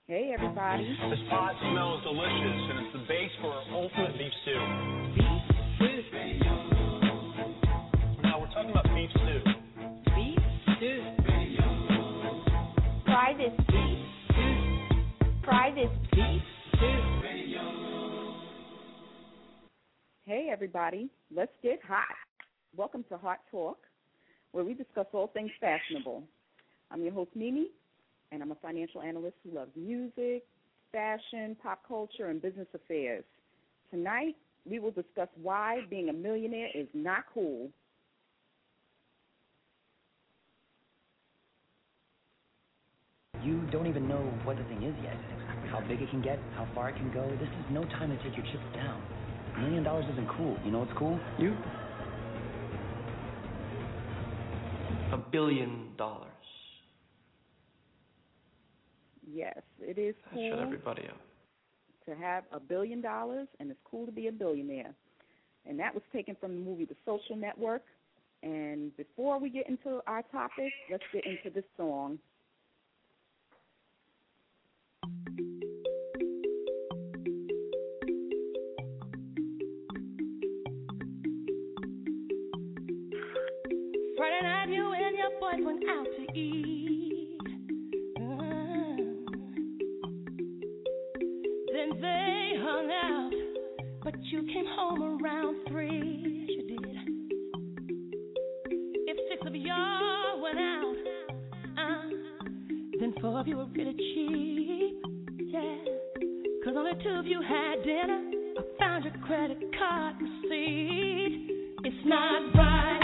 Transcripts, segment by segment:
Hey, everybody. This pot smells delicious, and it's the base for our ultimate beef stew. Beef stew. Now, we're talking about beef stew. Beef stew. Try this beef stew. Try this beef stew. Hey, everybody. Let's get hot. Welcome to Hot Talk, where we discuss all things fashionable. I'm your host, Mimi, and I'm a financial analyst who loves music, fashion, pop culture, and business affairs. Tonight, we will discuss why being a millionaire is not cool. You don't even know what the thing is yet, how big it can get, how far it can go. This is no time to take your chips down. $1 million isn't cool. You know what's cool? You. $1 billion. Yes, it is cool. Shut everybody up. To have $1 billion, and it's cool to be a billionaire. And that was taken from the movie The Social Network. And before we get into our topic, let's get into this song. Friday night, you and your boys went out to eat. Then they hung out, but you came home around 3. You did. If 6 of y'all went out, then 4 of you were really cheap. Yeah, 'cause only 2 of you had dinner. I found your credit card receipt. It's not right.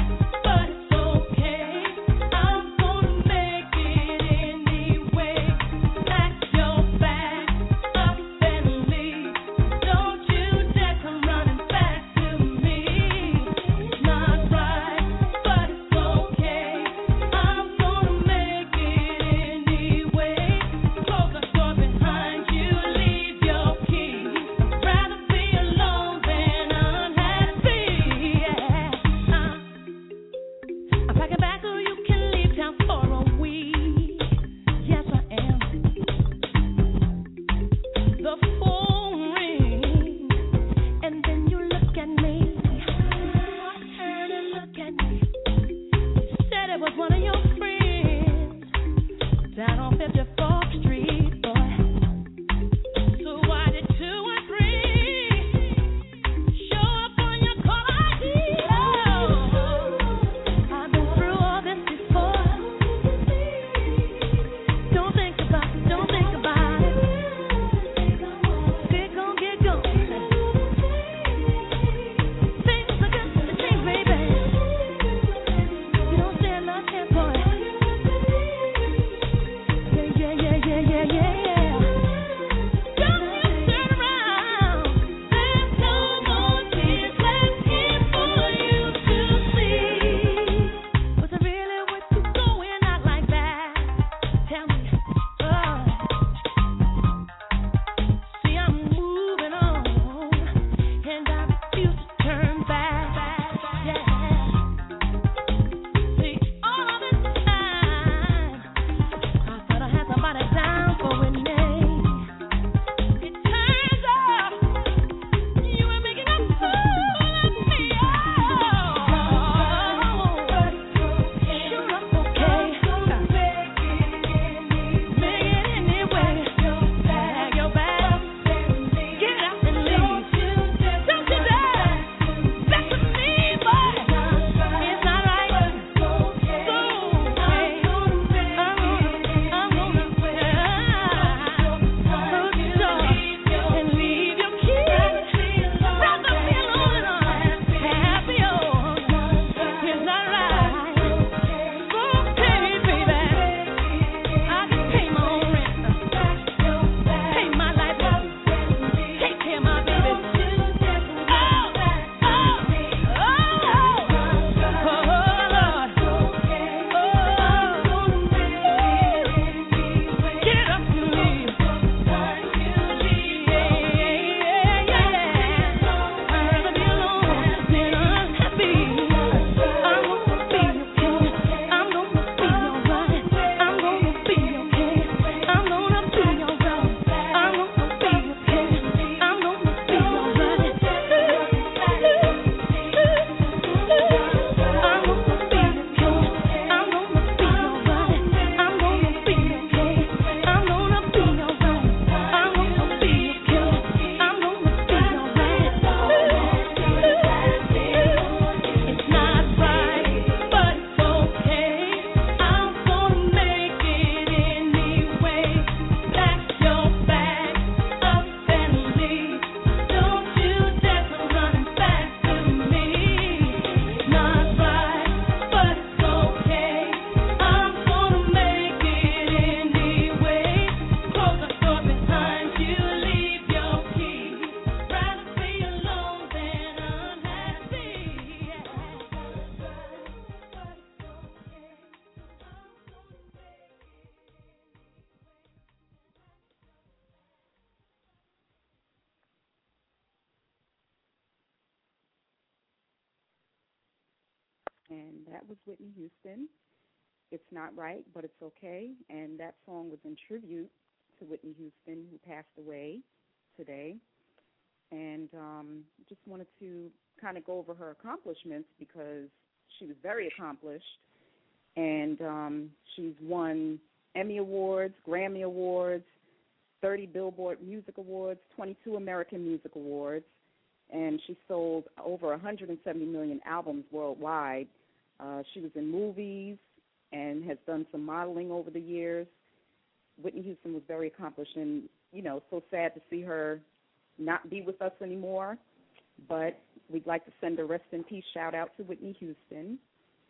and that was Whitney Houston. It's Not Right, But It's Okay, and that song was in tribute to Whitney Houston, who passed away today. And just wanted to kind of go over her accomplishments because she was very accomplished, and she's won Emmy Awards, Grammy Awards, 30 Billboard Music Awards, 22 American Music Awards, and she sold over 170 million albums worldwide. She was in movies and has done some modeling over the years. Whitney Houston was very accomplished, and, you know, so sad to see her not be with us anymore, but we'd like to send a rest in peace shout out to Whitney Houston.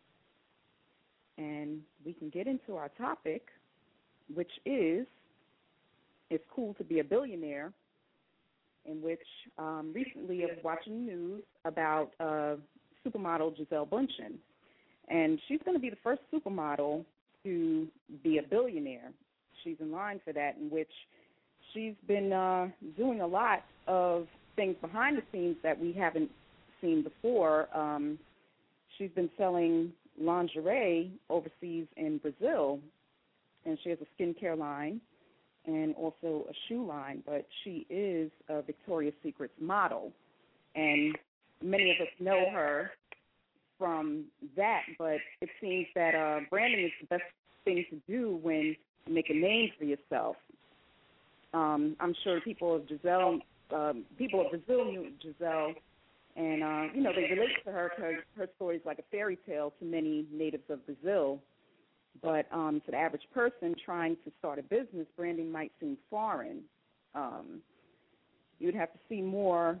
And we can get into our topic, which is It's Cool to Be a Billionaire, in which recently I was watching the news about supermodel Gisele Bündchen. And she's going to be the first supermodel to be a billionaire. She's in line for that, in which she's been doing a lot of things behind the scenes that we haven't seen before. She's been selling lingerie overseas in Brazil, and she has a skincare line and also a shoe line, but she is a Victoria's Secret's model. And many of us know her from that, but it seems that branding is the best thing to do when you make a name for yourself. I'm sure people of Brazil knew Gisele, and, you know, they relate to her because her story is like a fairy tale to many natives of Brazil. But to the average person trying to start a business, branding might seem foreign. You would have to be more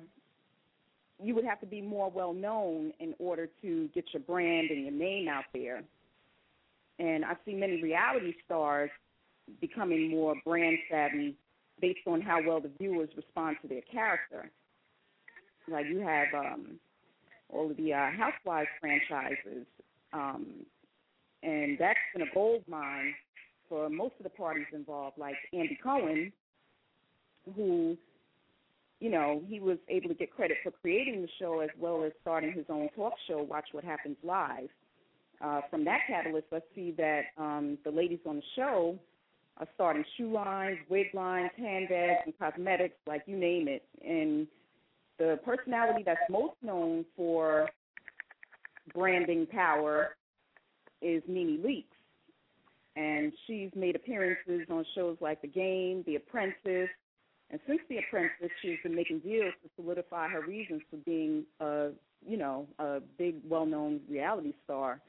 well-known in order to get your brand and your name out there. And I see many reality stars becoming more brand savvy based on how well the viewers respond to their character. Like you have all of the Housewives franchises, and that's been a gold mine for most of the parties involved, like Andy Cohen, who, you know, he was able to get credit for creating the show as well as starting his own talk show, Watch What Happens Live. From that catalyst, I see that the ladies on the show are starting shoe lines, wig lines, handbags, and cosmetics, like you name it. And the personality that's most known for branding power is Nene Leakes. And she's made appearances on shows like The Game, The Apprentice. And since The Apprentice, she's been making deals to solidify her reasons for being a big, well-known reality star.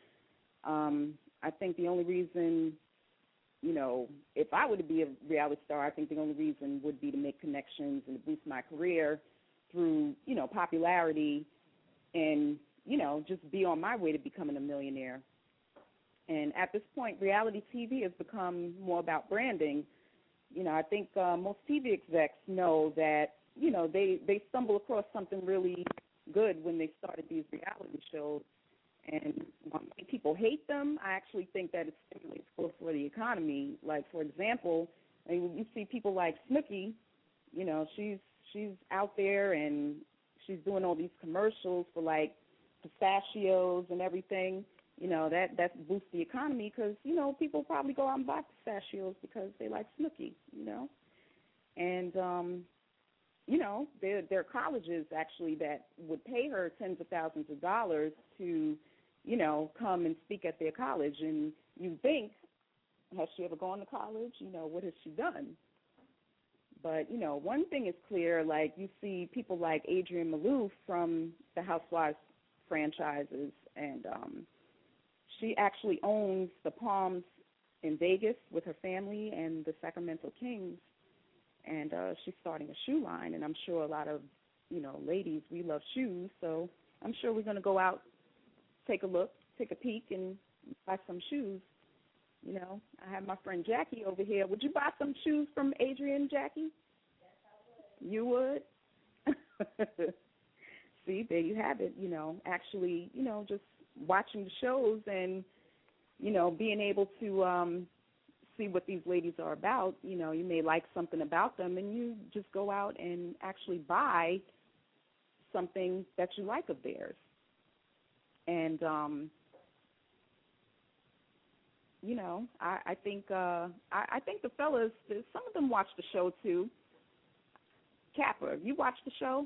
I think the only reason, you know, if I were to be a reality star, I think the only reason would be to make connections and to boost my career through, you know, popularity and, you know, just be on my way to becoming a millionaire. And at this point, reality TV has become more about branding. You know, I think most TV execs know that, you know, they stumble across something really good when they started these reality shows. And people hate them. I actually think that it stimulates growth for the economy. Like, for example, I mean, you see people like Snooki, you know, she's out there and she's doing all these commercials for, like, pistachios and everything. You know, that boosts the economy because, you know, people probably go out and buy pistachios because they like Snooki, you know. And, you know, there are colleges actually that would pay her tens of thousands of dollars to, you know, come and speak at their college. And you think, has she ever gone to college? You know, what has she done? But, you know, one thing is clear, like you see people like Adrienne Maloof from the Housewives franchises, and she actually owns the Palms in Vegas with her family and the Sacramento Kings, and she's starting a shoe line, and I'm sure a lot of, you know, ladies, we love shoes, so I'm sure we're going to go out, take a look, take a peek, and buy some shoes. You know, I have my friend Jackie over here. Would you buy some shoes from Adrienne, Jackie? Yes, I would. You would? See, there you have it, you know, actually, you know, just watching the shows and, you know, being able to see what these ladies are about. You know, you may like something about them, and you just go out and actually buy something that you like of theirs. And I think the fellas, some of them watch the show too. Kappa, you watch the show?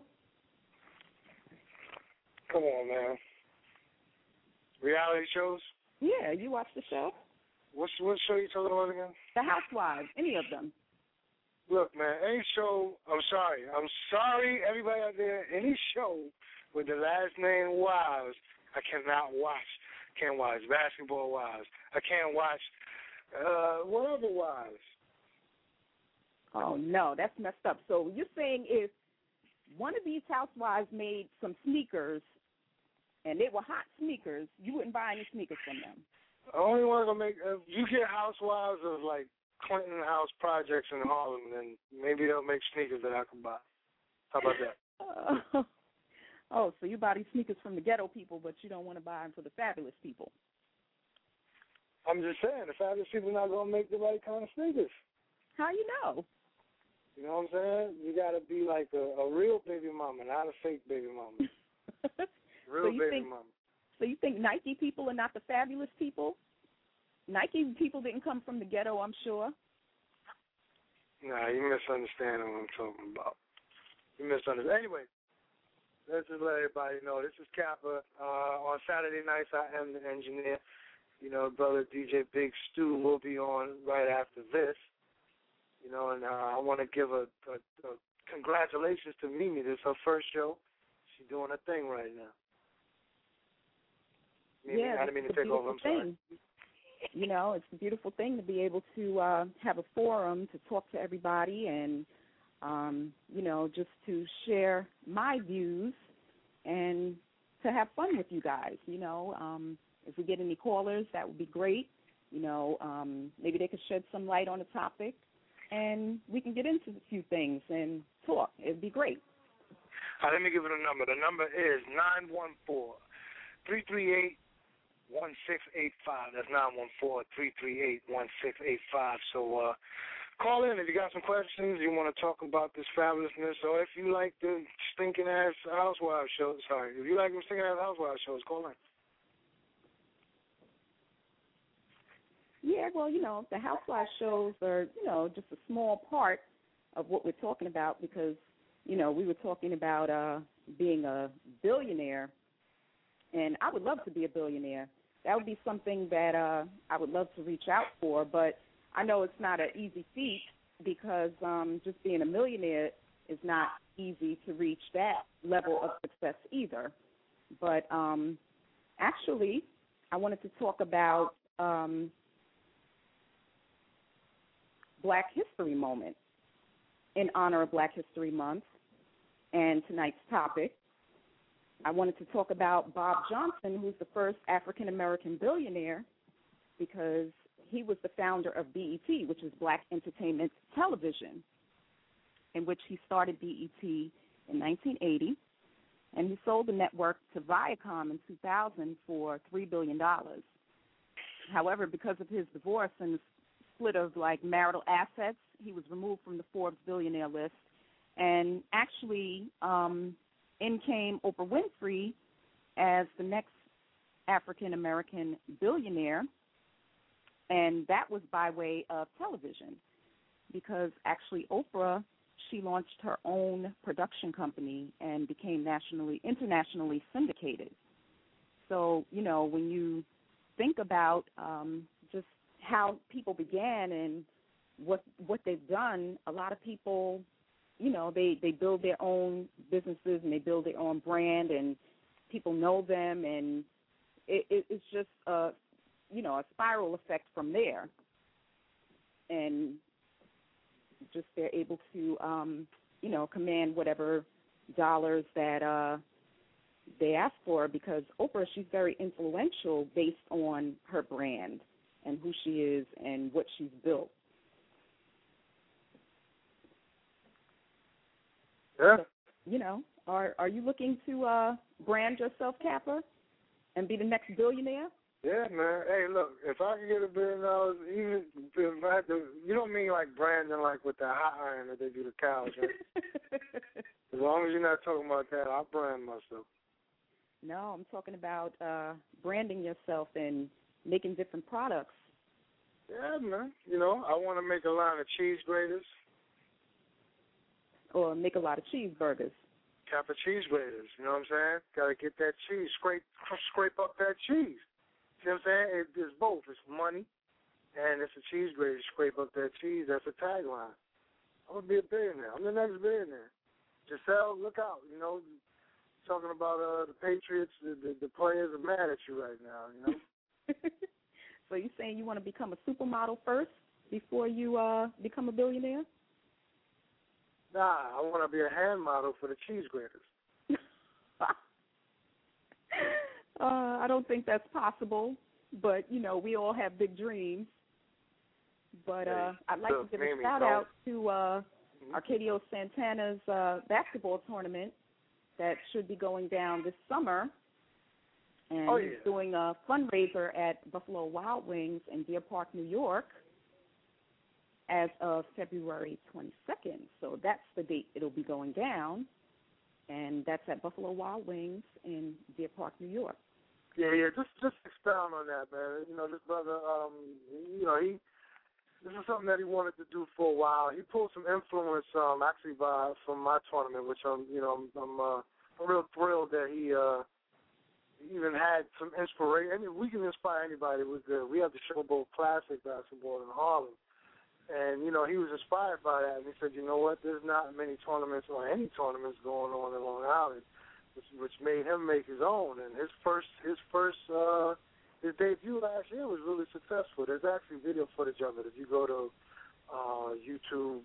Come on, man. Reality shows? Yeah, you watch the show? What show you talking about again? The Housewives, any of them. Look, man, any show, I'm sorry, everybody out there, any show with the last name Wives, I cannot watch. Can't watch Basketball Wives. I can't watch, what other Wives? Oh, no, that's messed up. So you're saying if one of these housewives made some sneakers and they were hot sneakers, you wouldn't buy any sneakers from them? I only want to make, if you get housewives of, like, Clinton House projects in Harlem, then maybe they'll make sneakers that I can buy. How about that? Oh, so you buy these sneakers from the ghetto people, but you don't want to buy them for the fabulous people. I'm just saying, the fabulous people are not going to make the right kind of sneakers. How you know? You know what I'm saying? You got to be like a real baby mama, not a fake baby mama. Real baby mama. So you think Nike people are not the fabulous people? Nike people didn't come from the ghetto, I'm sure. Nah, you misunderstand what I'm talking about. You misunderstand. Anyway, let's just let everybody know. This is Kappa. On Saturday nights, I am the engineer. You know, brother DJ Big Stu will be on right after this. You know, and I want to give a congratulations to Mimi. This is her first show. She's doing her thing right now. Mimi, yeah, I didn't mean to take over. I'm sorry. You know, it's a beautiful thing to be able to have a forum to talk to everybody and, you know, just to share my views and to have fun with you guys. You know, if we get any callers, that would be great. You know, maybe they could shed some light on the topic and we can get into a few things and talk. It would be great. Let me give it a number. The number is 914-338-1685. That's 914-338-1685. So call in if you got some questions, you want to talk about this fabulousness, or if you like the stinking-ass housewives shows. Sorry, if you like the stinking-ass housewives shows, call in. Yeah, well, you know, the housewives shows are, you know, just a small part of what we're talking about because, you know, we were talking about being a billionaire, and I would love to be a billionaire. That would be something that I would love to reach out for, but I know it's not an easy feat because just being a millionaire is not easy to reach that level of success either. But actually, I wanted to talk about Black History Moment in honor of Black History Month and tonight's topic. I wanted to talk about Bob Johnson, who's the first African-American billionaire, because he was the founder of BET, which is Black Entertainment Television, in which he started BET in 1980, and he sold the network to Viacom in 2000 for $3 billion. However, because of his divorce and the split of, like, marital assets, he was removed from the Forbes billionaire list, and actually in came Oprah Winfrey as the next African-American billionaire, and that was by way of television because actually Oprah, she launched her own production company and became internationally syndicated. So, you know, when you think about just how people began and what they've done, a lot of people, you know, they build their own businesses and they build their own brand and people know them, and it's just a spiral effect from there. And just they're able to, command whatever dollars that they ask for, because Oprah, she's very influential based on her brand and who she is and what she's built. Yeah. You know, are you looking to brand yourself, Kappa, and be the next billionaire? Yeah, man. Hey, look, if I can get $1 billion, even if I have to, you don't mean like branding like with the hot iron that they do to cows, right? As long as you're not talking about that, I'll brand myself. No, I'm talking about branding yourself and making different products Yeah, man. You know, I want to make a line of cheese graters. Or make a lot of cheeseburgers. Kappa cheese graters, you know what I'm saying? Got to get that cheese, scrape up that cheese. See what I'm saying? It's both. It's money, and it's a cheese grater. Scrape up that cheese. That's a tagline. I'm going to be a billionaire. I'm the next billionaire. Giselle, look out. You know, talking about the Patriots, the players are mad at you right now, you know? So you saying you want to become a supermodel first before you become a billionaire? Nah, I want to be a hand model for the cheese graters. I don't think that's possible, but, you know, we all have big dreams. But I'd like to give a shout-out to Arcadio Santana's basketball tournament that should be going down this summer. And he's doing a fundraiser at Buffalo Wild Wings in Deer Park, New York, as of February 22nd. So that's the date it'll be going down, and that's at Buffalo Wild Wings in Deer Park, New York. Yeah, just expound on that, man. You know, this brother, you know, this is something that he wanted to do for a while. He pulled some influence, actually, from my tournament, which I'm real thrilled that he even had some inspiration. I mean, we can inspire anybody. We have the Showboat Classic basketball in Harlem, and you know, he was inspired by that. And he said, you know what? There's not many tournaments or any tournaments going on in Long Island, which made him make his own. And his debut last year was really successful. There's actually video footage of it. If you go to YouTube,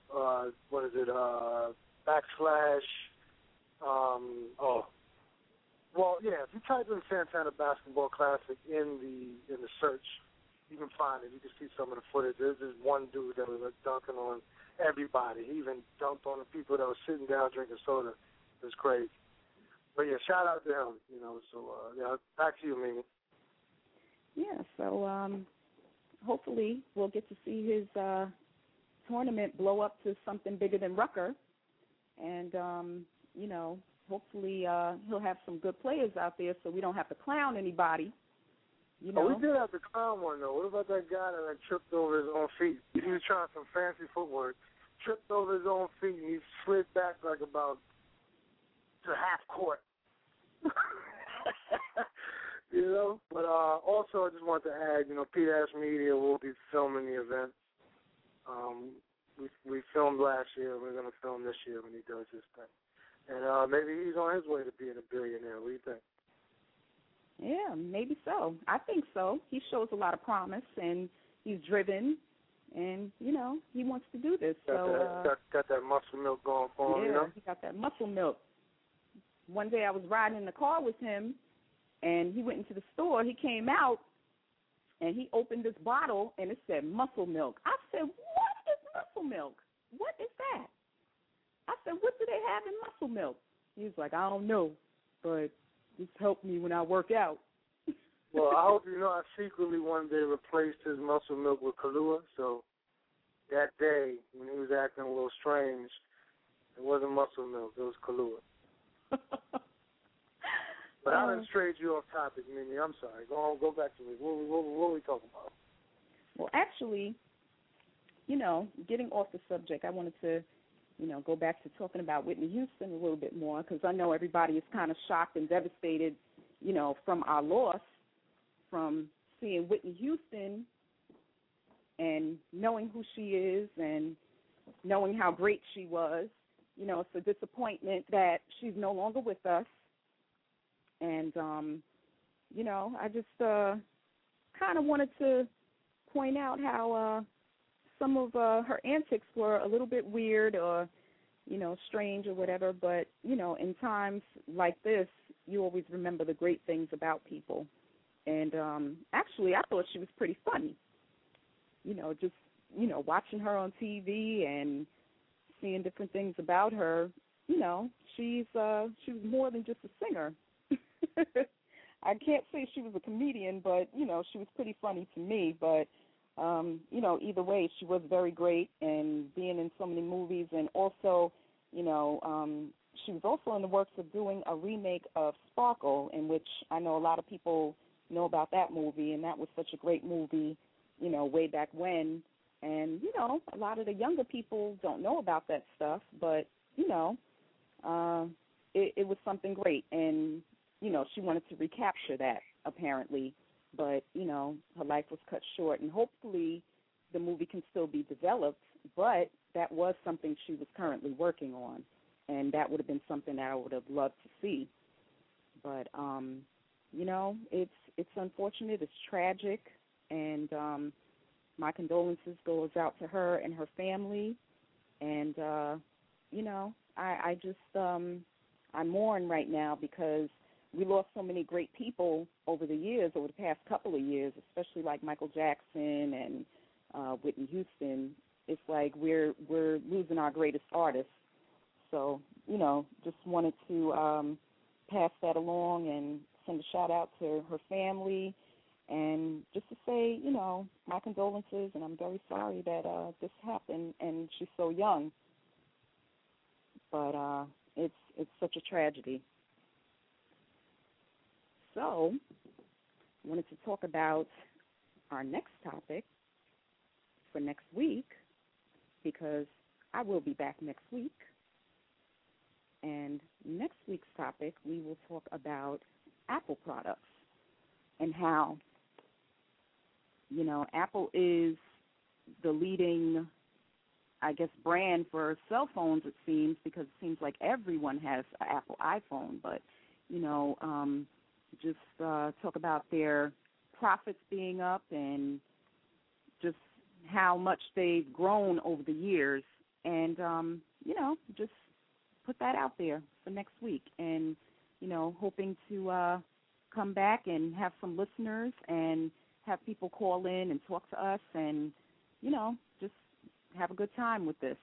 if you type in Santana Basketball Classic in the search, you can find it. You can see some of the footage. There's this one dude that was dunking on everybody. He even dunked on the people that were sitting down drinking soda. It was crazy. But yeah, shout out to him. You know, so back to you, Mimi. Yeah, so hopefully we'll get to see his tournament blow up to something bigger than Rucker. And, you know, hopefully he'll have some good players out there so we don't have to clown anybody. You know? Oh, we did have to clown one, though. What about that guy that tripped over his own feet? He was trying some fancy footwork, tripped over his own feet, and he slid back like about to half court. You know, but also I just want to add, you know, Pete Ash Media will be filming the event. We filmed last year. We're going to film this year when he does his thing. And maybe he's on his way to being a billionaire. What do you think? Yeah, maybe so. I think so. He shows a lot of promise, and he's driven, and, you know, he wants to do this. Got that muscle milk going for him, you know? Yeah, he got that muscle milk. One day I was riding in the car with him, and he went into the store. He came out, and he opened this bottle, and it said muscle milk. I said, what is muscle milk? What is that? I said, what do they have in muscle milk? He was like, I don't know, but this helped me when I work out. Well, I hope you know I secretly one day replaced his muscle milk with Kahlua. So that day when he was acting a little strange, it wasn't muscle milk, it was Kahlua. But I didn't strayed you off topic, Mimi. I'm sorry. Go back to me. What were we talking about? Well, actually, you know, getting off the subject, I wanted to, you know, go back to talking about Whitney Houston a little bit more because I know everybody is kind of shocked and devastated, you know, from our loss, from seeing Whitney Houston and knowing who she is and knowing how great she was. You know, it's a disappointment that she's no longer with us. And, you know, I just kind of wanted to point out how some of her antics were a little bit weird or, you know, strange or whatever. But, you know, in times like this, you always remember the great things about people. And actually, I thought she was pretty funny. You know, just, you know, watching her on TV and seeing different things about her, you know, she was more than just a singer. I can't say she was a comedian, but, you know, she was pretty funny to me. But, you know, either way, she was very great and being in so many movies. And also, you know, she was also in the works of doing a remake of Sparkle, in which I know a lot of people know about that movie, and that was such a great movie. way back when. And, a lot of the younger people don't know about that stuff, but, it was something great. And, she wanted to recapture that, apparently. But, her life was cut short. And hopefully the movie can still be developed, but that was something she was currently working on. And that would have been something that I would have loved to see. But, it's unfortunate. It's tragic. And my condolences goes out to her and her family. And, I just, I mourn right now because we lost so many great people over the past couple of years, especially like Michael Jackson and Whitney Houston. It's like we're losing our greatest artists. So, just wanted to pass that along and send a shout-out to her family and just to say, my condolences, and I'm very sorry that this happened, and she's so young. But it's such a tragedy. So I wanted to talk about our next topic for next week because I will be back next week. And next week's topic, we will talk about Apple products and how, Apple is the leading, I guess, brand for cell phones, it seems, because it seems like everyone has an Apple iPhone. But, just talk about their profits being up and just how much they've grown over the years. And, just put that out there for next week. And, hoping to come back and have some listeners and have people call in and talk to us and, just have a good time with this.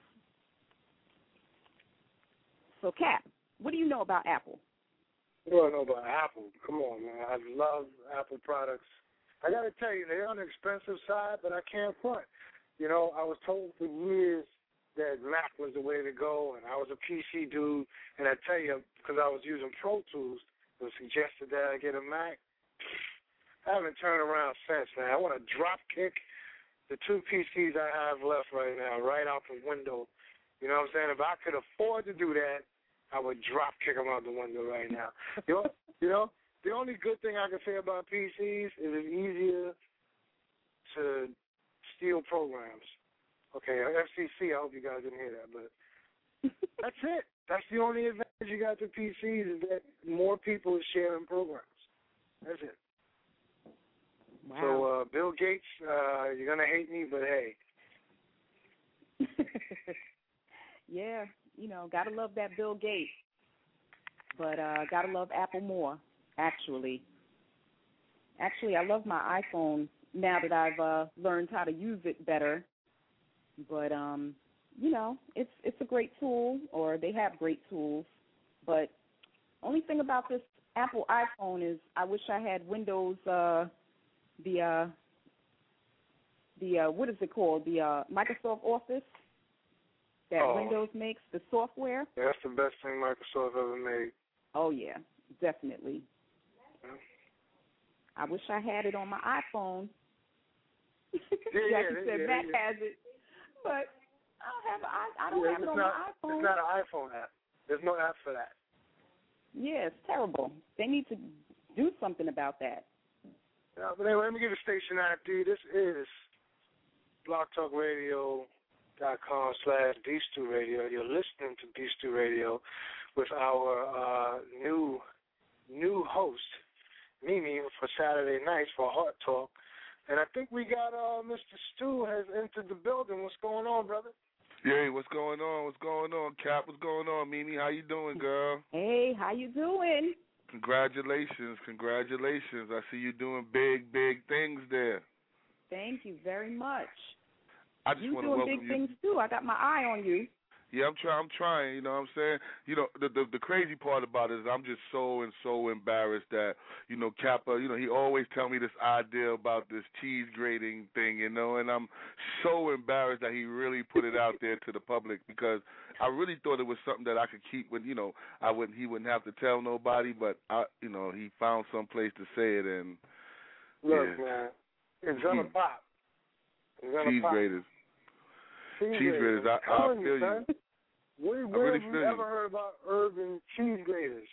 So, Cap, what do you know about Apple? What do I know about Apple? Come on, man. I love Apple products. I got to tell you, they're on the expensive side, but I can't front. I was told for years that Mac was the way to go, and I was a PC dude, and I tell you, because I was using Pro Tools, it was suggested that I get a Mac. I haven't turned around since, man. I want to drop kick the two PCs I have left right now right out the window. You know what I'm saying? If I could afford to do that, I would drop kick them out the window right now. The only good thing I can say about PCs is it's easier to steal programs. Okay, FCC, I hope you guys didn't hear that, but that's it. That's the only advantage you got to PCs is that more people are sharing programs. That's it. Wow. So, Bill Gates, you're going to hate me, but hey. Yeah, got to love that Bill Gates. But got to love Apple more, actually. Actually, I love my iPhone now that I've learned how to use it better. But, it's a great tool, or they have great tools. But only thing about this Apple iPhone is I wish I had Windows, what is it called? The Microsoft Office that Windows makes, the software. Yeah, that's the best thing Microsoft ever made. Oh, yeah, definitely. Yeah. I wish I had it on my iPhone. Jackie said Mac has it, but I don't have it on my iPhone. It's not an iPhone app. There's no app for that. Yeah, it's terrible. They need to do something about that. Yeah, but anyway, let me give the station ID. This is blogtalkradio.com/Beast2Radio. You're listening to Beast2 Radio with our new host, Mimi, for Saturday nights for Heart Talk. And I think we got Mr. Stu has entered the building. What's going on, brother? Hey, what's going on? What's going on, Cap? What's going on, Mimi? How you doing, girl? Hey, how you doing? Congratulations. I see you doing big things there. Thank you very much. I just want to doing welcome big you. things too. I got my eye on you. Yeah, I'm trying, you know what I'm saying? The crazy part about it is I'm just so embarrassed that, Kappa, he always tell me this idea about this cheese grating thing, and I'm so embarrassed that he really put it out there to the public because I really thought it was something that I could keep with, he wouldn't have to tell nobody, but he found some place to say it and Look, man, it's gonna pop. Cheese graters. Cheese graters. I feel you. Where have you ever heard about urban cheese graters?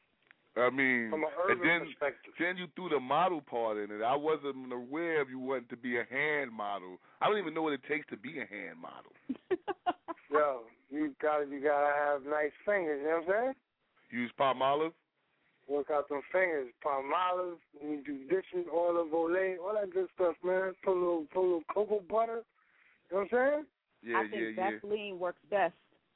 I mean, from an urban perspective. Then you threw the model part in it. I wasn't aware of you wanting to be a hand model. I don't even know what it takes to be a hand model. Yo, you gotta have nice fingers. You know what I'm saying? Use Palmolive. Work out them fingers. Palmolive. When you do dishes, olive oil, all that good stuff, man. Put a little cocoa butter. You know what I'm saying? Yeah, I think Vaseline works best.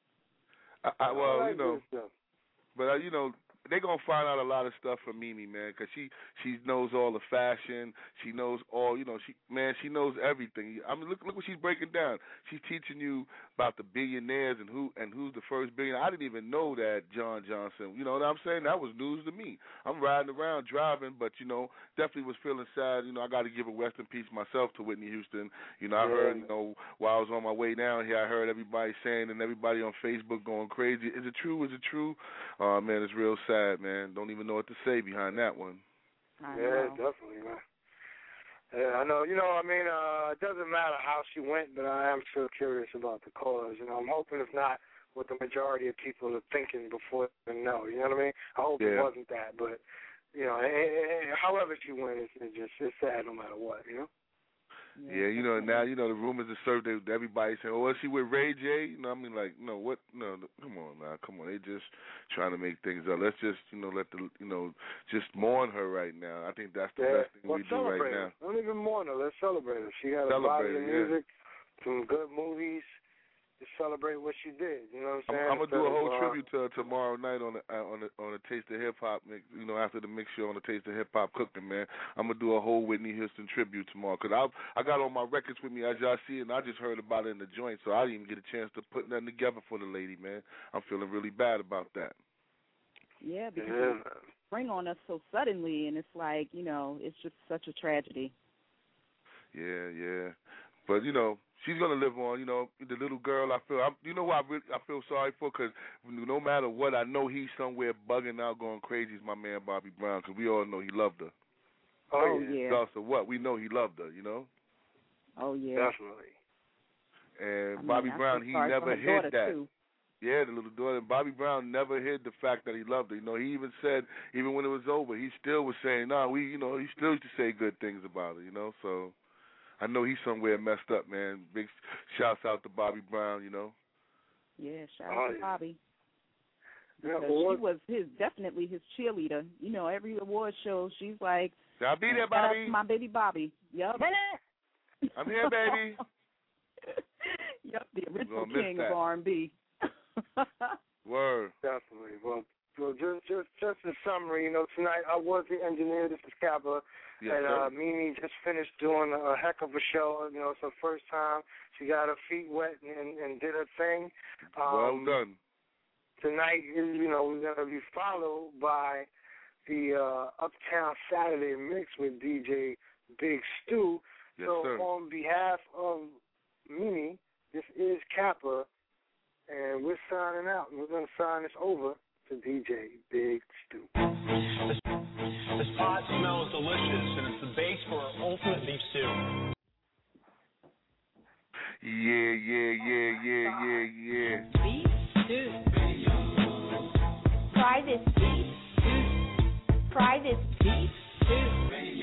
Well, you know, but you know, they're going to find out a lot of stuff from Mimi, man, because she knows all the fashion. She knows all, you know, she knows everything. I mean, look what she's breaking down. She's teaching you about the billionaires and who's the first billionaire. I didn't even know that John Johnson. You know what I'm saying? That was news to me. I'm riding around driving, but, you know, definitely was feeling sad. You know, I got to give a rest in peace myself to Whitney Houston. You know, I heard, you know, while I was on my way down here, I heard everybody saying and everybody on Facebook going crazy. Is it true? Is it true? Man, it's real sad, man. Don't even know what to say behind that one. Yeah, definitely, man. Yeah, I know. You know, I mean, it doesn't matter how she went, but I am still curious about the cause. You know, I'm hoping, if not, what the majority of people are thinking before they know. You know what I mean? I hope it wasn't that, but you know, however she went, it's sad no matter what. You know. Yeah, you know, now, you know, the rumors are circulating. Everybody saying, oh, is she with Ray J? You know, I mean, like, no, what? No, come on now, come on. They just trying to make things up. Let's just, you know, just mourn her right now. I think that's the best thing we do right now. Don't even mourn her. Let's celebrate her. She had a body of music, some good movies. To celebrate what she did, you know what I'm saying? I'm gonna do a whole tribute to her tomorrow night on the Taste of Hip Hop. You know, after the mix show on the Taste of Hip Hop cooking, man. I'm gonna do a whole Whitney Houston tribute tomorrow because I got all my records with me as y'all see, and I just heard about it in the joint, so I didn't even get a chance to put nothing together for the lady, man. I'm feeling really bad about that. Yeah, because it spring on us so suddenly, and it's like, you know, it's just such a tragedy. Yeah, but you know. She's gonna live on, you know. The little girl, you know who I feel sorry for, because no matter what, I know he's somewhere bugging out, going crazy. Is my man Bobby Brown, because we all know he loved her. Oh yeah. So what? We know he loved her, you know. Oh yeah. Definitely. And Bobby Brown, he never hid that. Too. Yeah, the little daughter. Bobby Brown never hid the fact that he loved her. You know, he even said, even when it was over, he still was saying, he still used to say good things about her, you know. So. I know he's somewhere messed up, man. Big shouts out to Bobby Brown, you know. Yeah, shout out to Bobby. Yeah, she was definitely his cheerleader. You know, every award show, she's like, I'll be there, Bobby. Shout out to my baby Bobby. Yep. I'm here, baby. Yep, the original king of R&B. Word. Definitely. Well, just a summary, you know, tonight I was the engineer. This is Kappa. Yes, and Mimi just finished doing a heck of a show. You know, it's her first time. She got her feet wet and did her thing. Well done. Tonight, you know, we're going to be followed by the Uptown Saturday Mix with DJ Big Stu. Yes, so sir. On behalf of Mimi, this is Kappa, and we're signing out. We're going to sign this over to DJ Big Stu. This pot smells delicious, and it's the base for our ultimate beef stew. Yeah. Beef stew. Try this beef stew. Try this beef stew.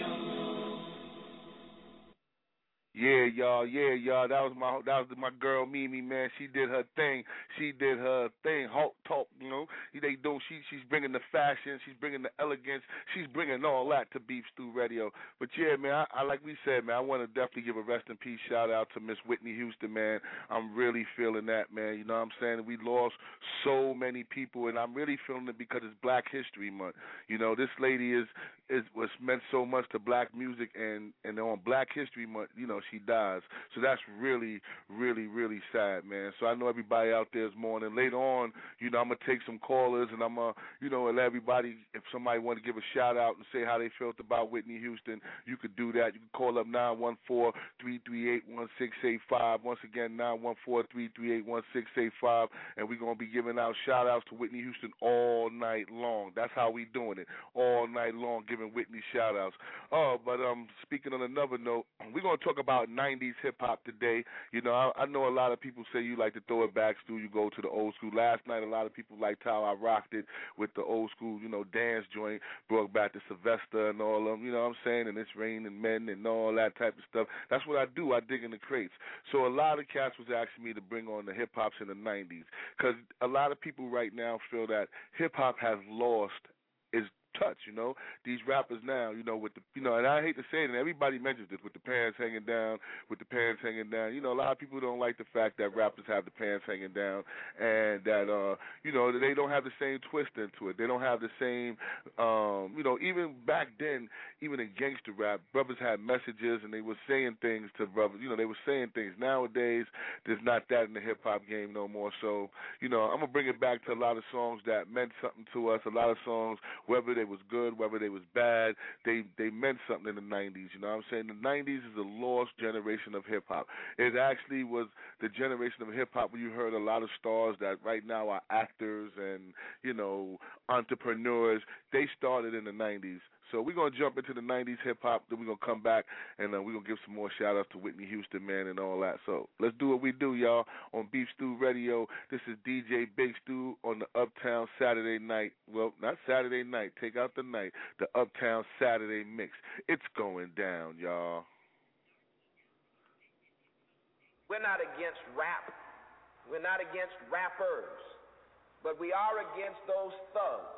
Yeah, y'all. That was my girl Mimi, man. She did her thing. Hot talk, you know. She's bringing the fashion. She's bringing the elegance. She's bringing all that to Beef Stew Radio. But yeah, man, I like we said, man, I want to definitely give a rest in peace shout out to Miss Whitney Houston, man. I'm really feeling that, man. You know what I'm saying? We lost so many people, and I'm really feeling it because it's Black History Month. You know, this lady was meant so much to black music, and on Black History Month, you know, she dies. So that's really, really, really sad, man. So I know everybody out there is mourning. Later on, you know, I'm going to take some calls callers, and I'm let everybody, if somebody want to give a shout out and say how they felt about Whitney Houston, you could do that. You can call up 914-338-1685. Once again, 914-338-1685, and we're gonna be giving out shout outs to Whitney Houston all night long. That's how we doing it, all night long, giving Whitney shout outs. Oh, but speaking on another note, we're gonna talk about 90s hip hop today. You know, I know a lot of people say you like to throw it back, Stu. You go to the old school. Last night, a lot of people liked how I rocked it with the old school, dance joint, brought back to Sylvester and all of them, you know what I'm saying, and It's Raining Men and all that type of stuff. That's what I do. I dig in the crates. So a lot of cats was asking me to bring on the hip-hops in the 90s because a lot of people right now feel that hip-hop has lost its touch, these rappers now, with the, and I hate to say it, and everybody mentions this, with the pants hanging down, a lot of people don't like the fact that rappers have the pants hanging down, and that, they don't have the same twist into it. They don't have the same, even back then, even in gangster rap, brothers had messages, and they were saying things to brothers, they were saying things. Nowadays, there's not that in the hip-hop game no more, so, I'm going to bring it back to a lot of songs that meant something to us, a lot of songs, whether they was good, whether they was bad, they meant something in the 90s, you know what I'm saying? The 90s is a lost generation of hip-hop. It actually was the generation of hip-hop where you heard a lot of stars that right now are actors and, entrepreneurs. They started in the 90s. So we're going to jump into the 90s hip-hop, then we're going to come back, and we're going to give some more shout-outs to Whitney Houston, man, and all that. So let's do what we do, y'all, on Beef Stew Radio. This is DJ Big Stew on the Uptown Saturday night. Well, not Saturday night. Take out the night. The Uptown Saturday mix. It's going down, y'all. We're not against rap. We're not against rappers. But we are against those thugs.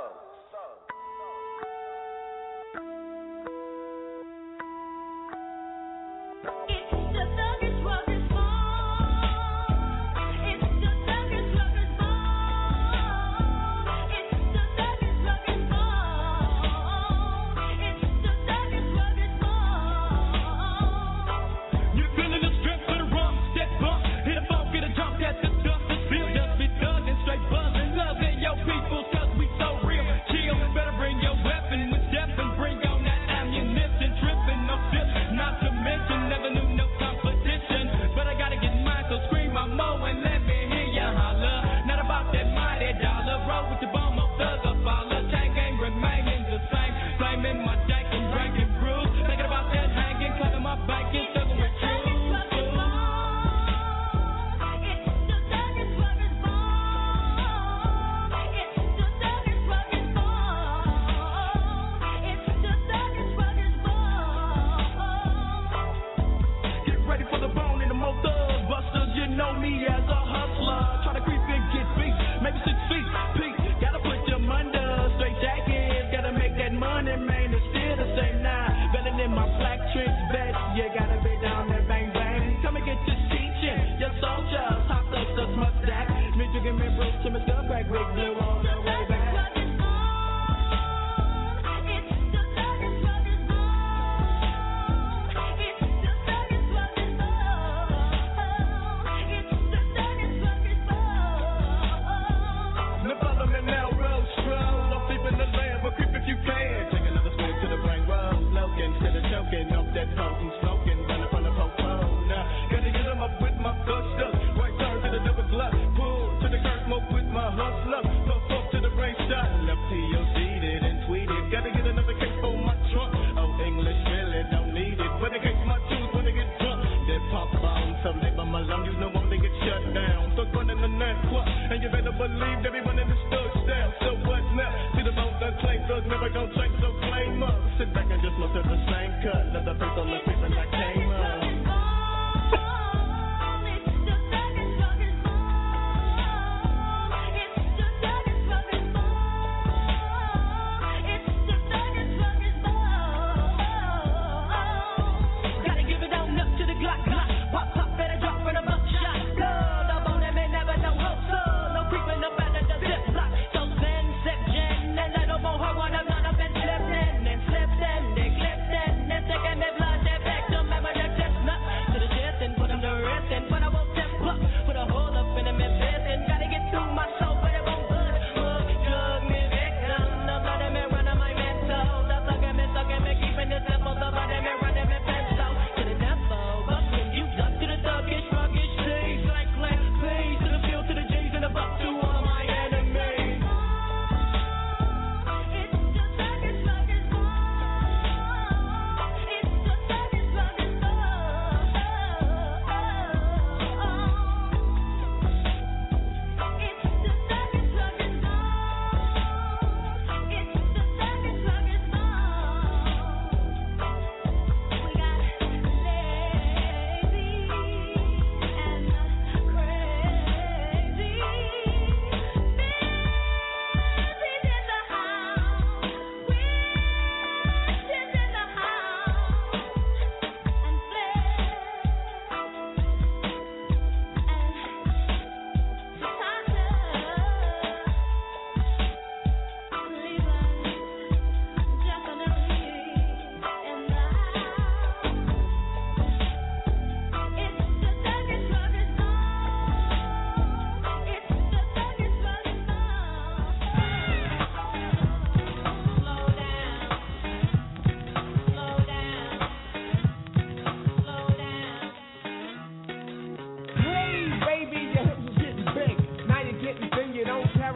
People, 'cause we so real. Chill, better bring your weapon with depth and bring on that ammunition. Tripping, no dip, not to mention, never knew no competition. But I gotta get mine, so scream my mo and let me hear ya holler. Not about that mighty dollar, roll with the bomb of thug up follow. Chain gang remaining the same, flaming my dank and drinking brews. Thinking about that hanging, cutting my banking, struggling with you. Know me as a hustler, try to creep and get beat, maybe 6 feet, peak, gotta put them under, straight jackets, gotta make that money, man, it's still the same now, better than my black trench vest, you gotta be down there, bang, bang, come and get your teaching, your soldiers, hot up the mustache, me drinking me Bruce, to my stuff, back, big blue, all the way back. Off that potent smoking, running from the popo. Now, gotta get them up with my gusto. Right turn to the double club, pull to the curb, smoke with my hustler. Puff up to the brain shot, left TOC, and tweeted. Gotta get another case for my trunk. Oh, English really don't need it. But in case my shoes when they get drunk, they pop bombs. So labor my lungs, you know they get shut down. So running the neck, and you better believe everyone in the stuck down. So what's now? See the boat that claim drugs never gon' change, so claim up. Sit back and just look at the same cut. Let the face on the face and I came up. Gotta give it on up to the Glock. Pop, pop, better drop for the buckshot. Blood up on them, ain't never no hustle. No creeping up out of the zip block. So send, sip, gen, and let them all her one of none of them slept in and slipped in. They clipped in and taking me blood, they back to remember the chestnut.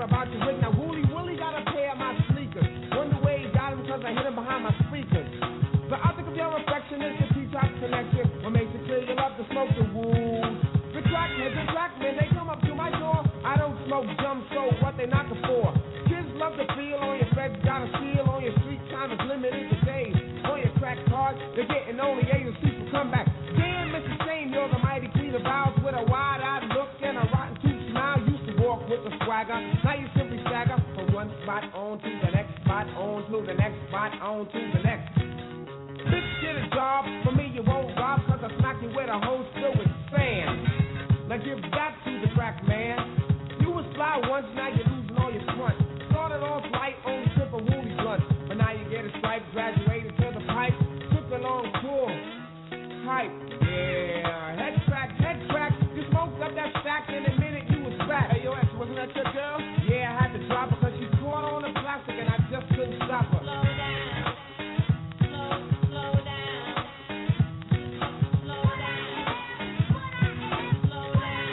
about your wig. Now Wooly Willie got a pair of my sneakers. Wonder where he got him cause I hit him behind my speakers. But I think of your affection is the T-top connection. What makes it clear you love to smoke the wood. The crackheads and crackmen, they come up to my door. I don't smoke jump, so what they knocking for? Kids love to feel on your feds, got a seal on your street. Time is limited to days. On your crack cards, they're getting only A and C for comeback. Damn, Mr. Shane, you're the mighty queen of vows with a wide-eyed look and a rotten tooth smile. Used to walk with a swagger, now you simply stagger from one spot on to the next spot, on to the next spot, on to the next. Bitch, get a job, for me you won't rob, cause I smack you with a hose filled with sand. Now give that to the crack man. You was fly once, now you're losing all your front. Started off light on the tip of Woolly blunt, but now you get a stripe, graduated to the pipe, took a long tour. Hype, yeah, head crack, you smoked up that stack in a minute you was back. Hey, yo, X, wasn't that your girl? Yeah, I had to drop her cause she caught on the plastic and I just couldn't stop her. Slow down, slow down, slow down, slow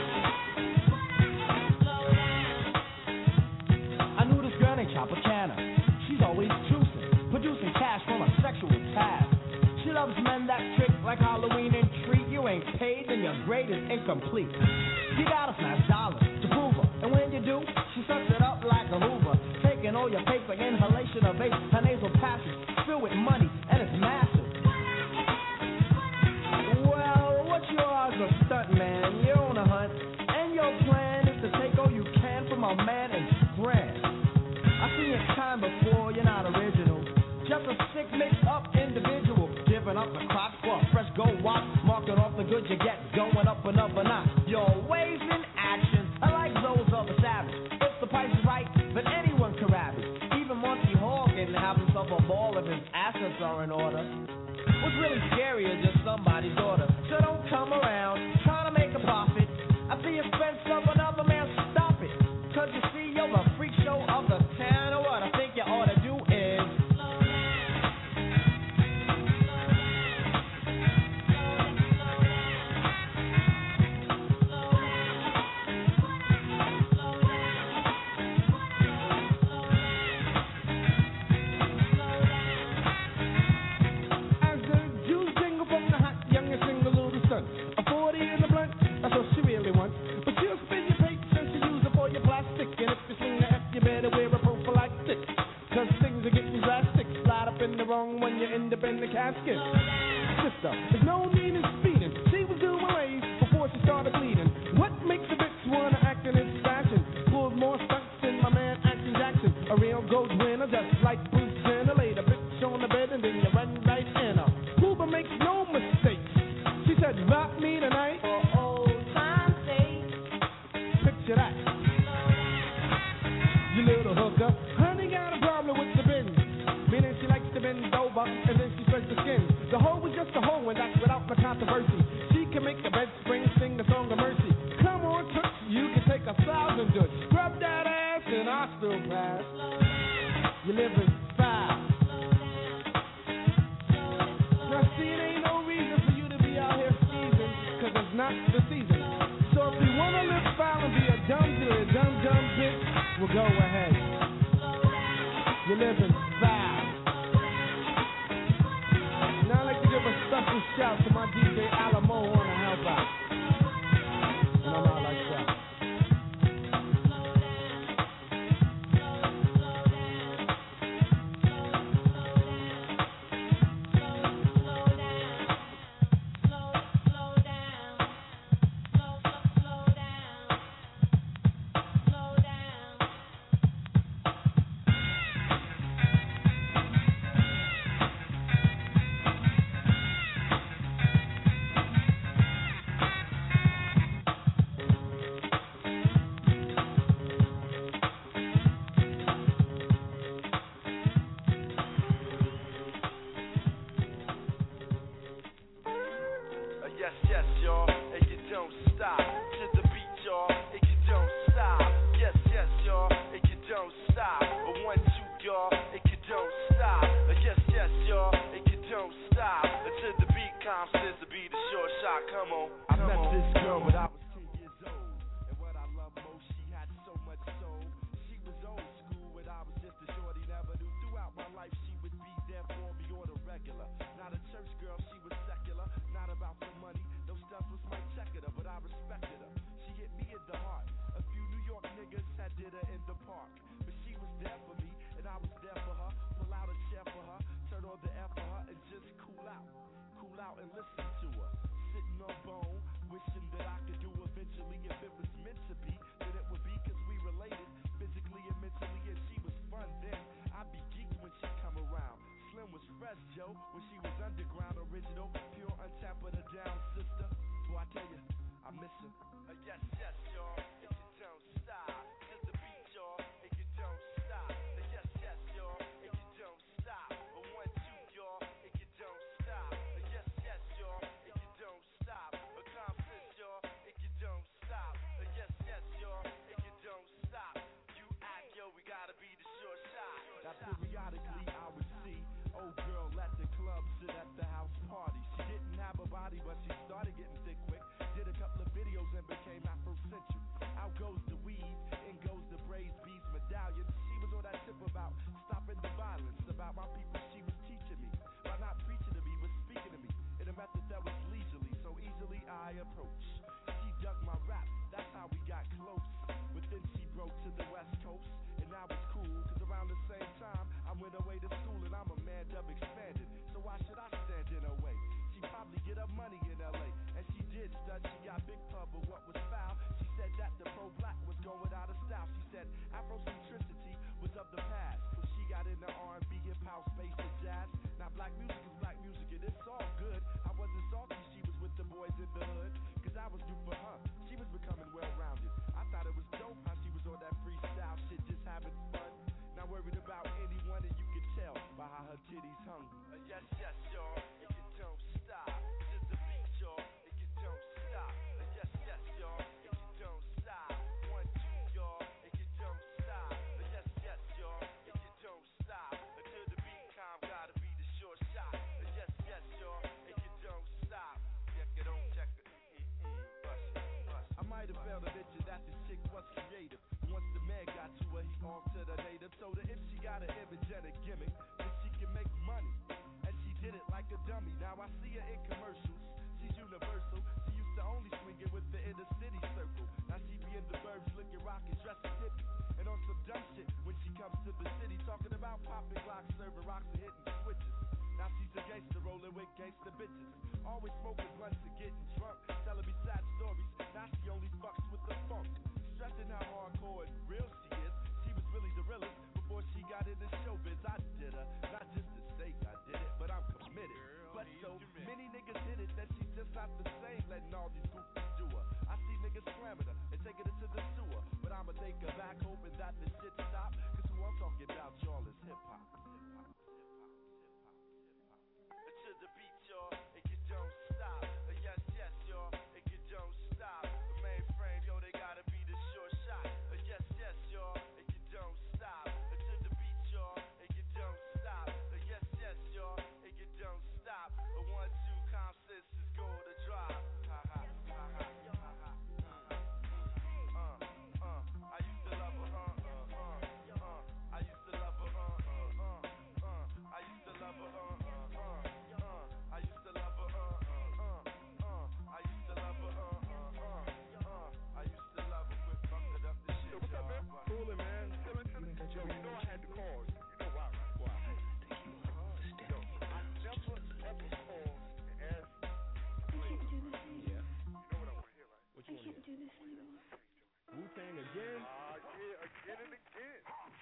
down. I knew this girl named Chopper Canna. She's always juicing, producing cash from a sexual tab. She loves men that trick like Halloween and treat. You ain't paid and your grade is incomplete. You gotta smash dollars to prove her. And when you do, she sucks it up like a Hoover. Taking all your paper, inhalation of vape. Her nasal passage filled with money and it's massive. Well, what you are is a stunt man. You're on a hunt. And your plan is to take all you can from a man and spread. I've seen your time before, you're not original. Just a sick mix-up individual. Giving up the crops for a fresh gold watch. Marking off the goods you get, going up another notch. Your ways and actions are like those of a savage. If the price is right, then anyone can rap it. Even Monty Hall can have himself a ball if his assets are in order. What's really scary is just somebody's daughter. So don't come around trying to make a profit at the expense of another man. Stop it. Cause you see, you're the freak show of the town. Or what I think you ought to do is when you end up in the casket. Sister, there's no need in speeding. She was doing ways before she started bleeding. What makes a bitch wanna act in his fashion? Pulls more stunts than my man Action Jackson. A real gold winner, just like Bruce Jenner. Laid a bitch on the bed and then you run right in her. Hoover makes no mistakes. She said, rock me tonight for old time's sake. Picture that. You little hooker. Honey got a problem with the bend. Meaning she likes to bend over and then she spreads the skin. The hoe was just a hoe and that's without the controversy. She can make the bed spring sing the song of mercy. Come on, touch, you can take 1,000 good. Scrub that ass and I still pass. You living fast. Now see, it ain't no reason for you to be out here skeezing, cause it's not the season. So if you wanna live foul and be a dumb bitch, well go ahead. You living fast. Now I'd like to give a special shout to my DJ Alamo on the help out. And I'm out like that. out and listen to her. Sitting on bone, wishing that I could do eventually. If it was meant to be, then it would be cause we related physically and mentally, and she was fun then. I'd be geeked when she come around. Slim was fresh, Joe, when she was underground, original, pure, untapped, but a down sister. Boy, I tell you, I miss her. Yes, yes, y'all, if you don't stop. To the beat, y'all, if you don't stop. Yes, yes, y'all, if you don't stop. 1, 2, y'all, if you don't stop. Yes, yes, y'all, if you don't stop. Accomplish, y'all, if you don't stop. Yes, yes, y'all, if you don't stop. You act, yo, we gotta be the short shot. Now periodically I would see old girl at the club, sit at the house party. She didn't have a body, but she started getting thick quick. Did a couple of videos and became Afrocentric. Out goes the weed, in goes the braids, beads, medallions. She was on that tip about stopping the violence, about my people she was teaching me. By not preaching to me, but speaking to me in a method that was leisurely, so easily I approach. She dug my rap, that's how we got close. But then she broke to the West Coast, and now it's cool, cause around the same time I went away to school and I'm a man dub expanded. So why should I stand in her way? She probably get her money in LA, and she did stud, she got big pub, but what was foul? She said that the pro-black was going out of style. She said Afrocentricity was of the past. So she got into R&B, hip house, bass, and jazz. Now black music is black music, and it's all good. I wasn't salty, she was with the boys in the hood, cause I was due for her. She was becoming well-rounded. I thought it was dope how she was on that freestyle shit, just having fun. Not worried about anyone, and you could tell by how her titties hung. Yes, yes, y'all, if you don't stop. To the beat, y'all, if you don't stop. Yes, yes, y'all, if you don't stop. 1, 2, y'all, if you don't stop. Yes, yes, y'all, if you don't stop. To the beat, calm, gotta be the short shot. Yes, yes, y'all, if you don't stop. Check it on, check it. Bust it, bust it. I might have failed to mention that this chick was creative. Once the man got to her, he off to the native. Told her if she got an image and a gimmick, then she can make money. And she did it like a dummy. Now I see her in commercials. She's universal. She used to only swing it with the inner city circle. Now she be in the burbs looking rockin', dressing hippie. And on some dumb shit when she comes to the city, talking about popping glocks, serving rocks, and hitting switches. Now she's a gangster rolling with gangster bitches. Always smoking blunts and getting drunk, telling me sad stories. Now she only fucks with the funk. Stressing how hardcore and real she is. She was really the realest before she got into showbiz. I did her, not just to say I did it, but I'm committed. But so many niggas hit it that she's just not the same, letting all these goofies do her. I see niggas slamming her and taking her to the sewer, but I'ma take her back hoping that the shit stop. Cause who I'm talking about, y'all, is hip-hop. To the beat, y'all, if you don't stop. Yes, yes, y'all, if you don't stop. The mainframe, yo, they gotta be the short shot. Yes, yes, y'all, if you don't stop. To the beat, y'all, if you don't stop. Yes, yes, y'all, if you don't stop. 1, 2, conscious is go to drop. Ha ha, ha ha, ha ha. I used to love her, I used to love her, I used to love her, I used to love her, I used to love her, I used to love her, quit fucking up the shit, y'all. Coolin', man. Yo, you know I had to call. You know why? Why? Yo, I never ever called and asked. Yeah. You know what I want to hear, right? What you want to hear? do this anymore. Wu-Tang again? Yeah, again and again.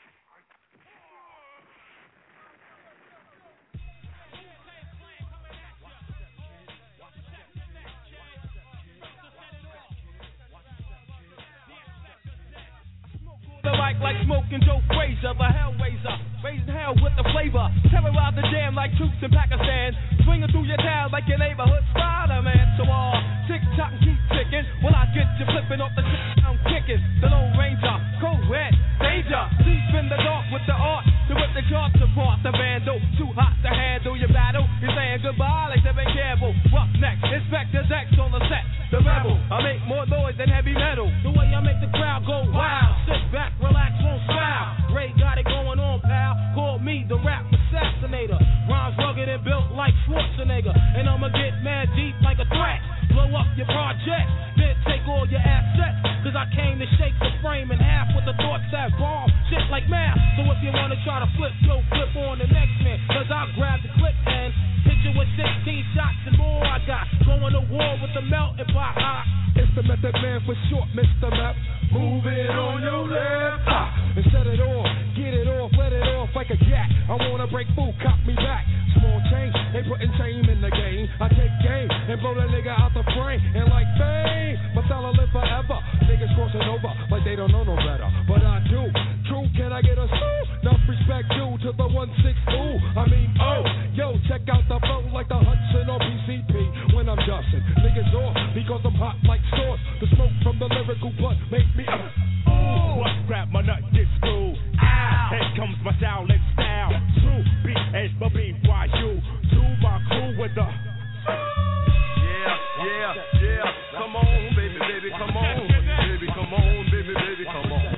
The mic like smoking Joe Frazier, the Hellraiser, raising hell with the flavor, terrorize the jam like troops in Pakistan, swinging through your town like your neighborhood Spider-Man. So tick-tock and keep ticking, when I get you flipping off the shit I'm kicking. The Lone Ranger, cold red, danger, deep in the dark with the art to rip the charts apart. The vandal, too hot to handle your battle. You're saying goodbye like they've been careful. Roughneck, Inspector Dex on the set. The rebel, I make more noise than heavy metal. The way I make the crowd go wild. Sit back, relax, won't smile. Ray got it going on, pal. Call me the rap assassinator. Rhymes rugged and built like Schwarzenegger. And I'ma get mad deep like a threat. Blow up your project, then take all your assets. Cause I came to shake the frame in half with the thoughts that bomb shit like math. So if you wanna try to flip, yo, flip on the next man. Cause I'll grab the clip and hit you with 16 shots and more. going to war with the melting pot. It's the Method Man for short, Mr. Map. Move it on your left, and set it off, get it off, let it off like a gat. I wanna break food, cop me back. Small change, they putting shame in the game. I take game and blow that nigga out the frame. And like fame, my style live forever. Niggas crossing over like they don't know no better, but I do. True, can I get a sue? Enough respect due to the 1-6 ooh. I mean, oh, yo, check out the flow like the Hudson or PCP when I'm dusting. Niggas off because I'm hot like sauce. The smoke from the lyrical blood make me ooh. Grab my nut, get screwed. Ow. Here comes my Shaolin style. True, B-H-B-Y-U. To my crew with the yeah. Come on, baby, come on. Baby, come on, baby, come on.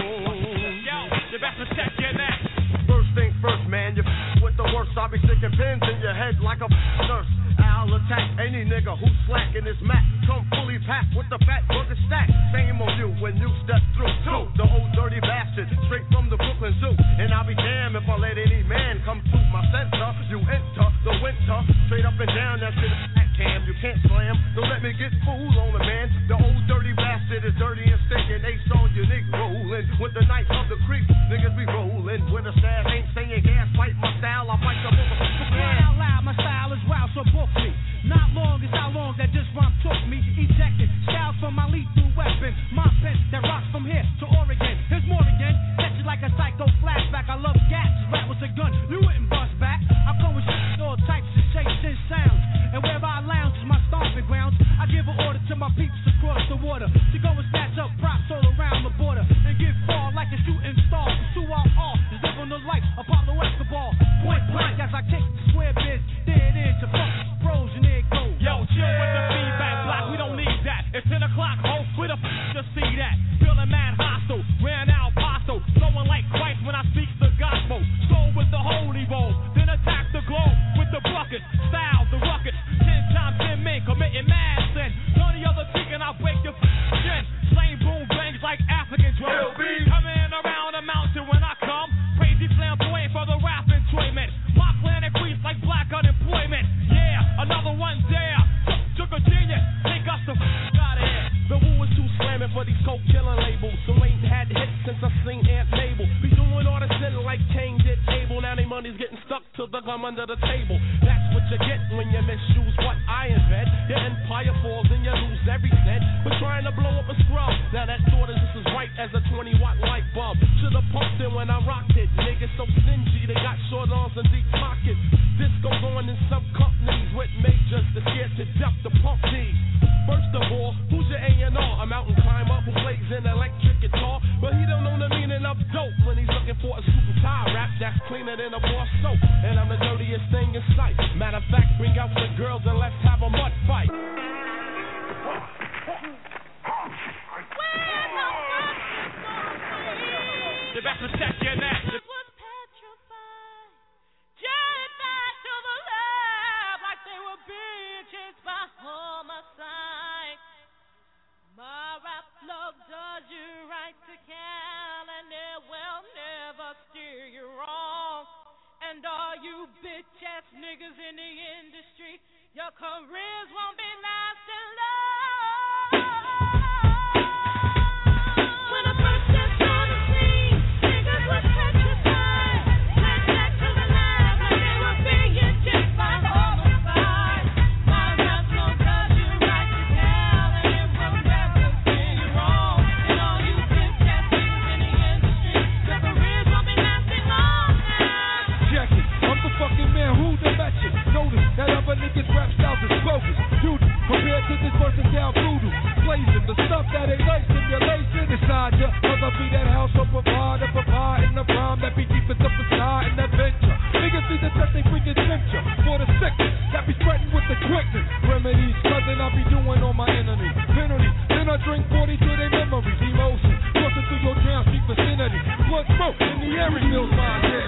Yo, you better check your neck. First thing first, man, you with the worst. I'll be sticking pins in your head like a nurse. I'll attack any nigga who's slacking his mat. Come fully packed with the fat burger stack. Shame on you when you step through. Too. The old dirty bastard, straight from the Brooklyn Zoo. And I'll be damned if I let any man come to my center. You enter the winter, straight up and down. That shit is cam. You can't slam. Don't let me get fooled on the man. The old dirty bastard is dirty and stinking. Ace on your nigga rolling with the knife of the creep. Niggas be rolling with a staff. Ain't saying gas, fight my style. I fight the motherfucker. Out loud, my style is wild, so book me. Not long is how long that this rhyme took me. Ejected styles from my lethal weapon. My pen that rocks from here to Oregon. Here's more again. Catch you like a psycho flashback. I love gats. Rap was a gun. You wouldn't bust back. I'm going shit all types of shapes and sounds. And where I lounge is my stomping grounds. I give an order to my peeps across the water to go and snatch up props all around the border and get far like a shooting star. Pursue our all is living the life of Pablo Escobar. Point blank as I kick the square biz. There it is, to fuck bros and there it goes. Yo, chill with the feedback block. We don't need that. It's 10 o'clock, ho. Where the to see that? Feeling mad hostile. Ran out Paso. Flowing like Christ when I speak the gospel. Soul with the holy roll. Then attack the globe with the bucket. Style the ruckus. 10 times 10 men committing mad sin. None of the other chicken, I'll break your chin. Same boom bangs like African drums. Coming around the mountain when I come. Crazy flamboyant for the rap enjoyment. My planet freeze like black unemployment. Yeah, another one there. Took a genius. Take us the out of here. The woo is too slamming for these coke killing labels. So ain't had hits since I seen Aunt Mabel. Be doing all the sin like Cain did Abel. Now they money's getting stuck to the gum under the table. That's what you get when you misuse what I invent. Your empire falls and you lose every cent. But trying to blow up a scrub. Now that thought is just as right as a 20-watt light bulb. Should've pumped it when I rocked it. Niggas so stingy they got short arms and deep pockets. This goes on in some companies with majors that scared to death to pump these. First of all, who's your A&R? A mountain climber who plays an electric guitar, but he don't know the meaning of dope when he's looking for a suit and tie rap that's cleaner than a bar soap. And I'm the dirtiest thing in sight. Matter of fact, bring out the girls and let's have a mud fight. You better check your neck. My rap love does you right to Cal, and it will never steer you wrong. And all you bitch-ass niggas in the industry, your careers won't be lasting long. When I first stepped on the scene, niggas was petrified. Went back to the lab like they were being chased by homicide. My rap love does you right to Cal, and it will never steer you wrong. And all you bitch-ass niggas in the industry, your careers won't be lasting long now. Check it, I'm the fucking man who the matches. Notice that other niggas rap styles is bogus. Duty, compared to this versatile voodoo. Blazing the stuff that ain't like simulation inside ya. Cause I be that house of provider in the rhyme that be deep as the facade and adventure. Niggas need to test they freaking temperature for the sickness that be spreading with the quickness. Remedies, cousin, I be doing on my enemy. Penalty, then I drink 40 to their memories. Emotion, coursing through your town street vicinity. Blood smoke in the air, it feels my hair.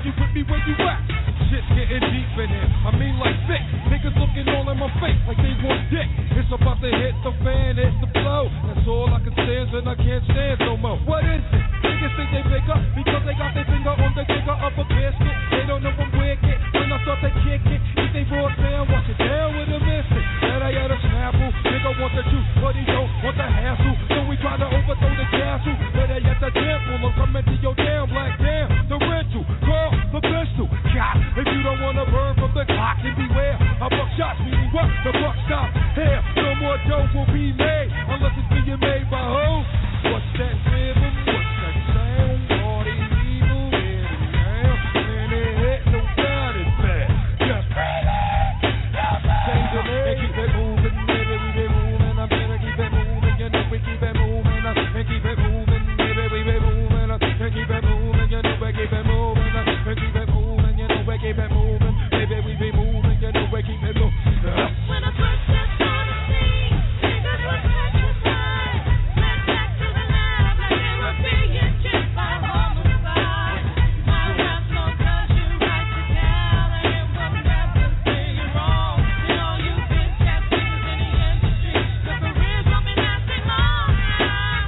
you put me where you at. Shit's getting deep in here. I mean like thick. Niggas looking all in my face like they want dick. It's about to hit the fan, hit the flow. That's all I can stand and I can't stand no more. What is it? Niggas think they bigger because they got their finger on the trigger of a basket. They don't know I'm wicked. When I start to kick it, if they raw down, watch it down with a missile. That I had a snapple. Nigga want the juice, but he don't want the hassle. So we try to overthrow the castle. Better yet the temple. I'm coming to your damn black damn. The rental, call the pistol. God, if you don't want to burn from the clock, then beware. A buck shots, meaning what? The buck stop here. No more dope will be made unless it's being made by who? What's that rhythm? What's that sound? Party evil in it now. And it hit no doubt it's bad. Just bring it. Change the name and keep it moving, baby. We be moving. I better keep it moving. You know we keep it moving. And keep it moving, baby. We be moving. And keep it moving. You know we keep it moving. And keep it moving. You know we keep it moving. Baby, we be moving. You know we keep it moving. When I first stepped on the scene, niggas were petrified. Led back to the lab like they were being chased by homicide. My rap's gon' cause you right to hell, and it will never say you're wrong. You know you bitch ass niggas in the industry, your careers won't be lasting long now.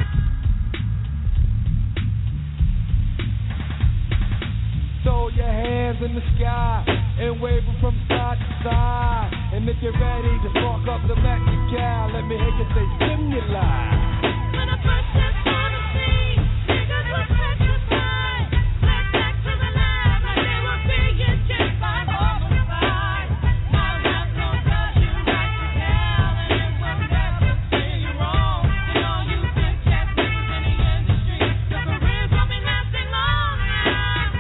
Throw your hands in the sky and wave them from side to side. And if you're ready to spark up the Mexican, let me hear you say stimuli. When I first stepped on the scene, niggas were petrified. Led back to the lab like they were being chased by homicide. My rap's gon' cause you right to hell, and it will never say you're wrong. You know you bitch ass niggas in the industry, your careers won't be lasting long now.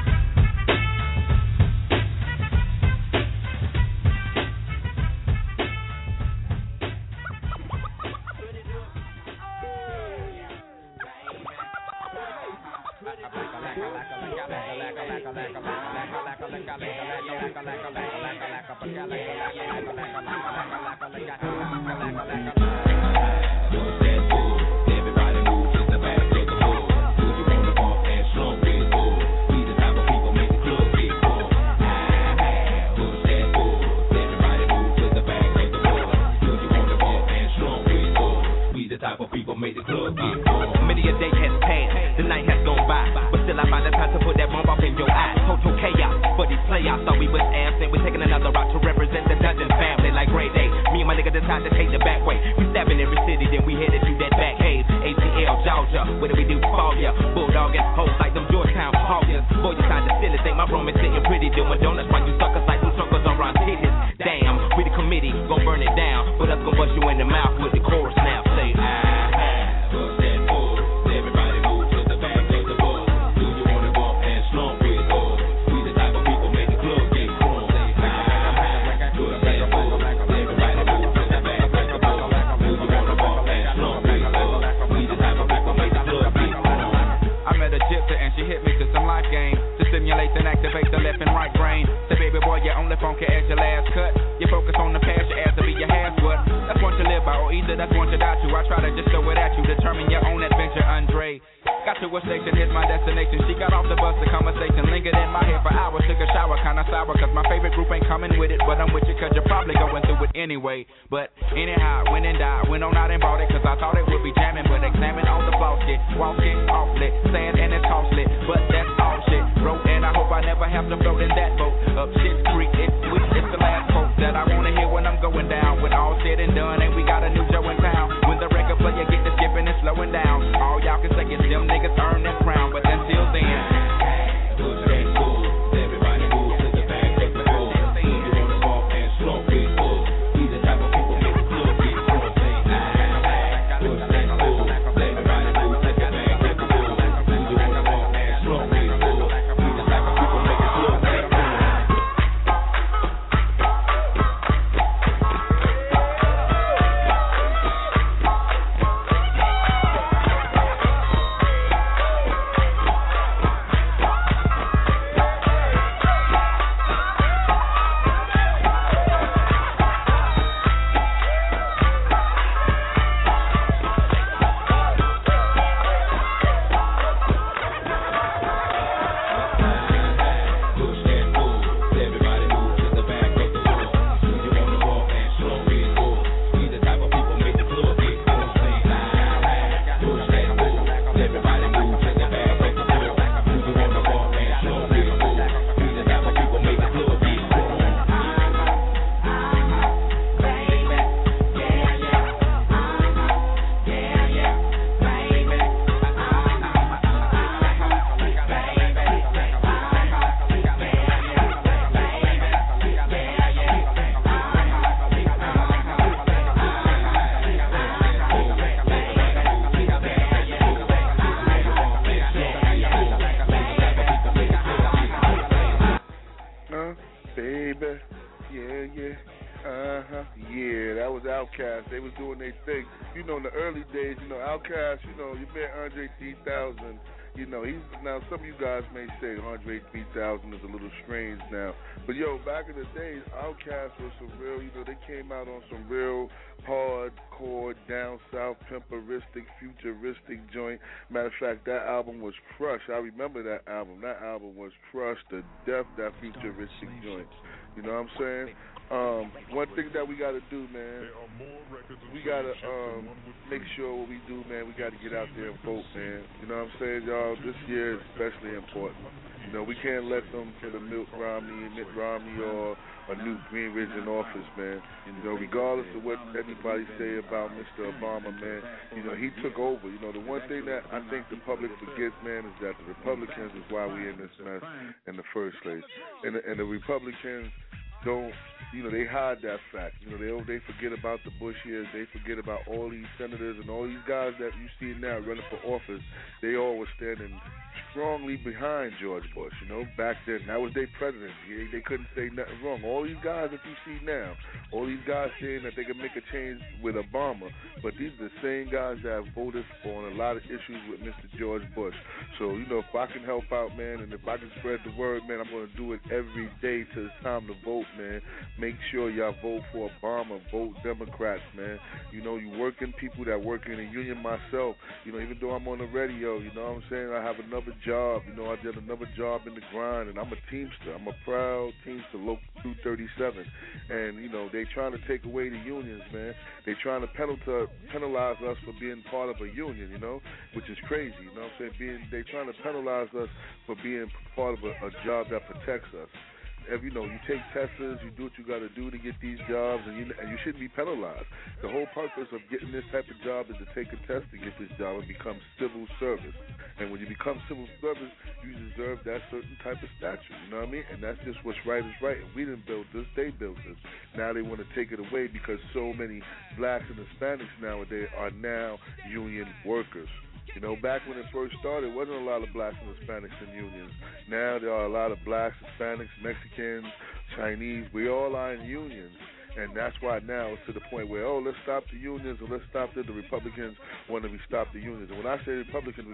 Many a day has passed, the night has gone by, but still I find the time to put that bomb off in your eyes. Total chaos, but these playoffs thought we was absent. We're taking another route to represent the Dungeon family like Grey Day. Me and my nigga decide to take the back way. We stabbing every city, then we headed to that back cave. ATL, Georgia, what do we do for ya? Bulldog and hoes like them Georgetown Hawkins. Boy, you kinda silly, think my room is sitting pretty, doing donuts while you suckers like them suckers around titties. Damn, we the committee, gon' burn it down, but us gon' bust you in the mouth with the chorus now. Say, and activate the left and right brain. Say, baby boy, you're only funky as your last cut. You focus on the past, your ass to be your half what. That's what you live by, or either that's what you die to. I try to just throw it at you, determine your own adventure, Andre. Got to a station, here's my destination. She got off the bus, the conversation lingered in my head for hours. Took a shower, kinda sour, cause my favorite group ain't coming with it. But I'm with you, cause you're probably going through it anyway. But anyhow, went and died, went on out and bought it, cause I thought it would be jamming. But examine on the floss, get walking awfully, sad and it's costly. But that's all shit, broke, and I hope I never have to float in that boat. Up shit's creek, it's sweet, it's the last quote that I wanna hear when I'm going down. When all said and done, and we got a new Joe in town. When the record player get to skipping and slowing down, all y'all can say is them niggas earn that crown, but until then. Baby, yeah. Yeah, that was Outkast. They was doing their thing. You know, in the early days, you know, Outkast, you know, you met Andre 3000. You know, he's now some of you guys may say Andre 3000 is a little strange now. But yo, back in the days, Outkast was some real, you know, they came out on some real hardcore, down south, pimperistic, futuristic joint. Matter of fact, that album was crushed. I remember that album. That album was crushed to death, that futuristic joint. You know what I'm saying? One thing that we gotta do, man, we gotta make sure what we do, man, we gotta get out there and vote, man. You know what I'm saying, y'all? This year is especially important. You know, we can't let them put a Mitt Romney or a Newt Gingrich in office, man. You know, regardless of what anybody say about Mr. Obama, man, you know, he took over. You know, the one thing that I think the public forgets, man, is that the Republicans is why we in this mess in the first place. And the Republicans don't, you know, they hide that fact. You know, they forget about the Bush years. They forget about all these senators and all these guys that you see now running for office. They all were standing strongly behind George Bush. You know, back then, that was their president. They couldn't say nothing wrong. All these guys that you see now, all these guys saying that they can make a change with Obama, but these are the same guys that have voted on a lot of issues with Mr. George Bush. So, you know, if I can help out, man, and if I can spread the word, man, I'm going to do it every day till it's time to vote, man. Make sure y'all vote for Obama. Vote Democrats, man. You know, you working people that work in a union myself. You know, even though I'm on the radio, you know what I'm saying? I have another job. You know, I did another job in the grind, and I'm a Teamster. I'm a proud Teamster, Local 237. And, you know, they trying to take away the unions, man. They trying to penalize us for being part of a union, you know, which is crazy. You know what I'm saying? They trying to penalize us for being part of a job that protects us. If, you know, you take tests, you do what you got to do to get these jobs, and you shouldn't be penalized. The whole purpose of getting this type of job is to take a test to get this job and become civil service. And when you become civil service, you deserve that certain type of stature. You know what I mean? And that's just what's right is right. And we didn't build this; they built this. Now they want to take it away because so many blacks and Hispanics nowadays are now union workers. You know, back when it first started, there wasn't a lot of blacks and Hispanics in unions. Now there are a lot of blacks, Hispanics, Mexicans, Chinese. We all are in unions. And that's why now it's to the point where, let's stop the unions or let's stop the Republicans want to stop the unions. And when I say Republicans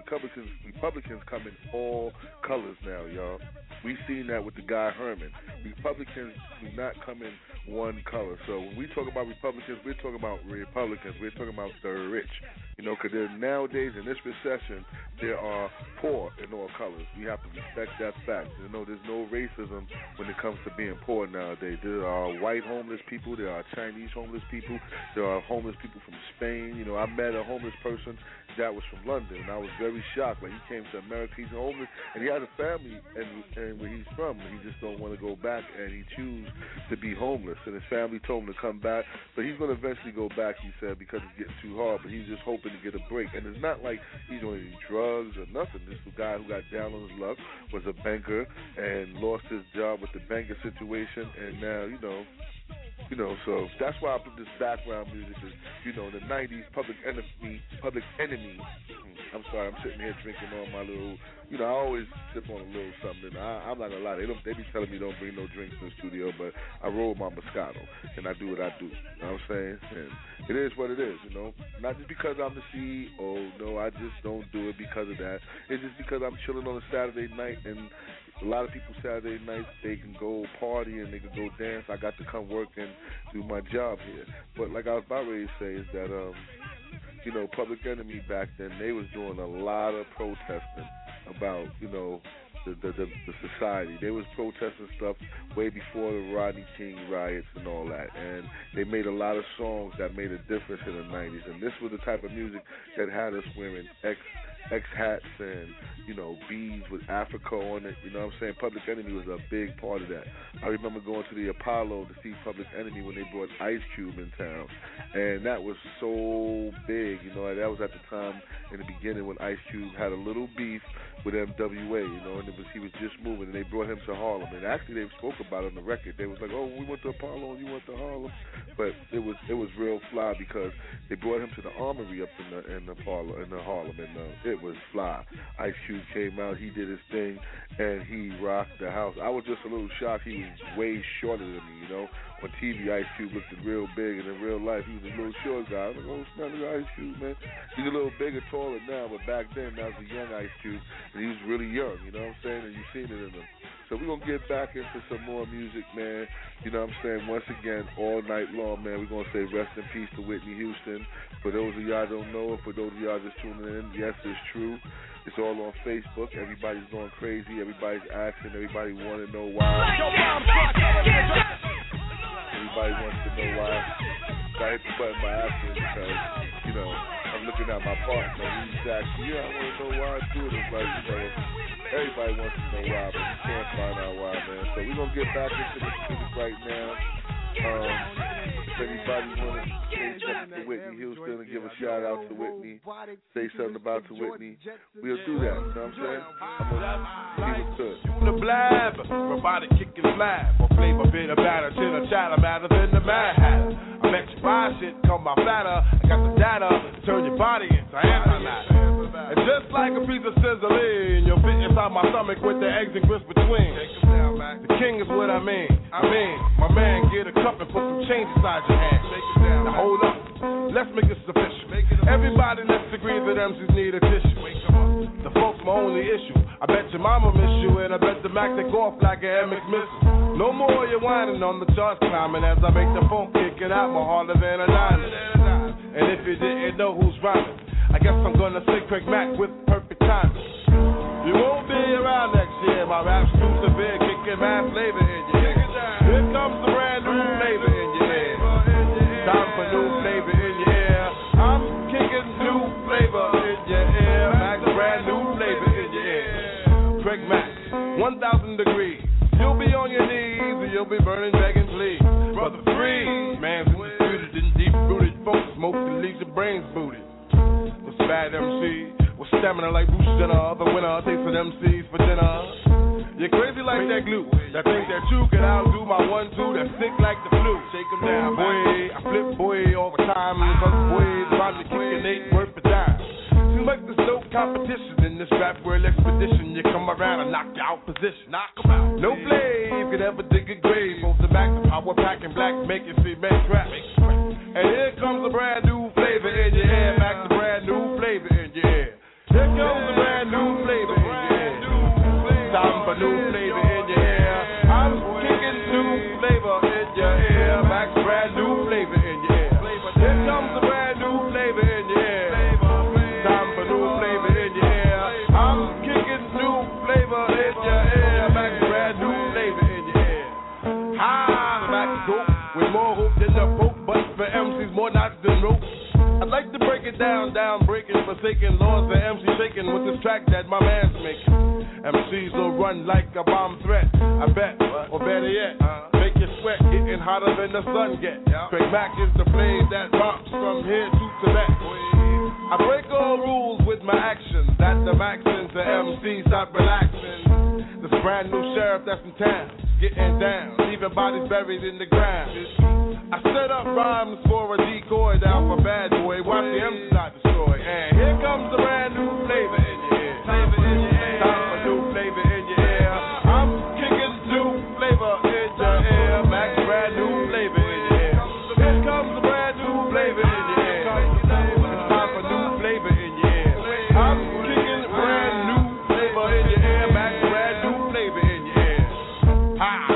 come in all colors now, y'all. We've seen that with the guy Herman. Republicans do not come in one color. So when we talk about Republicans, we're talking about Republicans. We're talking about the rich. You know, because nowadays in this recession, there are poor in all colors. We have to respect that fact. You know, there's no racism when it comes to being poor nowadays. There are white homeless people. There are Chinese homeless people. There are homeless people from Spain. You know, I met a homeless person that was from London, and I was very shocked. Like, he came to America, he's homeless, and he has a family, and where he's from, he just don't want to go back, and he choose to be homeless. And his family told him to come back, but he's going to eventually go back, he said, because it's getting too hard, but he's just hoping to get a break. And it's not like he's on any drugs or nothing. This guy who got down on his luck was a banker and lost his job with the banker situation, and now, you know, so that's why I put this background music. Is, you know, in the 90s, Public Enemy. I'm sorry, I'm sitting here drinking all my little, you know, I always sip on a little something. I'm not gonna lie, they be telling me don't bring no drinks in the studio, but I roll my Moscato and I do what I do. You know what I'm saying? And it is what it is, you know. Not just because I'm the CEO, no, I just don't do it because of that. It's just because I'm chilling on a Saturday night, and a lot of people Saturday nights they can go party and they can go dance. I got to come work and do my job here. But like I was about ready to say is that you know, Public Enemy back then, they was doing a lot of protesting about, you know, the society. They was protesting stuff way before the Rodney King riots and all that. And they made a lot of songs that made a difference in the 90s. And this was the type of music that had us wearing X hats and, you know, beads with Africa on it. You know what I'm saying? Public Enemy was a big part of that. I remember going to the Apollo to see Public Enemy when they brought Ice Cube in town. And that was so big, you know. That was at the time in the beginning when Ice Cube had a little beef with MWA, you know, and he was just moving, and they brought him to Harlem. And actually, they spoke about it on the record. They was like, "Oh, we went to Apollo and you went to Harlem," but it was real fly because they brought him to the Armory up in Harlem, and shit was fly. Ice Cube came out, he did his thing, and he rocked the house. I was just a little shocked. He was way shorter than me, you know. On TV, Ice Cube looked real big, and in real life, he was a little short guy. I was like, oh, snap, look at Ice Cube, man. He's a little bigger, taller now, but back then, that was a young Ice Cube, and he was really young, you know what I'm saying? And you seen it in him. So we're going to get back into some more music, man. You know what I'm saying? Once again, all night long, man, we're going to say rest in peace to Whitney Houston. For those of y'all don't know, or for those of y'all just tuning in, yes, it's true. It's all on Facebook. Everybody's going crazy. Everybody's asking. Everybody want to know why. Everybody wants to know why. So I hit the button by accident because, you know, I'm looking at my partner. He's asking, yeah, I want to know why I do it. It's like, you know, everybody wants to know why, but you can't find out why, man. So we're going to get back into this music right now. If anybody want to say something to Whitney Houston and give a shout out to Whitney, say something about to Whitney, we'll do that. You know what I'm saying? I'm going to keep it good. The blab, robotic kicking flab, or flavor bit of batter, chitter chatter, matter than the Mad Hatter. I bet you buy shit, come by flatter. I got the data to turn your body into antimatter. And just like a piece of sizzling, you'll fit inside my stomach with the eggs and grits between. The king is what I mean. My man, get a cup and put some change inside your hand. Now hold up, let's make this official. Everybody let's agree that MCs need a tissue. The folks my only issue. I bet your mama miss you, and I bet the Mac take off like an MX missile. No more you whining on the charts climbing as I make the phone kicking out more harder than a diamond. And if you didn't know who's rhyming, I guess I'm gonna say Craig Mack with perfect timing. You won't be around next year. My rap's too severe, kicking mad flavor in your ear. Here comes the brand new flavor in your ear. Time for new flavor in your ear. I'm kicking new flavor in your ear. Max, brand new flavor in your ear. Craig Mack, 1,000 degrees. You'll be on your knees and you'll be burning, begging, please. Brother free, man's disputed and deep-rooted. Folks smoke and leave your brains booted. What's bad MC? With stamina like Bruce Jenner, the winner takes an MCs for dinner. You're crazy like that glue. That think that you can outdo my 1-2 that's sick like the flu. Shake 'em down, boy. I flip, boy, all the time. Because boys trying to kick an 8 worth a dime. Seems like there's no competition in this rap world expedition. You come around and knock you out position. Knock 'em out. No flame could ever dig a grave. Both the back, the power pack, and black make you see men trap. And here comes a brand new flavor in your ear. Max, a brand new flavor in your ear. Here comes a brand new flavor in your ear. Time for new flavor in your ear. I'm kicking new flavor in your ear. Max, brand new flavor in your ear. Here comes a brand new flavor in your ear. Time for new flavor in your ear. I'm kicking new flavor in your ear. Max, brand new flavor in your ear. Max dope with more hope than the Pope, but for MCs more knots than rope. I'd like to break it down, breaking, forsaken laws the MC shaking with this track that my man's making. MCs will run like a bomb threat, I bet, or better yet, make you sweat, getting hotter than the sun gets. Craig Mack is the flame that rocks from here to Tibet. I break all rules with my actions, that the Maxins, the MCs stop relaxing. This brand new sheriff that's in town, getting down, leaving bodies buried in the ground. I set up rhymes for a decoy down for bad boy. Watch the MC not destroy. And here comes the brand new flavor in your ear. Time for new flavor in your ear. I'm kicking new flavor in your ear. Max, brand new flavor in your ear. Here comes the brand new flavor in your ear. It's time for new flavor in your ear. I'm kicking brand new flavor in your ear. Max, brand new flavor in your ear. Ha!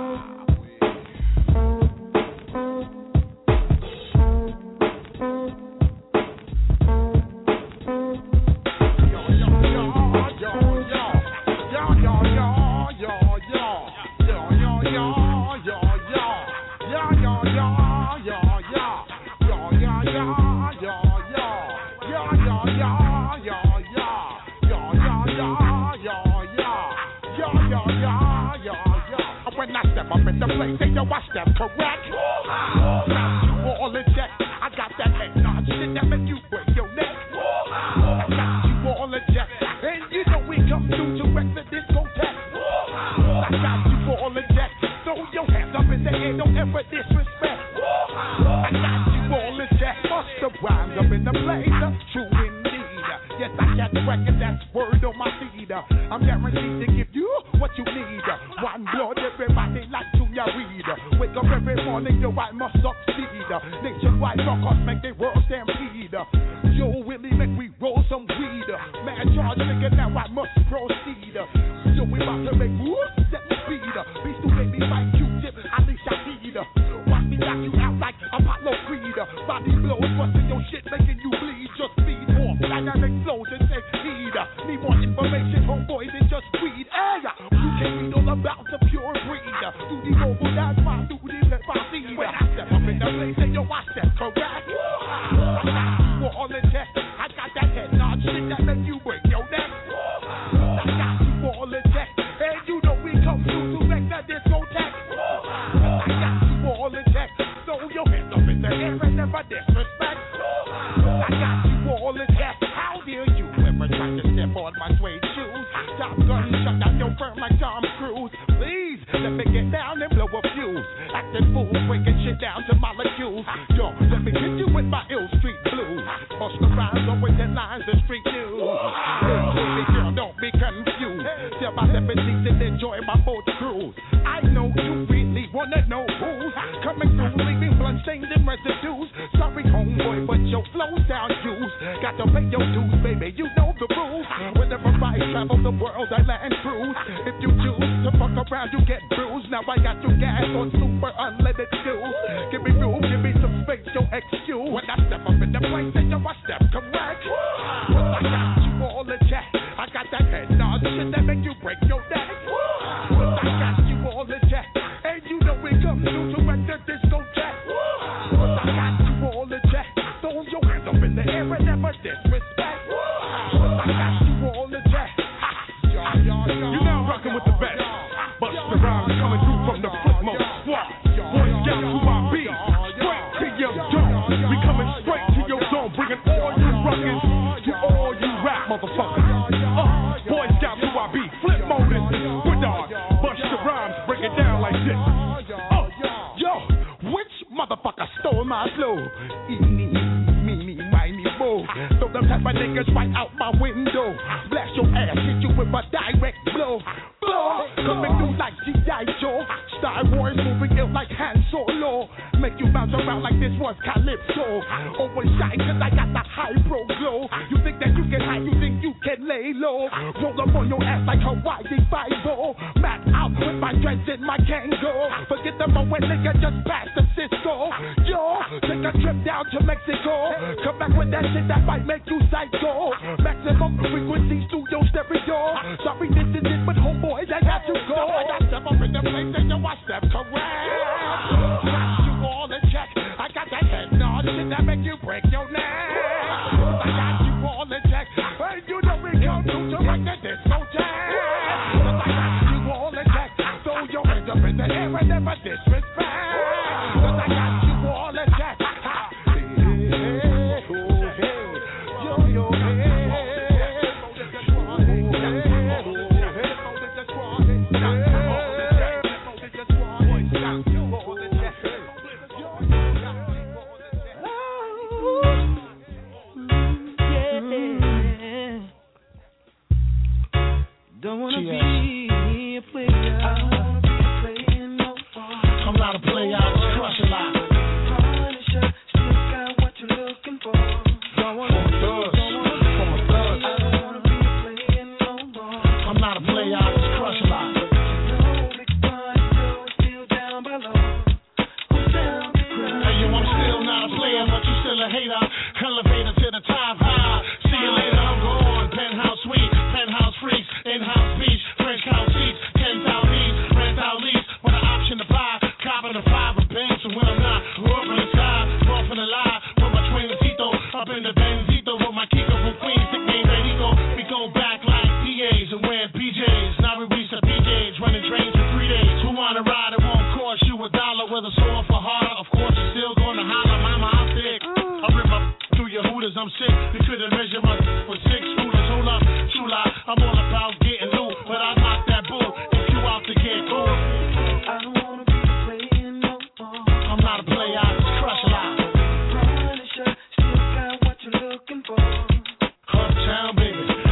When I step up in the place, say yo, I step correct. Got you all in check. I got that head nod shit that make you break your neck. I got you all in check, and you know we come through to wreck the discotheque. I got you all in check. Throw your hands up in the air, don't ever disrespect. I got you all in check. Bust the rhymes up in the place, true indeed. Yes, I can got the record, that's word on my feed. I'm guaranteed to give you what you need. One blood, everybody like Junior Reed. Wake up every morning, yo, I must succeed. Nationwide rockers make the world stampede. Yo, Willie, make we roll some weed. Man, charge nigga, now I must proceed. Yo, we about to make moves, set the speed. Beast to make me fight Q-tip, at least I need. Watch me knock you out like Apollo Creed. Body blows, busting your shit, making you bleed. Just feed more dynamic flows and take heed. Need more information, homeboy, than just weed. Hey, you can't read all about the pure breed. Do the noble, that's my duty, let my seed. When I step up in the place, and yo, I step correct. I got you all in check. I got that head nod shit that make you break your neck. I got you all in check. And you know we come through to make that discotheque. I got you all in check. Throw your hands up in the air and never disrespect. I got you all in check. How dare you ever try to step on my suede shoes? Top gun shut down your firm like Tom Cruise. Please let me get down and blow a fuse. Acting fool, breaking shit down to molecules. Yo, let me hit you with my ill street blues. Push the rhymes always in lines of street news. Hey, baby girl, don't be confused. Step by step and teach and enjoy my boat cruise. I know you really wanna know who's coming through, leaving blood stains and residues. Sorry, homeboy, but your flow's down used. Got to pay your dues, baby, you know the rules. Whenever I travel the world, I land cruise. If you choose to fuck around, you get bruised. Now I got you gas on super unleaded fuel. Give me room, give me some space, your excuse. When I step up in the place, then I step correct. Cause I got you all in check. I got that head nod shit that make you break your neck. Cause I got you all in check. And you know we come through to wreck the discotheque. Cause I got you all in check. Throw your hands up in the air and never disrespect. Cause I got you all in check. You're now rocking with the best. Busta Rhymes coming through from the footmost squad. Boy Scouts who I be. Straight to your dome. We coming straight to your dome. Bringing all you rockers to all you rap motherfuckers. Boy Scouts who I be. Flip mode is with dog. Busta Rhymes break it down like this. Yo, which motherfucker stole my flow? Me, whiny bull. Throw them type of niggas right out my window. Blast your ass, hit you with a direct blow. Coming through like G.I. Joe. Star Wars moving ill like Han Solo. Make you bounce around like this was Calypso. Always shine cause I got the high pro glow. You think that you can hide, you think you can lay low. Roll up on your ass like Hawaii Five-O. Map out with my dreads in my Kango. Forget the moment nigga just past the Cisco. Yo, take a trip down to Mexico. Come back with that shit that might make you psycho. Maximum frequency studio stereo. Sorry this is it but homeboys I got to go. I got step up in the place and yo I step correct. Got you all in check. I got that head nod shit that make you break your neck. I got you all in check. And you know we come through to wreck the discotheque. I got you all in check. Throw your hands up in the air and never disrespect. Cause I got you all in check. Don't wanna be a player. I don't wanna be a player no more. I'm not a player, I just crush a lot. Punisher, still got what you're looking for. Don't wanna be a thug. I don't wanna be a player no more. I'm not a player, I just crush a lot. No big fun, still down below. Who's down to cry? Hey yo, I'm still not a player, but you still a hater. Elevator to the top high. See you later, I'm gone. Penthouse suite, penthouse freaks, in-house beach, French couch seats, 10,000 east, rent out lease, with an option to buy, copping a five of banks, and when I'm not, up in the sky, off in the lie, with my twincito, up in the Benzito, with my Kiko from Queens, nickname Benito, we go back like DAs and wear PJs, now we reach the PJs, running trains for 3 days, who wanna ride, it won't cost you $1, with a sword for harder, of course you're still gonna holler, mama, I'm sick, I rip my through your hooters, I'm sick, you couldn't measure my for 6 rulers, hold up, true lie, I'm all about getting loot, but I knock that bull if you out to get cool. I don't wanna be a player no more. I'm not a player, I just crush a lot. Punisher, still got what you're looking for. Uptown, baby,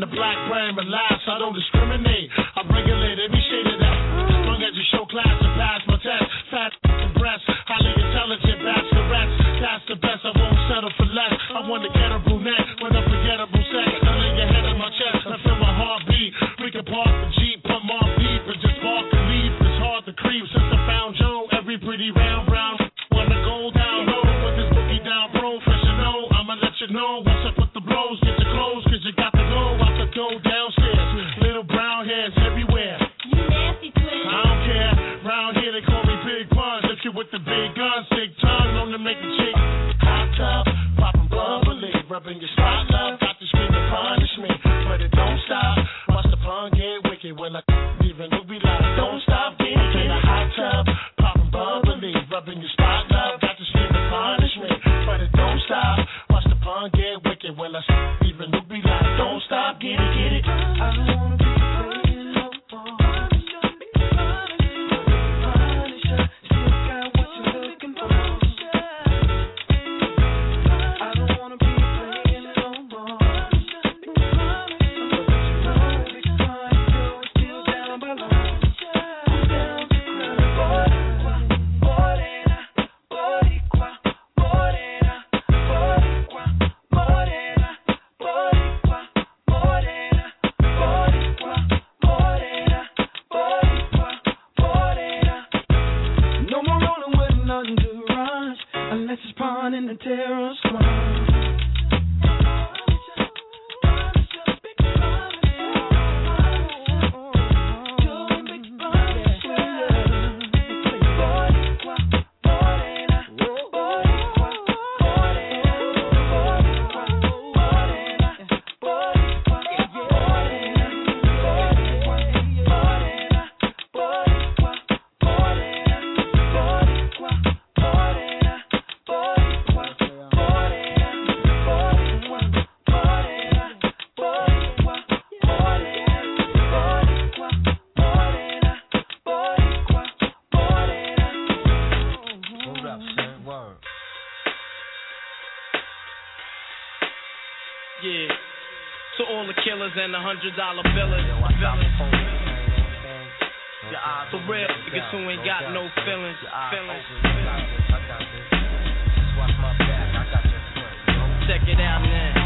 the black brand, relax, I don't discriminate. I regulate every shade of that. As long as you show class and pass my test. Fat breasts, highly intelligent bachelorettes. That's the best, I won't settle for less. I want to get a brunette with unforgettable sex. I lay your head on my chest, I feel my heartbeat. We can park the Jeep, put more deep, and just walk and leave. It's hard to creep since I found Joe. Every pretty round brown wanna go down low. Put this boogie down, bro, fresh and know. I'ma let you know once I put the blows. Get your clothes, cause you got to go out the door downstairs. Little brown hairs everywhere. You nasty twin. I don't care. Round here they call me Big Pun. If you with the big guns, big tongue, known to make a chick hot tub, poppin' bubbly, rubbing your spot love. Got to scream and punish me, but it don't stop. Watch the pun get wicked when I even look be like, don't stop, get it in a hot tub, poppin' bubbly, rubbing your spot love. Got to scream and punish me, but it don't stop. Watch the pun get wicked when I even look be like, don't stop, get it, get it. I don't wanna be playing no more. In the terror squad. Yeah, to all the killers and the $100 billers. For real, niggas who ain't got no feelings. Check it out now.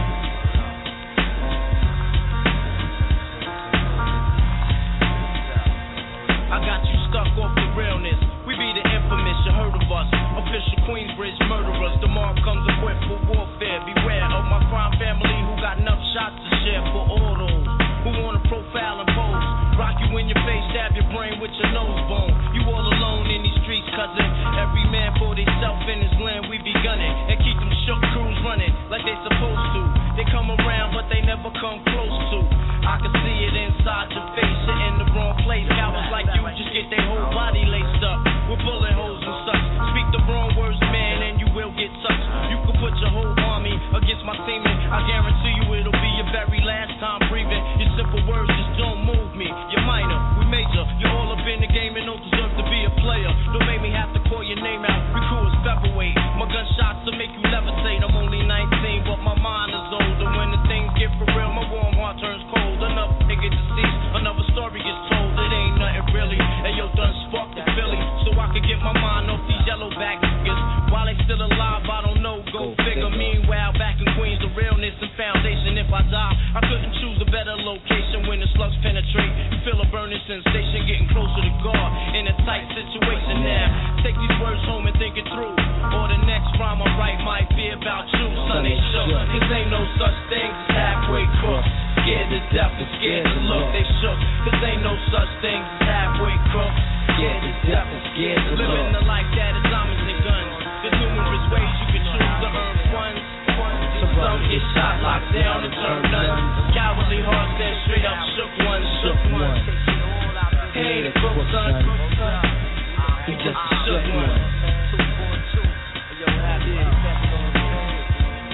I got you stuck off the realness. We be the infamous, you heard of us. Official Queensbridge murderers. Tomorrow comes equipped for warfare. Beware of my crime family who got enough shots to share for all those who wanna profile and pose. Rock you in your face, stab your brain with your nose bone. You all alone in these streets, cousin. Every man for themself in his land, we be gunning. And keep them shook crews running like they supposed to. They come around, but they never come close to. I can see it inside your face, you're in the wrong place. Cowards like you just get their whole body laced up with bullet holes and such. Speak the wrong words, man, and you will get touched. You can put your whole army against my semen. I guarantee you it'll be your very last time breathing. Your simple words just don't move me. You're minor, we major. You're all up in the game and don't deserve to be a player. Don't make me have to call your name out. We crew is featherweight. My gunshots will make you levitate. I'm only 19, but my mind is older. When the things get for real, my warm heart turns cold. Enough nigga deceased, another story gets told. It ain't nothing really. And yo, done sparked the Philly, so I can get my mind off these yellow back niggas. While they still alive, I don't know. Go figure. Meanwhile, back in Queens, the realness and foundation. If I die, I couldn't choose a better location. When the slugs penetrate, you feel a burning sensation, getting closer to God in a tight situation. Now, take these words home and think it through. Or the next rhyme I write might be about you. Son, they shook. Cause ain't no such thing as halfway crooks. Scared to death and scared to look. They shook. Cause ain't no such thing as halfway crooks. Scared to death and scared to look. Living the life that is diamonds and guns. There's numerous ways you can choose to earn funds. Some get shot, locked down, and turn nuns. Cowardly hearts that straight up shook ones, shook ones. He ain't a crook, son. He just a shook one.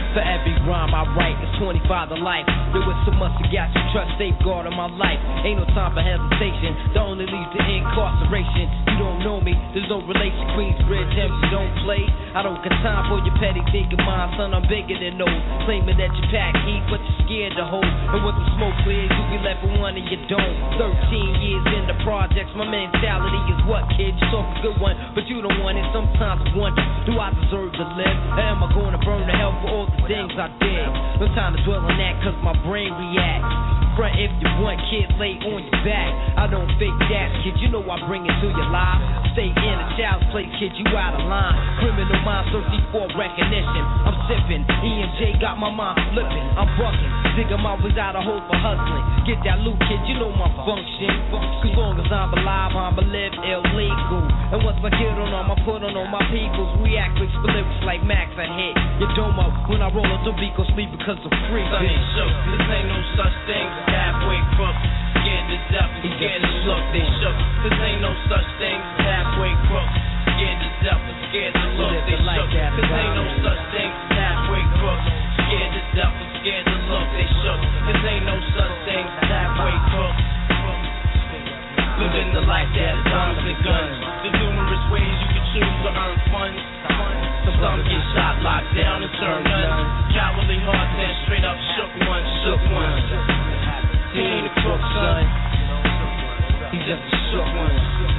For every rhyme I write, it's 25 to life. There was so much to got you trust, safeguard in my life. Ain't no time for hesitation, the only leads to incarceration. You don't know me, there's no relation. Queensbridge, MC, don't play. I don't got time for your petty thinking, mind, son, I'm bigger than those. Claiming that you pack heat, but you're scared to hold. And when the smoke clears, you be left with one and you don't. 13 years in the projects, my mentality is what, kid? You talk a good one, but you don't want it. Sometimes I wonder, do I deserve to live? Or am I going to burn to hell for all the things I did? No time to dwell on that, cause my brain reacts. Front if you want, kid, lay on your back. I don't fake that, kid, you know I bring it to your life. Stay in a child's place, kid, you out of line. Criminal mind thirsty for recognition. I'm sipping, EMJ got my mind flipping. I'm bucking, digging my ways out of hole for hustling. Get that loot, kid, you know my function. Cause long as I'm alive, I'ma live illegal. And once I get on them, I put on all my peoples. React with lyrics like Max, I hit your domo. When I roll up the beat, go sleep because I'm free. Son ain't shook, this ain't no such thing as halfway crooks. Scared to death and scared to look, they shook. This ain't no such thing as halfway crooks. Scared to death and scared to look, they shook. This ain't no such thing as halfway crooks. Scared to death and scared to look, they shook. This ain't no such thing as halfway crooks. Living the life that is arms and guns. There's numerous ways you can choose to earn funds. Some get shot, locked down, and turn nuns. Cowardly hearts and straight up shook ones, shook ones. He ain't a crook, son. He's just a shook one.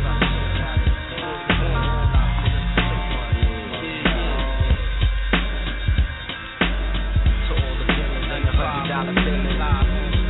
To all the dealers and the $100 bill live.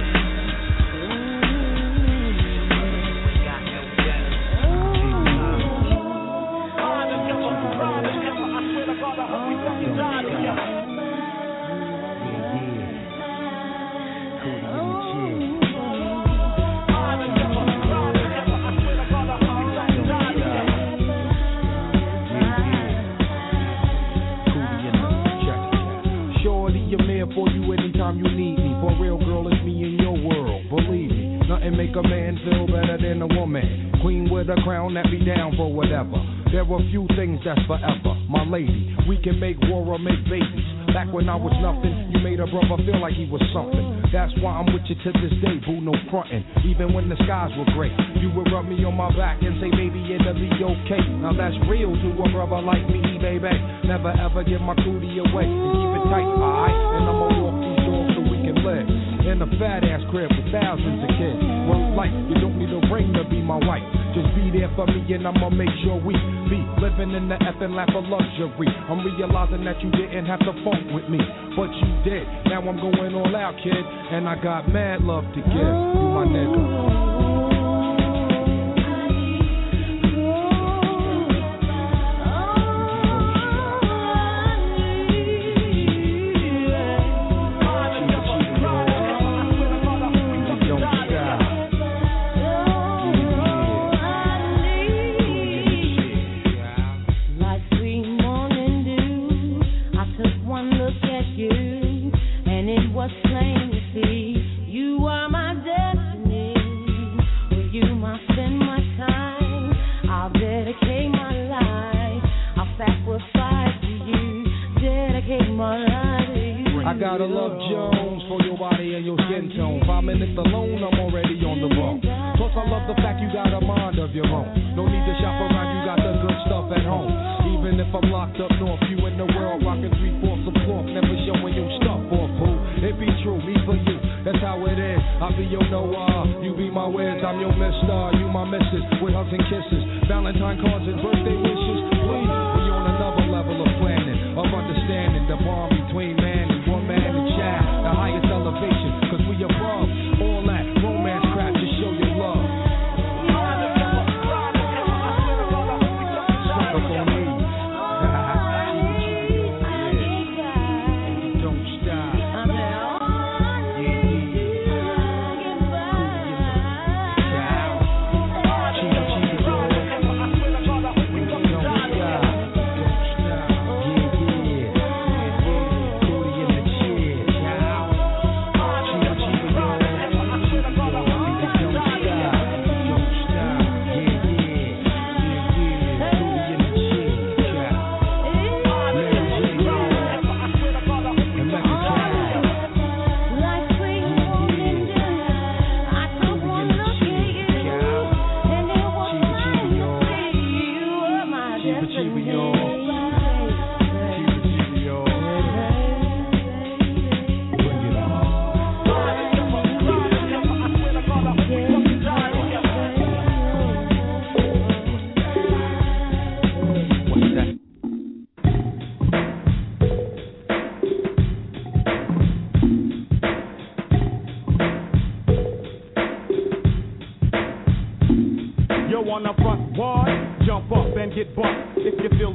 For you anytime you need me. For real, girl, it's me in your world. Believe me, nothing make a man feel better than a woman. Queen with a crown that be down for whatever. There are few things that's forever. My lady, we can make war or make babies. Back when I was nothing, you made a brother feel like he was something. That's why I'm with you to this day, boo, no frontin'. Even when the skies were gray, you would rub me on my back and say, baby, it'll be okay. Now that's real to a brother like me, baby. Never ever give my cootie away and keep it tight, alright? And I'ma walk these doors so we can live in a fat ass crib with thousands of kids. Work life, you don't need a ring to be my wife. Just be there for me and I'ma make sure we be living in the effing lap of luxury. I'm realizing that you didn't have to funk with me, but you did. Now I'm going all out, kid, and I got mad love to give you, my nigga. I gotta love Jones for your body and your skin tone. 5 minutes alone, I'm already on the bone. Plus, I love the fact you got a mind of your own. No need to shop around, you got the good stuff at home. Even if I'm locked up north, you in the world rocking 3/4 of cloth, never showing your stuff off, boo. It be true, me for you, that's how it is. I be your Noah, you be my Wiz, I'm your mister, you my missus, with hugs and kisses, Valentine cards and birthday wishes. Please, we on another level of planning, of understanding the bond between man and woman and child, the highest elevation, cause we above all that romance crap to show your love. Suck on me. Don't stop.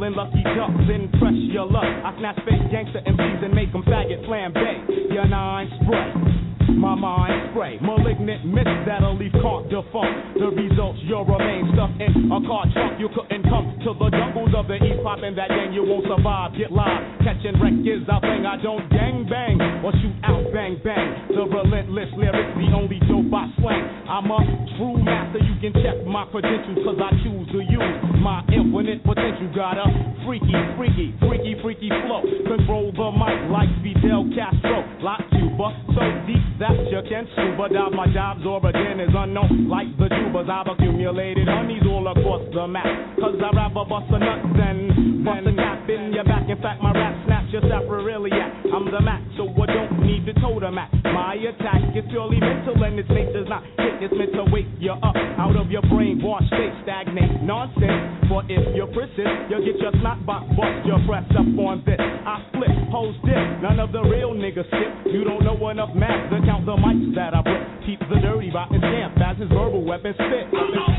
Selling lucky ducks and press your luck. I snatch fake gangster MCs and make them faggot flambe. Your nine spray. My mind spray, malignant mist that'll leave caught defunct. The results, you'll remain stuffed in a car trunk. You couldn't come to the jungles of the East, poppin' that gang, you won't survive. Get live, catching wreck is our thing. I don't gang bang or shoot out bang bang. The relentless lyrics, the only dope I slang. I'm a true master, you can check my credentials, cause I choose to use my infinite potential. Got a freaky flow. Control the mic like Fidel Castro. Like Cuba, so deep that you can scuba dive. My job's origin is unknown, like the tubers. I've accumulated honeys all across the map. Cause I rap a bust a nut, then bust a cap in your back. In fact, my rap snaps your sapriliac. I'm the Mac, so I don't need the totem at. My attack is purely mental and its nature's not hit. It's meant to wake you up out of your brainwashed state. Stagnate nonsense, for if you persist, you'll get your snot box bust. You'll press up on this. I flip, hoes dip, none of the real niggas skip. You don't know enough math to count the mics that I rip. Keep the dirty rotten stamp as his verbal weapon spit.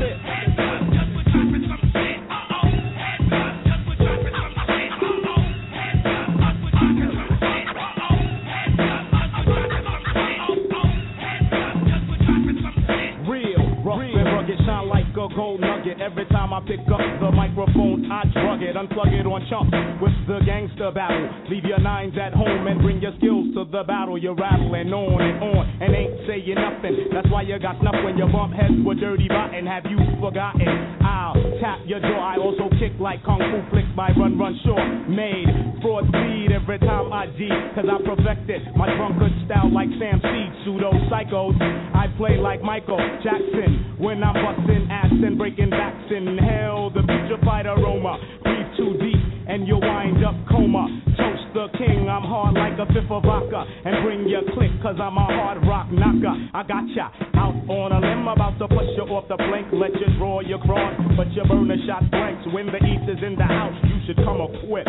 Shine like a gold nugget. Every time I pick up the microphone, I drug it, unplug it on chumps with the gangster battle. Leave your nines at home and bring your skills to the battle. You're rattling on and ain't saying nothing. That's why you got snuff when you bump heads with dirty rotten. Have you forgotten? I'll tap your jaw. I also kick like kung fu flicks by Run Short. Made fraud bleed every time I G, cause I perfected my drunkard style like Sam Seed. Pseudo psychos, I play like Michael Jackson when I'm busting ass and breaking backs. Inhale the putrefied aroma, breathe too deep and you'll wind up coma. Toast the king, I'm hard like a fifth of vodka, and bring your click cause I'm a hard rock knocker. I got ya out on a limb, about to push you off the plank. Let you draw your cross, but you burn a shot blanks. When the east is in the house, you should come a quit.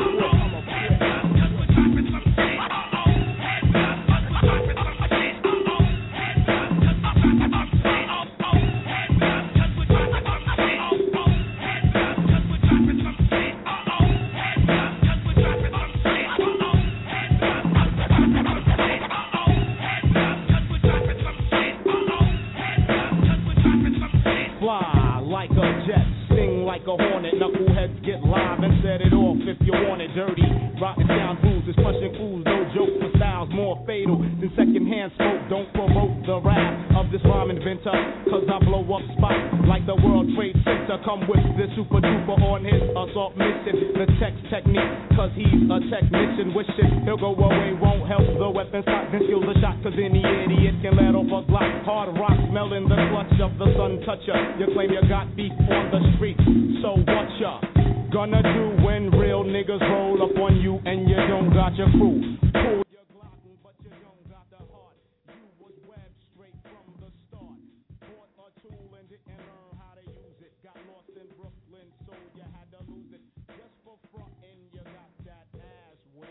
Like a hornet, knuckleheads get live and set it off if you want it dirty. Rotten down bruises, punching fools, no joke for styles more fatal than secondhand smoke. Don't promote the wrath of this rhyme inventor, cause I blow up spots like the World Trade Center. Come with this super duper on his assault mission. The text technique, cause he's a technician. Wishing he'll go away, won't help the weapon stock. Then steal the shot, cause any idiot can let off a Glock. Hard rock smelling the clutch of the sun toucher. You claim you got beef on the street, so what ya gonna do when real niggas roll up on you and you don't got your crew? Pull your Glock, but you don't got the heart. You was webbed straight from the start. Bought a tool and didn't learn how to use it. Got lost in Brooklyn, so you had to lose it. Just for frontin', you got that ass wet.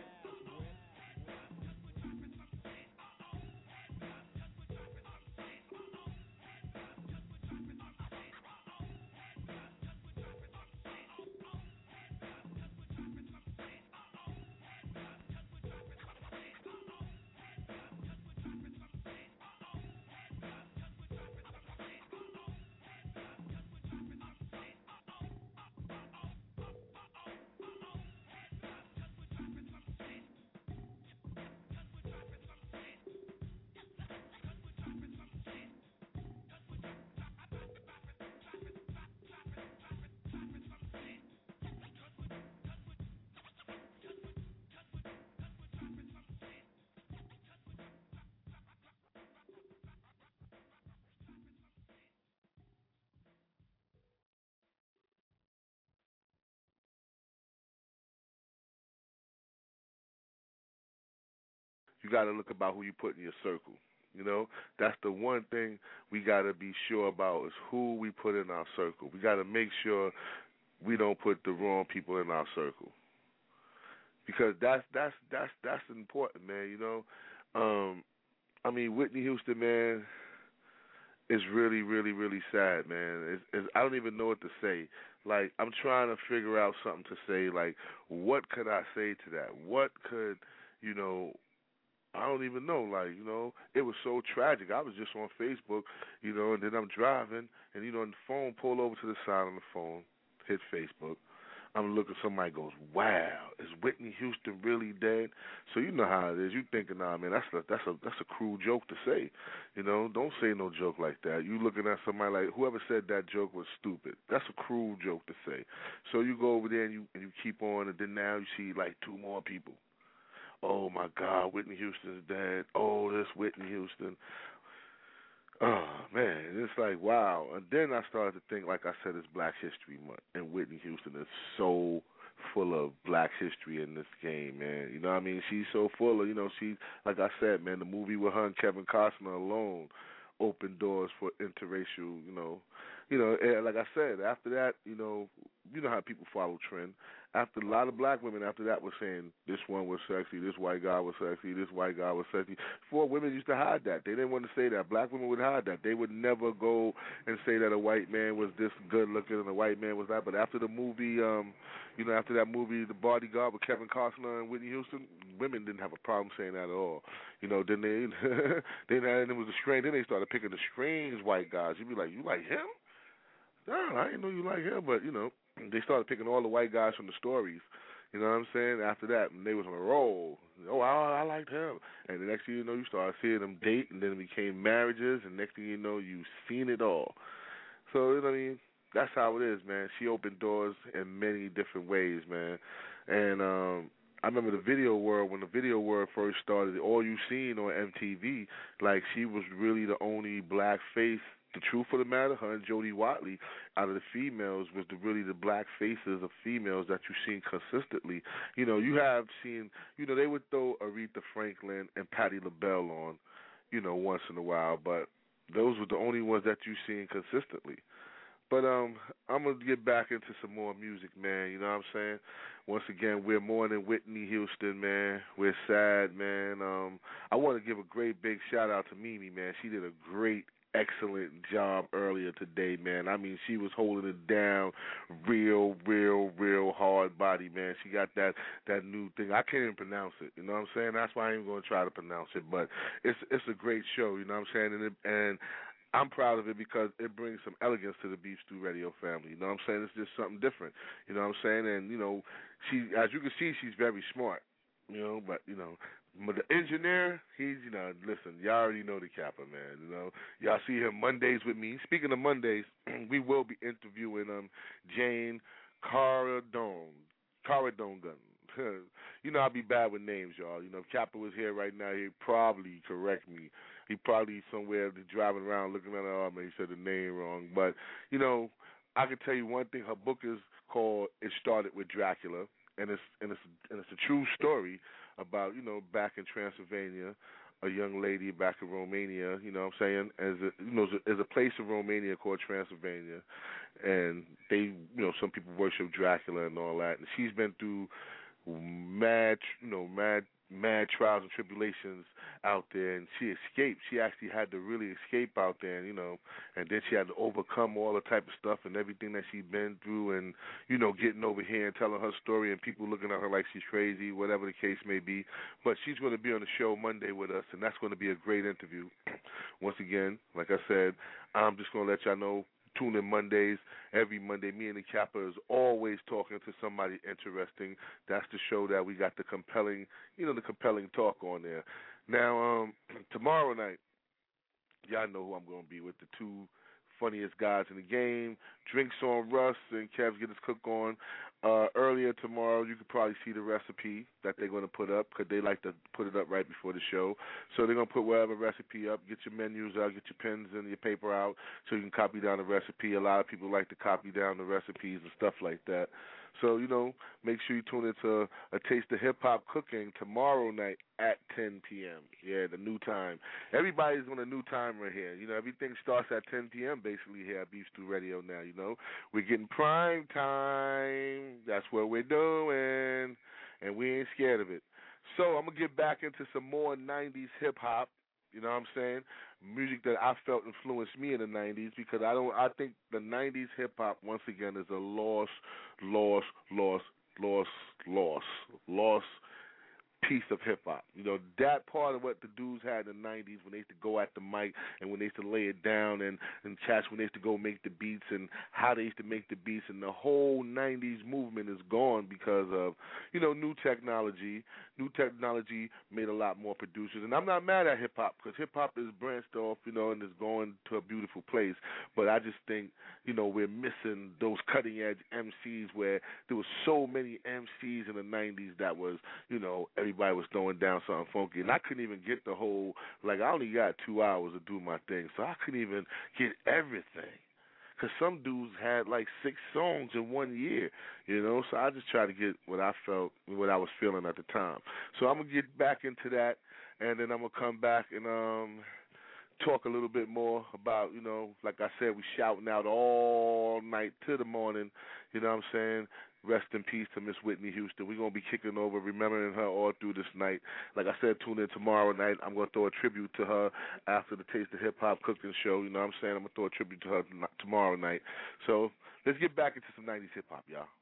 You got to look about who you put in your circle. You know, that's the one thing we got to be sure about is who we put in our circle. We got to make sure we don't put the wrong people in our circle, because that's important, man. You know, I mean, Whitney Houston, man. It's really, really, really sad, man. I don't even know what to say. Like, I'm trying to figure out something to say. Like, what could I say to that? What could, I don't even know. Like, it was so tragic. I was just on Facebook, and then I'm driving, and, the phone pulled over to the side on the phone, hit Facebook. I'm looking, somebody goes, wow, is Whitney Houston really dead? So you know how it is. You thinking, nah, man, that's a cruel joke to say. Don't say no joke like that. You looking at somebody like, whoever said that joke was stupid. That's a cruel joke to say. So you go over there and you keep on, and then now you see like two more people. Oh, my God, Whitney Houston's dead. Oh, this Whitney Houston. Oh, man, it's like, wow. And then I started to think, like I said, it's Black History Month, and Whitney Houston is so full of Black history in this game, man. You know what I mean? She's so full of, she, like I said, man, the movie with her and Kevin Costner alone opened doors for interracial, and like I said, after that, you know how people follow trend. After a lot of black women after that were saying this one was sexy, this white guy was sexy, this white guy was sexy. Before, women used to hide that. They didn't want to say that. Black women would hide that. They would never go and say that a white man was this good looking and a white man was that. But after the movie, after that movie, The Bodyguard with Kevin Costner and Whitney Houston, women didn't have a problem saying that at all. Then then it was a strange. Then they started picking the strange white guys. You'd be like, you like him? No, I didn't know you like him, but they started picking all the white guys from the stories. You know what I'm saying? After that, and they was on a roll. Oh, I liked him. And the next thing you know, you started seeing them date, and then it became marriages, and next thing you know, you've seen it all. So, that's how it is, man. She opened doors in many different ways, man. And I remember the video world, when the video world first started, all you seen on MTV, like she was really the only black face. The truth of the matter, her and Jodie Watley, out of the females, was really the black faces of females that you've seen consistently. You have seen, they would throw Aretha Franklin and Patti LaBelle on, once in a while, but those were the only ones that you've seen consistently. But I'm going to get back into some more music, man, you know what I'm saying? Once again, we're more than Whitney Houston, man. We're sad, man. I want to give a great big shout-out to Mimi, man. She did a great excellent job earlier today, man. I mean, she was holding it down real hard body, man. She got that new thing. I can't even pronounce it, you know what I'm saying? That's why I ain't going to try to pronounce it, but it's a great show, you know what I'm saying? And I'm proud of it because it brings some elegance to the Beef Stew Radio family, you know what I'm saying? It's just something different, you know what I'm saying? And, she, as you can see, she's very smart, but the engineer, he's, listen, y'all already know the Kappa, man, Y'all see him Mondays with me. Speaking of Mondays, we will be interviewing Jane Caradone Gun. I'll be bad with names, y'all. If Kappa was here right now, he'd probably correct me. He probably somewhere driving around looking at her, he said the name wrong. But, I can tell you one thing. Her book is called It Started with Dracula, and it's a true story about, back in Transylvania, a young lady back in Romania, you know what I'm saying, there's a place in Romania called Transylvania, and they, some people worship Dracula and all that, and she's been through mad mad trials and tribulations out there, and she escaped. She actually had to really escape out there, and then she had to overcome all the type of stuff and everything that she'd been through, and, getting over here and telling her story and people looking at her like she's crazy, whatever the case may be. But she's going to be on the show Monday with us, and that's going to be a great interview. Once again, like I said, I'm just going to let y'all know, tune in Mondays. Every Monday, me and the Kappa is always talking to somebody interesting. That's the show that we got the compelling talk on there. Now, tomorrow night, y'all know who I'm going to be with, the two funniest guys in the game, Drinks on Russ and Kev's Get His Cook on. Earlier tomorrow, you could probably see the recipe that they're going to put up because they like to put it up right before the show. So they're going to put whatever recipe up, get your menus out, get your pens and your paper out so you can copy down the recipe. A lot of people like to copy down the recipes and stuff like that. So, make sure you tune into A Taste of Hip Hop Cooking tomorrow night at 10 p.m. Yeah, the new time. Everybody's on a new time right here. Everything starts at 10 p.m. basically here at Beef Stew Radio now, We're getting prime time. That's what we're doing, and we ain't scared of it. So I'm going to get back into some more 90s hip-hop. You know what I'm saying? Music that I felt influenced me in the 90s, because I think the 90s hip hop once again is a lost piece of hip hop. You know, that part of what the dudes had in the 90s when they used to go at the mic and when they used to lay it down, and chats when they used to go make the beats and how they used to make the beats, and the whole 90s movement is gone because of, you know, new technology. New technology made a lot more producers, and I'm not mad at hip hop, because hip hop is branched off, you know, and is going to a beautiful place. But I just think, you know, we're missing those cutting edge MCs, where there was so many MCs in the 90s that was, you know, everybody was throwing down something funky, and I couldn't even get the whole, like, I only got 2 hours to do my thing, so I couldn't even get everything. Because some dudes had like 6 songs in 1 year, you know. So I just try to get what I felt, what I was feeling at the time. So I'm gonna get back into that, and then I'm gonna come back and talk a little bit more about, you know, like I said, we shouting out all night to the morning. You know what I'm saying? Rest in peace to Miss Whitney Houston. We're going to be kicking over, remembering her all through this night. Like I said, tune in tomorrow night. I'm going to throw a tribute to her after the Taste of Hip Hop cooking show. You know what I'm saying? I'm going to throw a tribute to her tomorrow night. So let's get back into some 90s hip hop, y'all.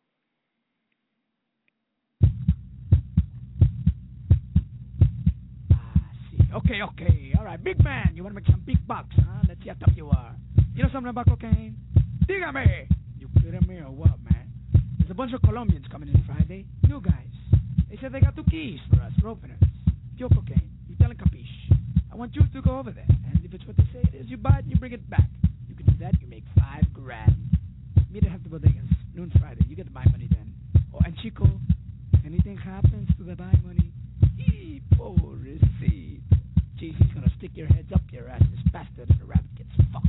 Okay. All right, big man, you want to make some big bucks, huh? Let's see how tough you are. You know something about cocaine? Dígame. You kidding me or what, man? There's a bunch of Colombians coming in Friday. New guys. They said they got 2 keys for us, for openers. Pure cocaine. You tell them capiche. I want you to go over there, and if it's what they say it is, you buy it and you bring it back. You can do that, you make $5 grand. Meet at Hefty Bodegas, noon Friday. You get the buy money then. Oh, and Chico, if anything happens to the buy money, oh, receipt. Jeez, he's gonna stick your heads up your ass as faster than the rabbit gets fucked.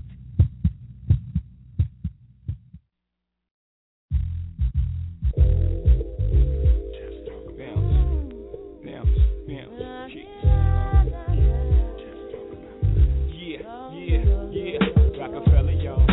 Yeah. Rockefeller, y'all.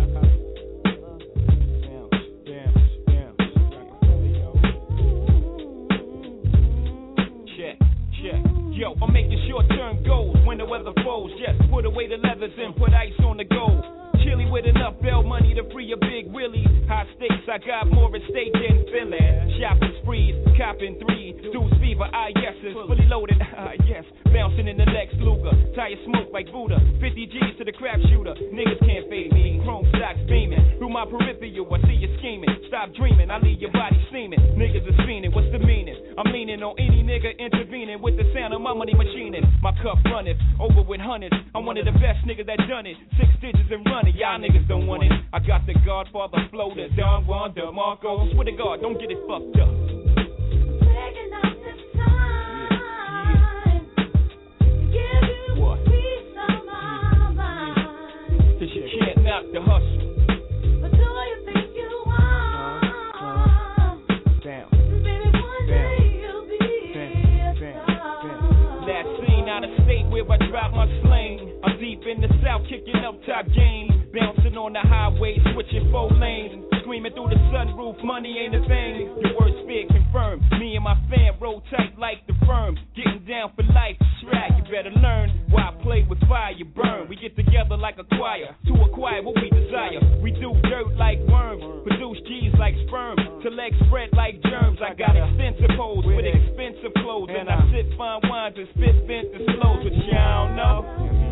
Check. Yo, I'm making short-term goals when the weather falls. Just put away the leathers and put ice on the gold. Chilly with enough bail money to free a big Willie. High stakes, I got more at stake than Philly. Shopping sprees, copping 3. Deuce fever, yeses, fully loaded, yes. Bouncing in the Lex Luger, tire smoke like Buddha. 50 G's to the crap shooter, niggas can't fade me. Chrome stocks beaming, through my peripheral, I see you scheming. Stop dreaming, I leave your body steaming. Niggas are fiending, what's the meaning? I'm leaning on any nigga intervening with the sound of my money machining. My cup running, over with hundreds. I'm one of the best niggas that done it. 6 digits and running. Y'all niggas don't want it. I got the Godfather flow, the Don Juan DeMarco. Swear to God, don't get it fucked up. Taking up this time to give you a piece of my mind. Cause you can't knock the hustle. But do you think you are? Damn. Baby, one day you'll be a star. That scene out of state where I drop my sling. I'm deep in the south, kicking up top game. Bouncing on the highway, switching 4 lanes. Screaming through the sunroof, money ain't a thing. Your words fear confirmed. Me and my fam roll tight like the firm. Getting down for life, track. You better learn why I play with fire, you burn. We get together like a choir to acquire what we desire. We do dirt like worms, produce G's like sperm. To legs spread like germs. I got extensive hoes with expensive clothes, and I sip fine wines and spit vintage slows, but y'all know.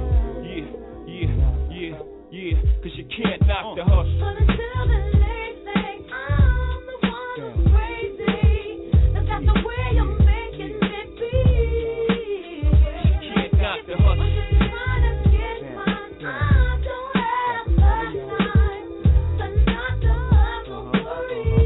Yeah, cause you can't knock the hustle. But until then, they think I'm the one who's crazy. That's the way you're making me feel. You can't knock the hustle. But you're trying to get mine. I don't have the time to knock the hustle for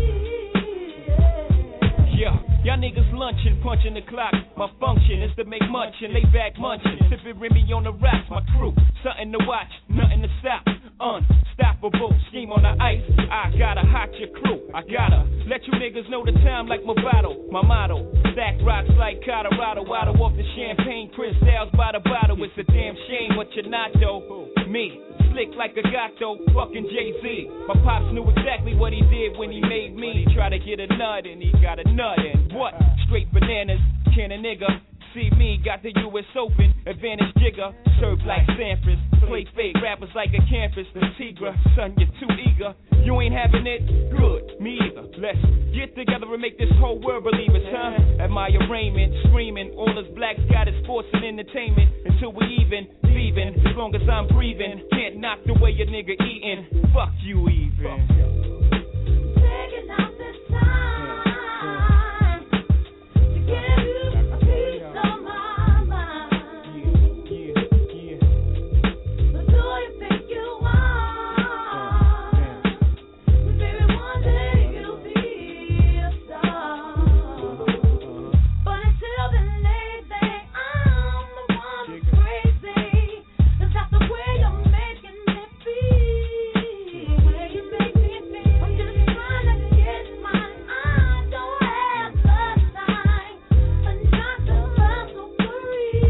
real. Yeah, y'all niggas lunching, punching the clock. My function is to make munch and lay back munching. Sipping Remy on the rocks, my crew. Something to watch, nothing to stop. Unstoppable, scheme on the ice. I gotta hot your crew. I gotta let you niggas know the time like Movado. My motto, stack rocks like Colorado. Waddle off the champagne, crystals by the bottle. It's a damn shame what you're not though. Me, slick like a gato, fucking Jay-Z. My pops knew exactly what he did when he made me. Try to get a nut and he got a nut and what? Straight bananas, can a nigga See me, got the U.S. Open, advantage jigger, serve like Sanford, play fake rappers like a campus, the Tigra, son, you're too eager, you ain't having it, good, me either, let's get together and make this whole world believe us, huh, at my arraignment, screaming, all us blacks got is sports and entertainment, until we even, thieving, as long as I'm breathing, can't knock the way a nigga eating, fuck you even. Taking out this time to give you a piece of my mind. But do you think you are? Baby, one day you'll be a star. But until then, lately, I'm the one who's crazy. 'Cause that's the way you're making me feel. The way you make me feel. I'm just trying to get mine. I don't have the time. And not to love so free.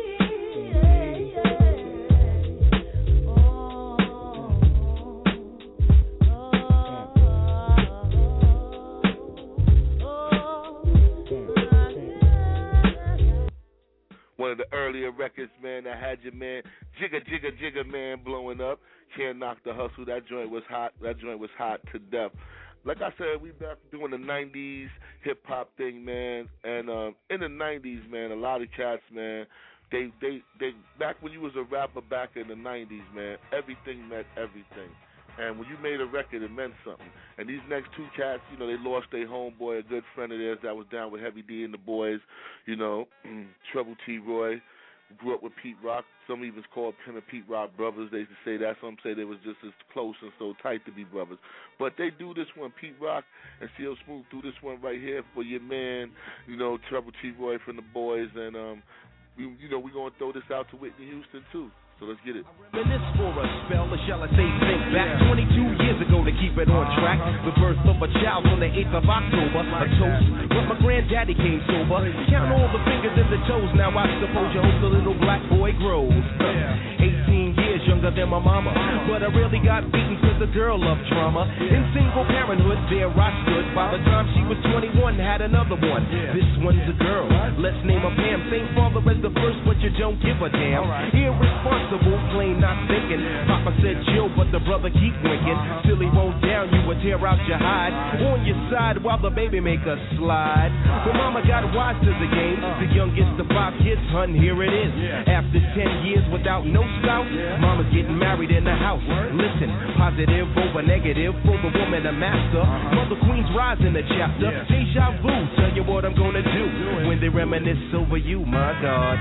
One of the earlier records, man, that had your man Jigga Jigga Jigga Man blowing up. Can't Knock the Hustle. That joint was hot. That joint was hot to death. Like I said, we back doing the 90s hip-hop thing, man. And in the 90s, man, a lot of cats, man, they back when you was a rapper back in the 90s, man, everything meant everything. And when you made a record, it meant something. And these next two cats, you know, they lost their homeboy, a good friend of theirs that was down with Heavy D and the boys, you know, Trouble T. Roy, grew up with Pete Rock. Some even called him and Pete Rock brothers. They used to say that. Some say they was just as close and so tight to be brothers. But they do this one, Pete Rock and CL Smooth do this one right here for your man, you know, Trouble T. Roy from the boys. And, we're going to throw this out to Whitney Houston, too. So let's get it. Reminisce for a spell, or shall I say think back 22 years ago to keep it on track. The birth of a child on the 8th of October. A toast, but my granddaddy came sober. Count all the fingers and the toes. Now I suppose you hope the little black boy grows. 18 years younger than my mama, but I really got beaten cause the girl loved drama. In single parenthood, there I stood. By the time she was 21, had another one. This one's a girl. Let's name her Pam. Same father as the first, but you don't give a damn. Irresponsible, plain not thinking. Papa said chill, but the brother keep winking. Till he won't down, you would tear out your hide. On your side while the baby make a slide. But mama got wise to the game. The youngest of 5 kids, hun, here it is. After 10 years without no spouse, mama's getting married in the house. Listen, positive over negative for the woman a master. Mother Queen's rise in the chapter. Deja vu, tell you what I'm gonna do when they reminisce over you, my God.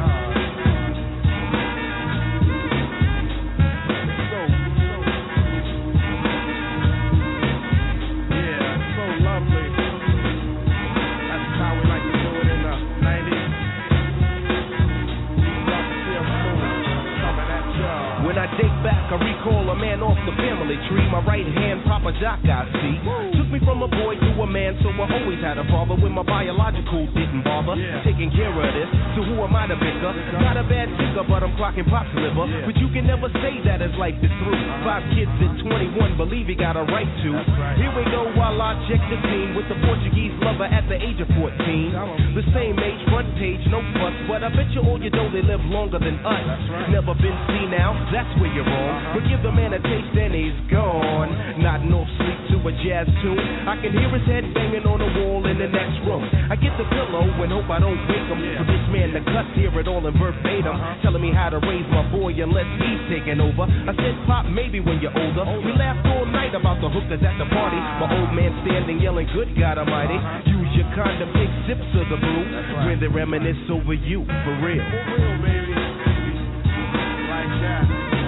I recall a man off the family tree. My right hand, Papa Doc, I see. Took me from a boy to a man, so I always had a father. When my biological didn't bother taking care of this, so who am I to bicker? Not a bad ticker, but I'm clocking Pop's liver. But you can never say that as life is through. 5 kids at 21, believe he got a right to. Here we go while I check the scene with the Portuguese lover at the age of 14. The same age, front page, no fuss, but I bet you all you know they live longer than us. Never been seen now, that's where you're wrong. But give the man a taste and he's gone. Nodding off sleep to a jazz tune. I can hear his head banging on the wall in the next room. I get the pillow and hope I don't wake him. For this man to cuss, hear it all in verbatim. Telling me how to raise my boy unless he's taking over. I said, Pop, maybe when you're older. We laughed all night about the hookers at the party. My old man standing yelling, good God Almighty. Use your condom, take sips of the brew. When they reminisce over you, for real. For real, baby. Like that.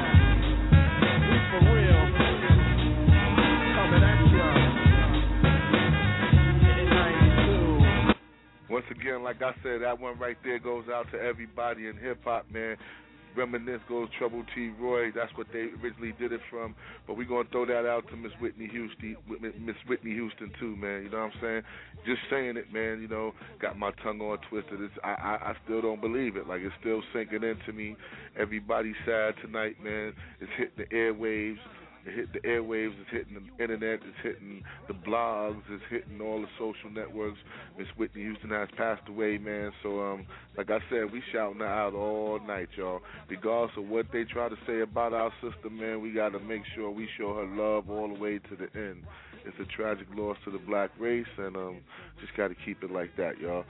Once again, like I said, that one right there goes out to everybody in hip-hop, man. Reminisce goes Trouble T. Roy. That's what they originally did it from. But we're going to throw that out to Miss Whitney Houston, too, man. You know what I'm saying? Just saying it, man, you know, got my tongue all twisted. I still don't believe it. Like, it's still sinking into me. Everybody's sad tonight, man. It's hitting the airwaves. It hit the airwaves, it's hitting the internet, it's hitting the blogs, it's hitting all the social networks. Miss Whitney Houston has passed away, man. So, like I said, we shouting her out all night, y'all. Regardless of what they try to say about our sister, man, we got to make sure we show her love all the way to the end. It's a tragic loss to the black race, and just got to keep it like that, y'all.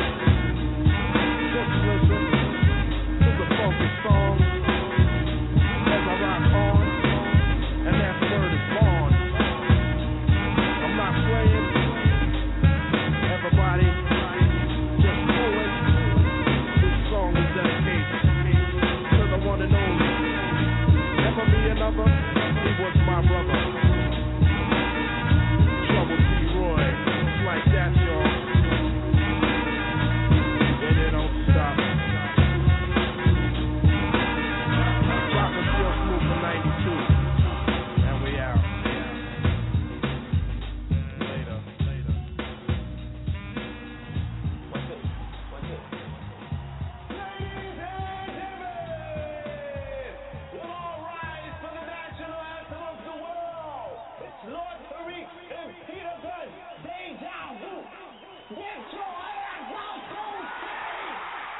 Just listen to the focus song as I rock on, and that word is born. I'm not playing. Everybody, just pull it. This song is dedicated to the one and only. Never be another. He was my brother. Trouble T. Roy. It's like that, y'all. And it don't stop. Rockin' still smooth for 92. And we out. Later. What's it? We'll all rise for the national anthem of the world. It's Lord Tariq and Peter Gunn. Deja vu. Get your ass out, cold state.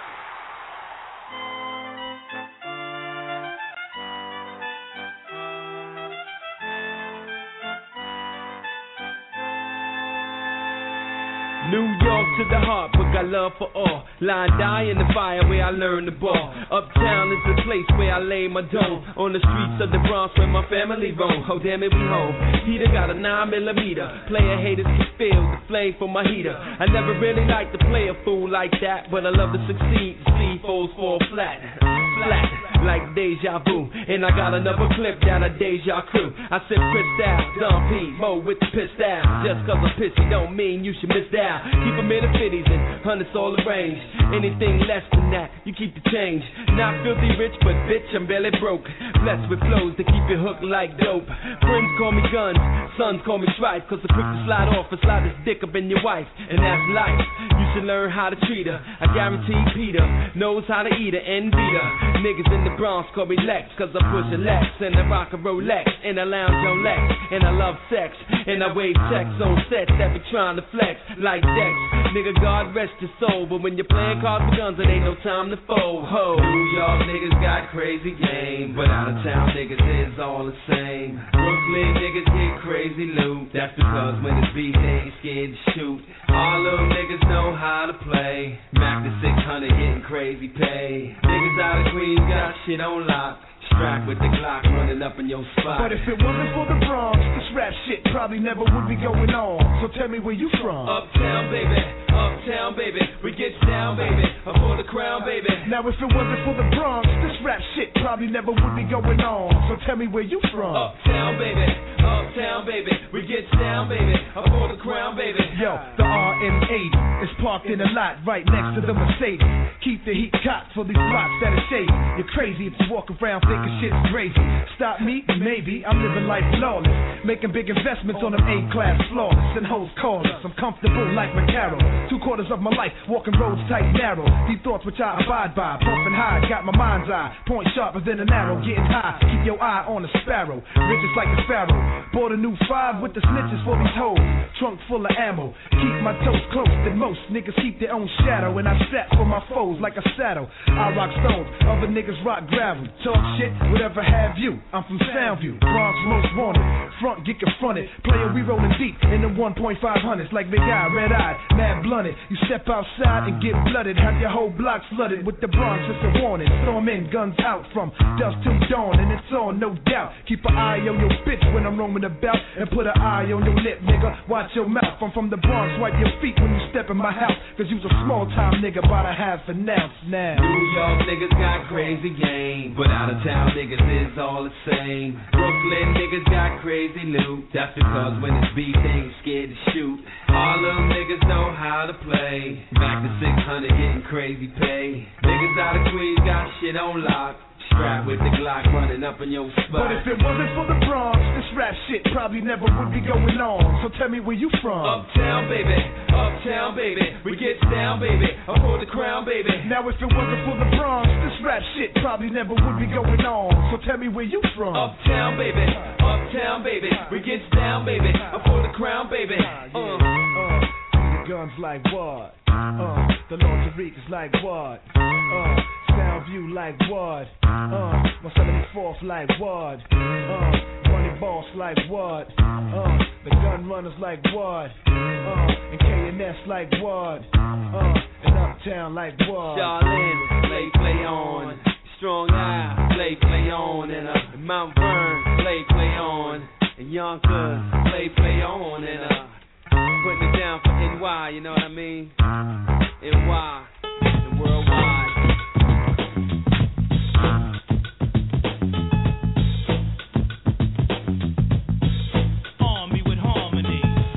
New York to the heart, but got love for all. Line die in the fire where I learned the ball. Uptown is the place where I lay my dome. On the streets of the Bronx where my family roam. Oh damn it, we home. Peter got a 9mm. Player haters can feel the flame from my heater. I never really liked to play a fool like that, but I love to succeed. See foes fall flat. Like deja vu. And I got another clip that a deja crew. I said Cristal, Don P, Mo with the pistol. Just cause I'm pissy don't mean you should miss out. Keep them in the 50s and hundreds all arranged. Anything less than that, you keep the change. Not filthy rich, but bitch, I'm barely broke. Blessed with flows to keep you hooked like dope. Friends call me guns, sons call me tripe. Cause I'm quick to slide off and slide this dick up in your wife. And that's life, you should learn how to treat her. I guarantee Peter knows how to eat her and beat her. Niggas in the Bronx call me Lex, cause I push a Lex and I rock a Rolex and I lounge on Lex and I love sex and I wave checks on sets that be trying to flex like Dex. Nigga, God rest your soul, but when you're playing cards with guns, it ain't no time to fold. Ho, New York niggas got crazy game, but out of town niggas is all the same. Brooklyn niggas get crazy loot. That's because when it's beat, they ain't scared to shoot. All little niggas know how to play. Mac the 600 getting crazy pay. Niggas out of Queens got shit on lock. Strapped with the Glock running up in your spot. But if it wasn't for the Bronx, this rap shit probably never would be going on. So tell me where you from. Uptown, baby, we get down, baby, for the crown, baby. Now if it wasn't for the Bronx, this rap shit probably never would be going on. So tell me where you from. Uptown, baby, we get down, baby, for the crown, baby. Yo, the RM80 is parked in a lot right next to the Mercedes. Keep the heat cocked for these blocks that are shady. You're crazy if you walk around thinking shit's crazy. Stop me? Maybe. I'm living life flawless, making big investments on them A-class flawless and hoes callers. I'm comfortable like McCarroll. 2/4 of my life walking roads tight and narrow. Deep thoughts which I abide by. Pumping high, got my mind's eye. Point sharper than an arrow. Getting high, keep your eye on a sparrow. Riches like the pharaoh. Bought a new 5 with the snitches for these hoes. Trunk full of ammo. Keep my toes close than most niggas keep their own shadow. And I strap for my foes like a saddle. I rock stones, other niggas rock gravel. Talk shit, whatever have you. I'm from Soundview, Bronx most wanted. Front get confronted. Player we rolling deep in the 1.500s like big eye, red eye, mad blunted. You step outside and get blooded. Have your whole block flooded with the Bronx. It's a warning. Storm in, guns out from dusk till dawn, and it's on, no doubt. Keep an eye on your bitch when I'm roaming about, and put an eye on your lip, nigga. Watch your mouth. I'm from the Bronx. Wipe your feet when you step in my house, cause you's a small time nigga by the half an ounce now. New York niggas got crazy game, but out of town niggas is all the same. Brooklyn niggas got crazy loot. That's because when it's beef, they ain't scared to shoot. All them niggas know how to play. Back to 600 getting crazy pay. Niggas out of Queens got shit on lock. Strapped with the Glock running up in your spot. But if it wasn't for the Bronx, this rap shit probably never would be going on. So tell me where you from. Uptown, baby. Uptown, baby. We get down, baby. I pull the crown, baby. Now if it wasn't for the Bronx, this rap shit probably never would be going on. So tell me where you from. Uptown, baby. Uptown, baby. We get down, baby. I pull the crown, baby. The guns like what? The lingerie is like what? Soundview like what? 174th like what? Money boss like what? The gun runners like what? And K&S like what? And Uptown like what? Charlene, play on. Strong Eye, play on. And Mount Vernon, play on. And Yonkers, play on. And putting it down for NY, you know what I mean? NY, and worldwide. Army with harmony.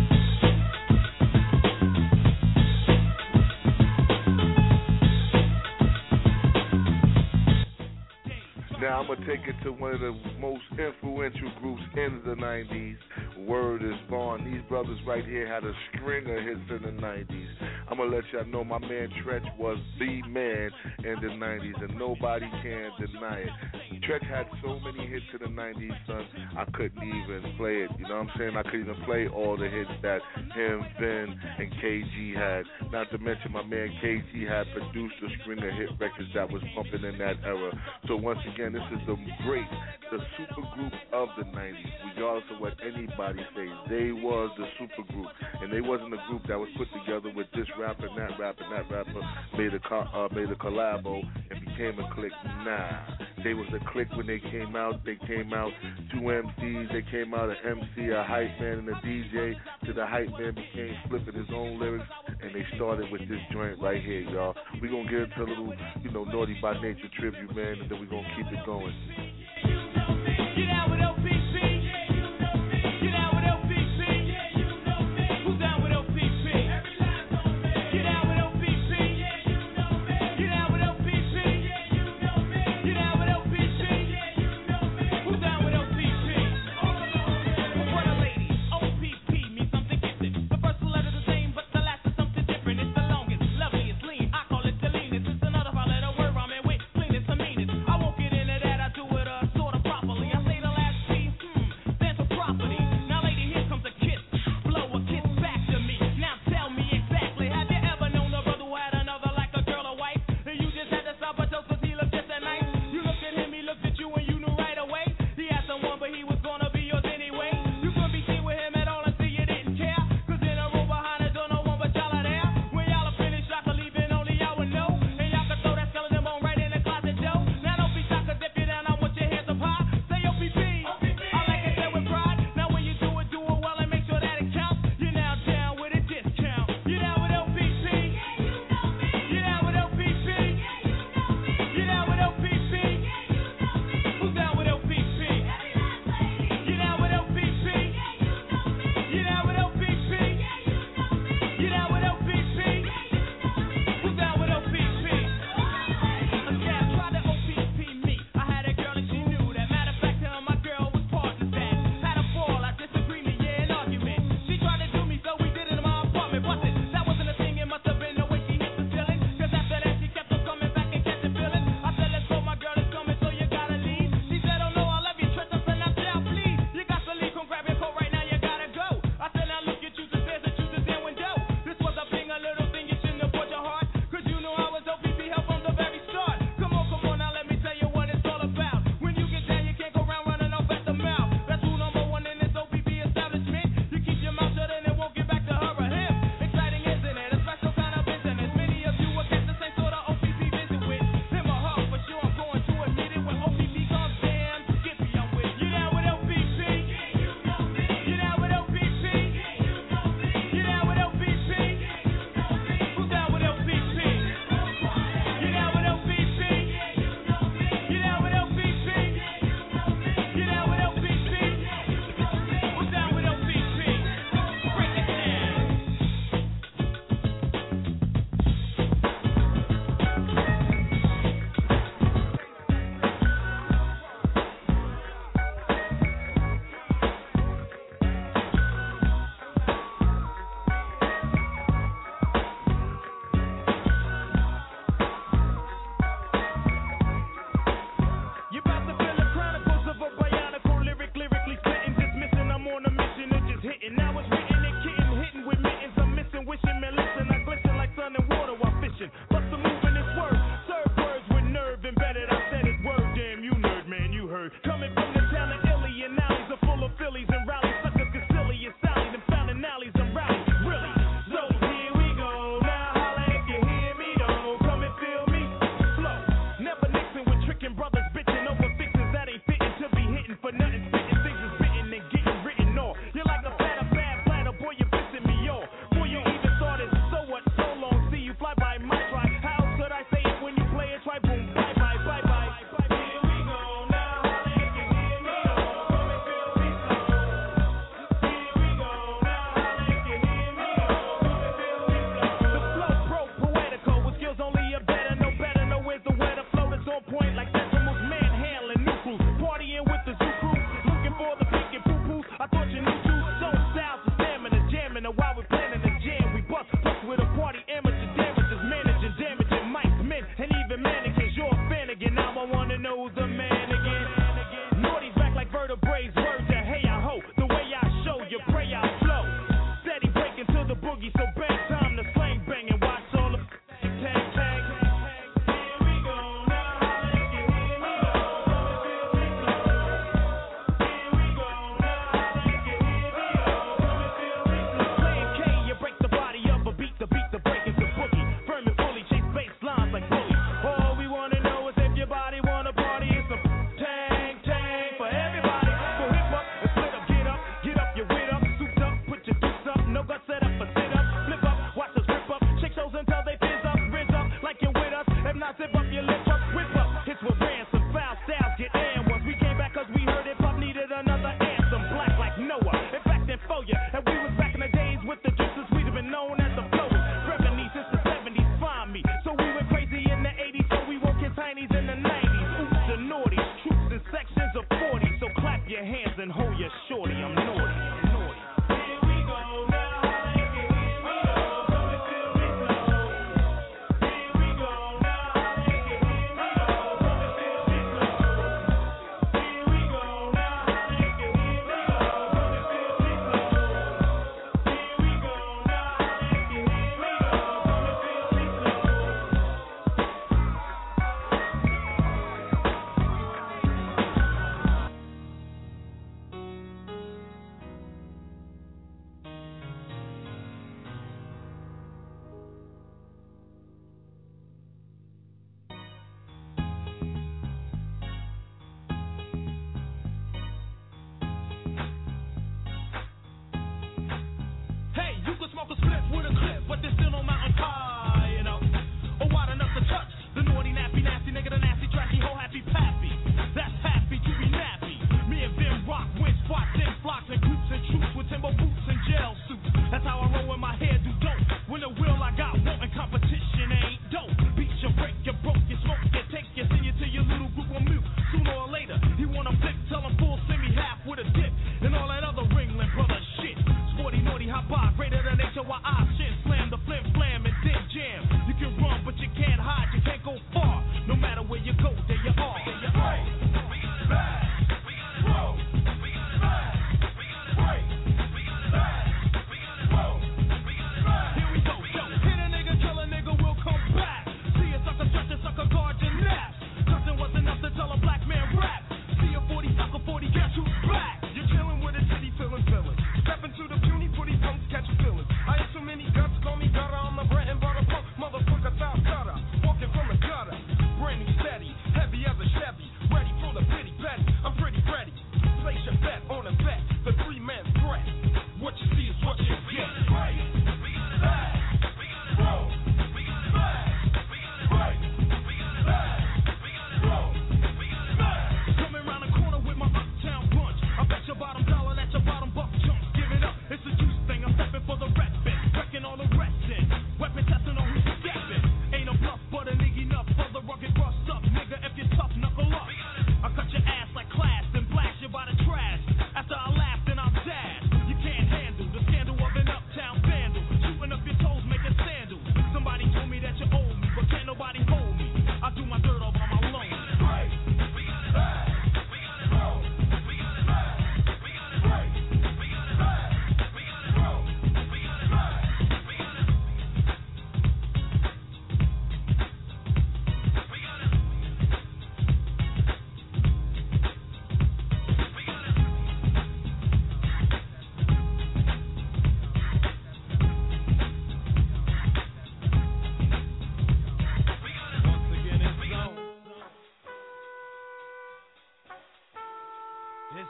Now I'm going to take it to one of the most influential groups in the 90s. Word is born. These brothers right here had a string of hits in the 90s. I'm going to let y'all know my man Tretch was the man in the 90s, and nobody can deny it. Tretch had so many hits in the 90s, son, I couldn't even play it. You know what I'm saying? I couldn't even play all the hits that him, Ben, and KG had. Not to mention my man KG had produced a string of hit records that was pumping in that era. So once again, this is the super group of the 90s, regardless of what anybody says. They was the super group, and they wasn't a group that was put together with this rapper and that rapper made a collabo and became a clique. Nah, they was a clique when they came out. They came out two MCs. They came out an MC, a hype man, and a DJ. To the hype man became flipping his own lyrics, and they started with this joint right here, y'all. We gonna get into a little, Naughty by Nature tribute, man, and then we gonna keep it going. Get out with LPP. Get out with LPP. Who's down with LPP? Get out with LPP. Get out with LPP. Get out with LPP. Who's down with LPP? What a lady. OPP means something gifted. The first letter the same, but the last is something different. It's the longest, loveliest, lean. I call it the leanest. It's another five-letter word rhyming with cleanest and meanest. I won't get into that. I do it sort of properly. I say the last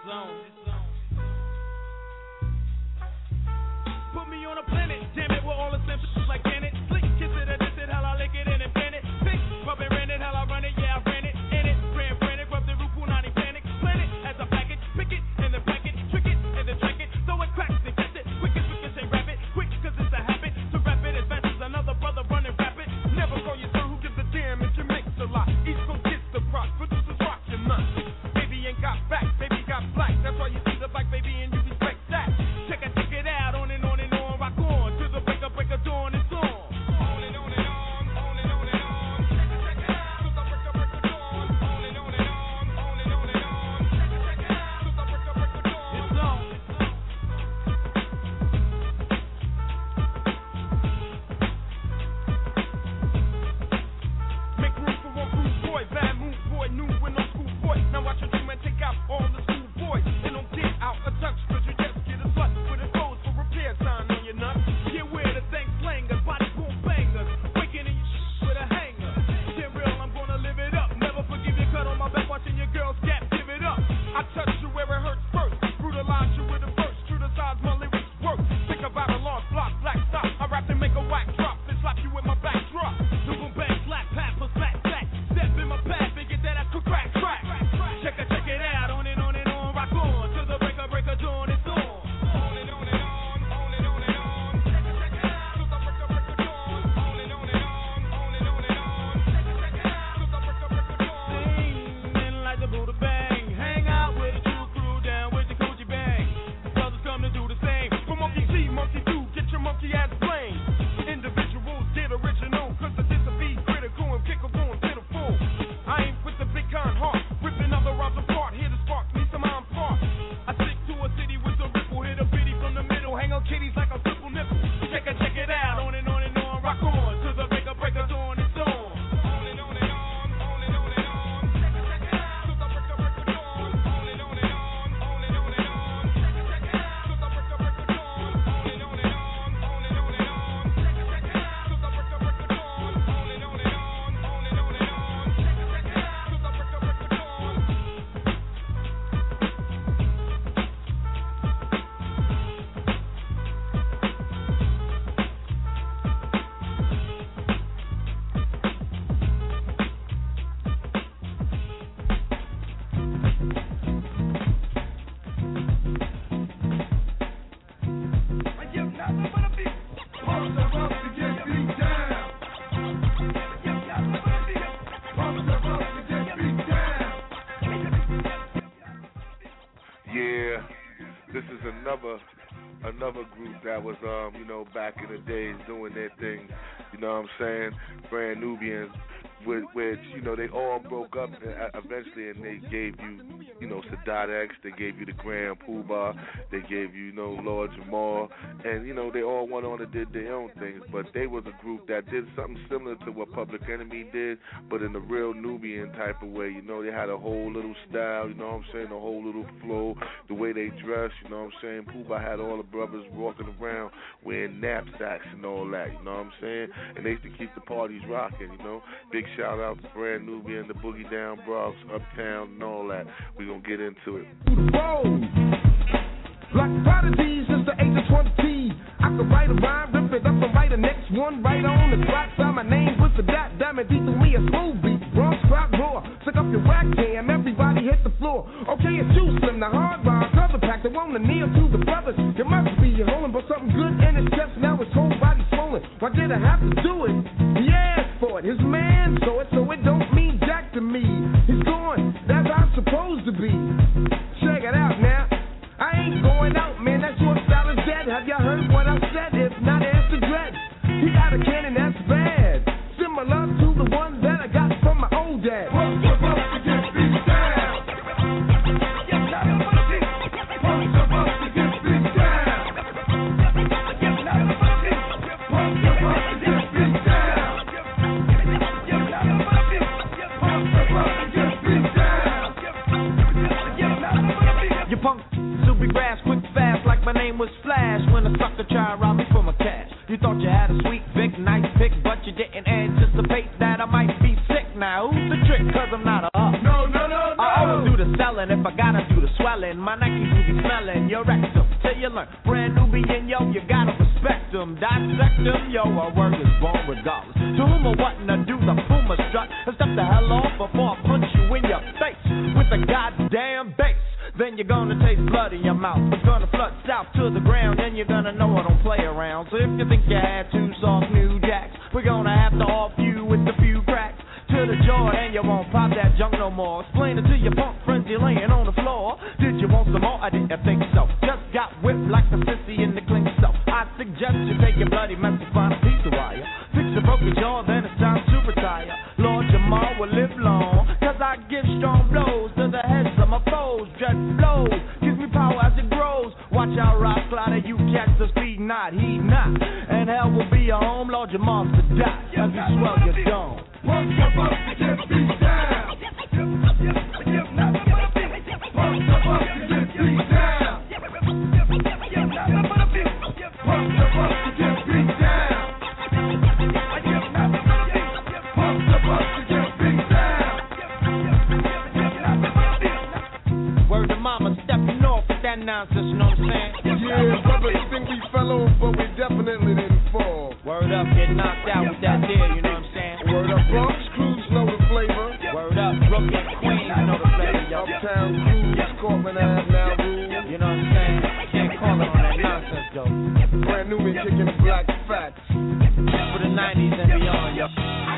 Put me on a planet, damn it, we're all essentials like Janet. Slick, kiss it, or diss it, hell I lick it and invent it. Pick, rub it, rent it, hell I run it, yeah I ran it. In it, ran, frantic, rub the roof, punani panic. Plan it as a package, pick it, and then pack it, trick it, and then track it. So it cracks and catch it, quick as say rap it. Quick, cause it's a habit, to rap it advances another brother running rapid. Never call your son who gives a damn, and you mix a lot. East Coast gets the props, producers rock your nuts. Baby ain't got back, baby got black. That's why you see the black baby and you respect that. Check it out, on and on and on, rock on to the break of dawn, it's on. On and on and on, on and on and on. Check it out, to the break of dawn. On and on and on, on and on and on. Check it out, to the break of dawn. It's on. Make room for one Bruce boy, bad moon boy, new with no school boy. Now watch your dream and take out all the school boys. And don't get out of touch, cause you just get a slut with a clothes for repair sign on your nuts. Get where the thing slangers, body boom bangers. Waking in your with a hanger. Get real, I'm gonna live it up. Never forgive your cut on my back, watching your girls gap, give it up. I touch you where it hurts first. Brutalize you with a verse. True to size, my lyrics work. Think about a lost block, black stop. I rap to make a whack drop. Then slap you with my back drop. The boom bang, slap, pat, plus back, back. Step in my path and get that ass crack, crack. Check it out, on and on and on, rock on to the break of dawn, it's on. On and on and on, on and on and on. Check it out, to the break of dawn. On and on and on, on and on and on. Check it out, to the break of dawn. Sing like the Buddha bang, hang out with the true crew down with the Coochie bang. Brothers come to do the same. From monkey see, monkey do, get your monkey ass blamed. Individuals get original, cause the diss will be critical and kick a going pitiful. I ain't with the big con heart, ripping other rhymes apart, here to spark me some arm park. I stick to a city with a ripple, hit a bitty from the middle, hang on kitties like a triple nipple. Check it out, on and on and on, rock on to the break of dawn, it's on. On and on and on, on and on and on. Check it out, to the break of dawn. On and on and on, on and on and on. Check it out, to the break of dawn. On and on and on, on and on and on. Check it out, to the break of dawn. On and on and on, on and on and on. Check it out, to the break of dawn. Yeah, this is another group that was back in the days doing their thing, you know what I'm saying? Brand Nubians, which they all broke up eventually, and they gave you Sadat X, they gave you the Grand Poobah, they gave you Lord Jamar, and they all went on and did their own things, but they was a group that did something similar to what Public Enemy did, but in a real Nubian type of way. They had a whole little style, you know what I'm saying, a whole little flow, the way they dress, you know what I'm saying. Poobah had all the brothers walking around wearing knapsacks and all that, you know what I'm saying, and they used to keep the parties rocking, Big shout out to Brand Nubian, the Boogie Down Bronx, Uptown, and all that. We gonna get into it. Like prodigy since the age of 20. I could write a rhyme, rip it up and write the next one right on the spot. Sign my name with the dot, diamond deep to me a smooth beat. Bronx crowd roar, suck up your whack jam, everybody hit the floor. Okay, it's you, Slim, the hard rhyme, cover pack, the one to kneel to the brothers. You must be holding, but something good in his chest, now his whole body swollen. Why did I have to do it? He asked for it, his man saw it, so it don't mean jack to me. He's going, that's how I'm supposed to be. Check it out now. I ain't going out, man, that short style is dead. Have you heard what I said? If not, ask the dread. He got a cannon that's bad, similar to the one that I got from my old dad. You punk Subi Brass, quick fast, like my name was Flash. When a sucker try to rob me for my cash. You thought you had a sweet, big, nice pick, but you didn't anticipate that I might be sick. Now who's the trick? Cause I'm not a up. No. I always do the selling if I gotta do the swelling. swelling. My Nike booty smelling. Your rectum till you learn. Brand Nubian, yo, you gotta respect them. Dissect them, yo, a word is born regardless. To whom or what to do the Puma strut and step the hell off before I punch you in your face with a goddamn bass. Then you're gonna taste blood in your mouth. It's gonna flood south to the ground, and you're gonna know I don't play around. So if you think you had two soft new jacks, we're gonna have to off you with a few cracks to the jaw, and you won't pop that junk no more. Explain it to your punk friends you're laying on the floor. Did you want some more? I didn't think so. Just got whipped like a sissy in the clink, so I suggest you take your bloody mess and find a piece of wire. Fix a broken jaw, then it's time to retire. Lord Jamal will live long, cause I give strong blows to the heads of my foes. Dread flows, gives me power as it grows. Watch out, rock slider, you catch the speed, not heed not. And hell will be your home, Lord Jamal's to die as you swell your dome. Pump your up to get beat down. Pump your up to get beat down. Pump your up to get beat down. Pump your up to get beat down. Word to mama, stepping off with that nonsense, you know what I'm saying? Yeah, brothers think we fell off, but we definitely didn't fall. Word up, get knocked out with that deal, you know what I'm saying? Word up, Bronx crews know the flavor. Word up, Brooklyn Queens know the flavor, yo. Uptown crews, Cortland Ave now rule. You know what I'm saying? Can't call it on that nonsense, though. Brand new and kicking the black fats. For the 90s and beyond, yo.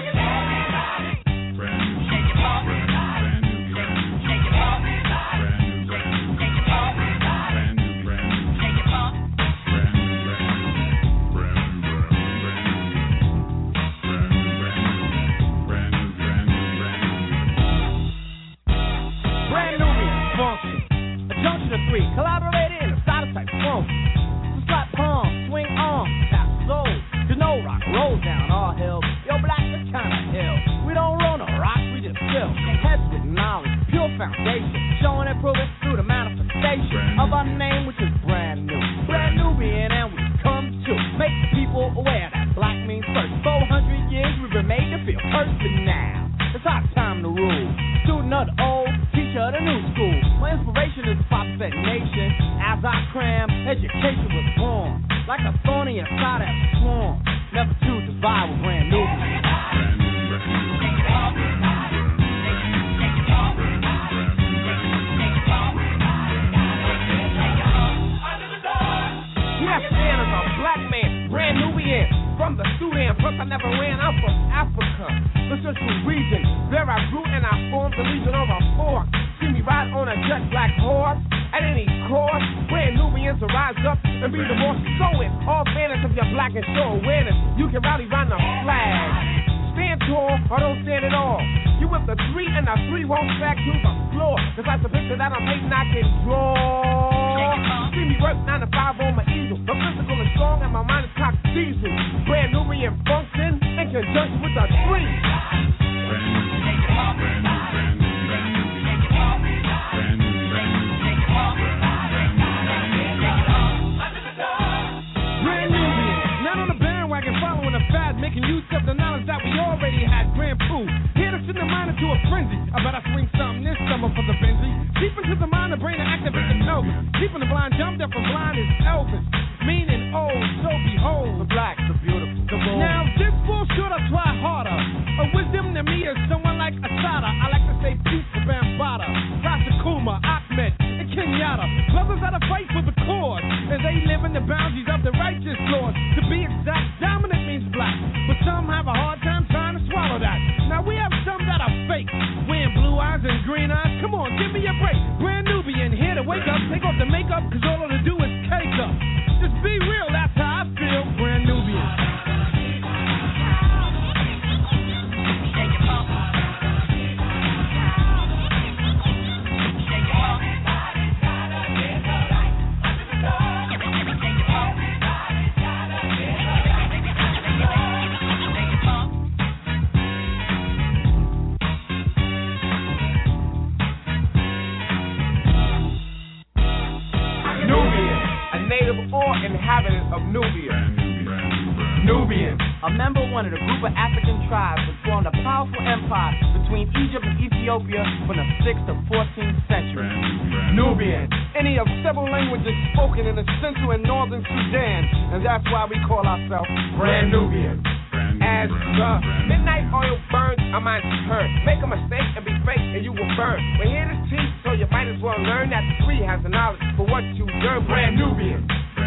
Collaborating in a side type funk. Slap palm, swing arm, tap soul. You know rock rolls down all hills. Yo, black is kinda hill. We don't roll no rocks, we just fill. Heads with knowledge, pure foundation. Showing and proving through the manifestation of our name, which is brand new. Brand Nubian, and we come to make people aware that black means first. 400 years we've been made to feel person now. It's our time to rule. Student of the old, teacher of the new school. My inspiration is the pop set nation. As I cram, education was born. Like a thorn in your side that swarm. Never to divide with brand new. Yes, man, as a black man, brand Nubian. From the Sudan, plus I never ran, I'm from Africa. The central region, there I grew and I formed the Legion of a Fork. See me ride on a jet black horse, at any course, brand Nubians to rise up and be the more so it. All fairness of your black and show awareness, you can rally round the flag. Stand tall or don't stand at all. You whip the 3 and the 3 won't back to the floor. Cause that's the picture that I'm hating I can draw. See me work 9 to 5 on my easel. The physical is strong and my mind is cocked diesel. Brand Nubian function in conjunction with the 3. Making use of the knowledge that we already had. Grand Pooh, here to send the mind into a frenzy. I bet I swing something this summer for the Benzie. Deep into the mind, the brain, and activate the pelvis. Keeping the blind dumb, deaf and blind is Elvis. Meaning old, so behold. The black, the beautiful, the bold. Now this fool should have tried harder. A wisdom to me is someone like Asada. I like to say peace to Bambaataa, Rasta Kuma, Ahmed, and Kenyatta. Brothers that fight for the cause, and they live in the boundaries of the righteous laws. To be exact, dominant means black. But some have a hard time trying to swallow that. Now we have some that are fake, wearing blue eyes and green eyes. Come on, give me a break. Brand Nubian here to wake up, take off the makeup, cause all to do is cake up. Just be real, that's how I feel. Brand Nubian. Inhabitant of Nubia. Nubian. A member of one of the group of African tribes that formed a powerful empire between Egypt and Ethiopia from the 6th to 14th century. Nubian, any of several languages spoken in the central and northern Sudan, and that's why we call ourselves Brand Nubian. As the midnight oil burns, our minds is hurt. Make a mistake and be fake, and you will burn. We're here to teach, so you might as well learn that the tree has the knowledge for what you learn. Brand Nubian.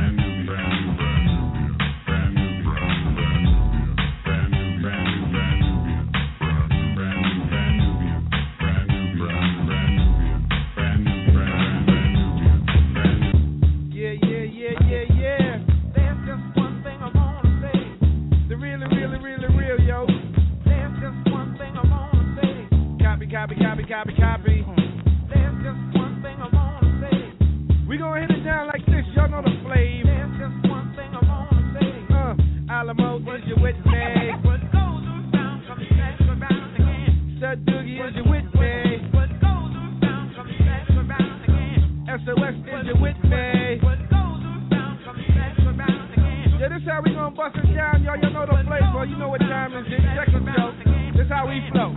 Copy. There's just one thing I wanna say. We gonna hit it down like this, y'all know the flavor. There's just one thing I wanna say. Alamo, is you with me? What goes around comes back around again. Stud Doogie, is you with me? What goes around comes back around again. SOS, is you with me? What goes around comes back around again. Yeah, this how we gonna bust it down, y'all know the flavor. You know what time it is. Check it out. This how we flow.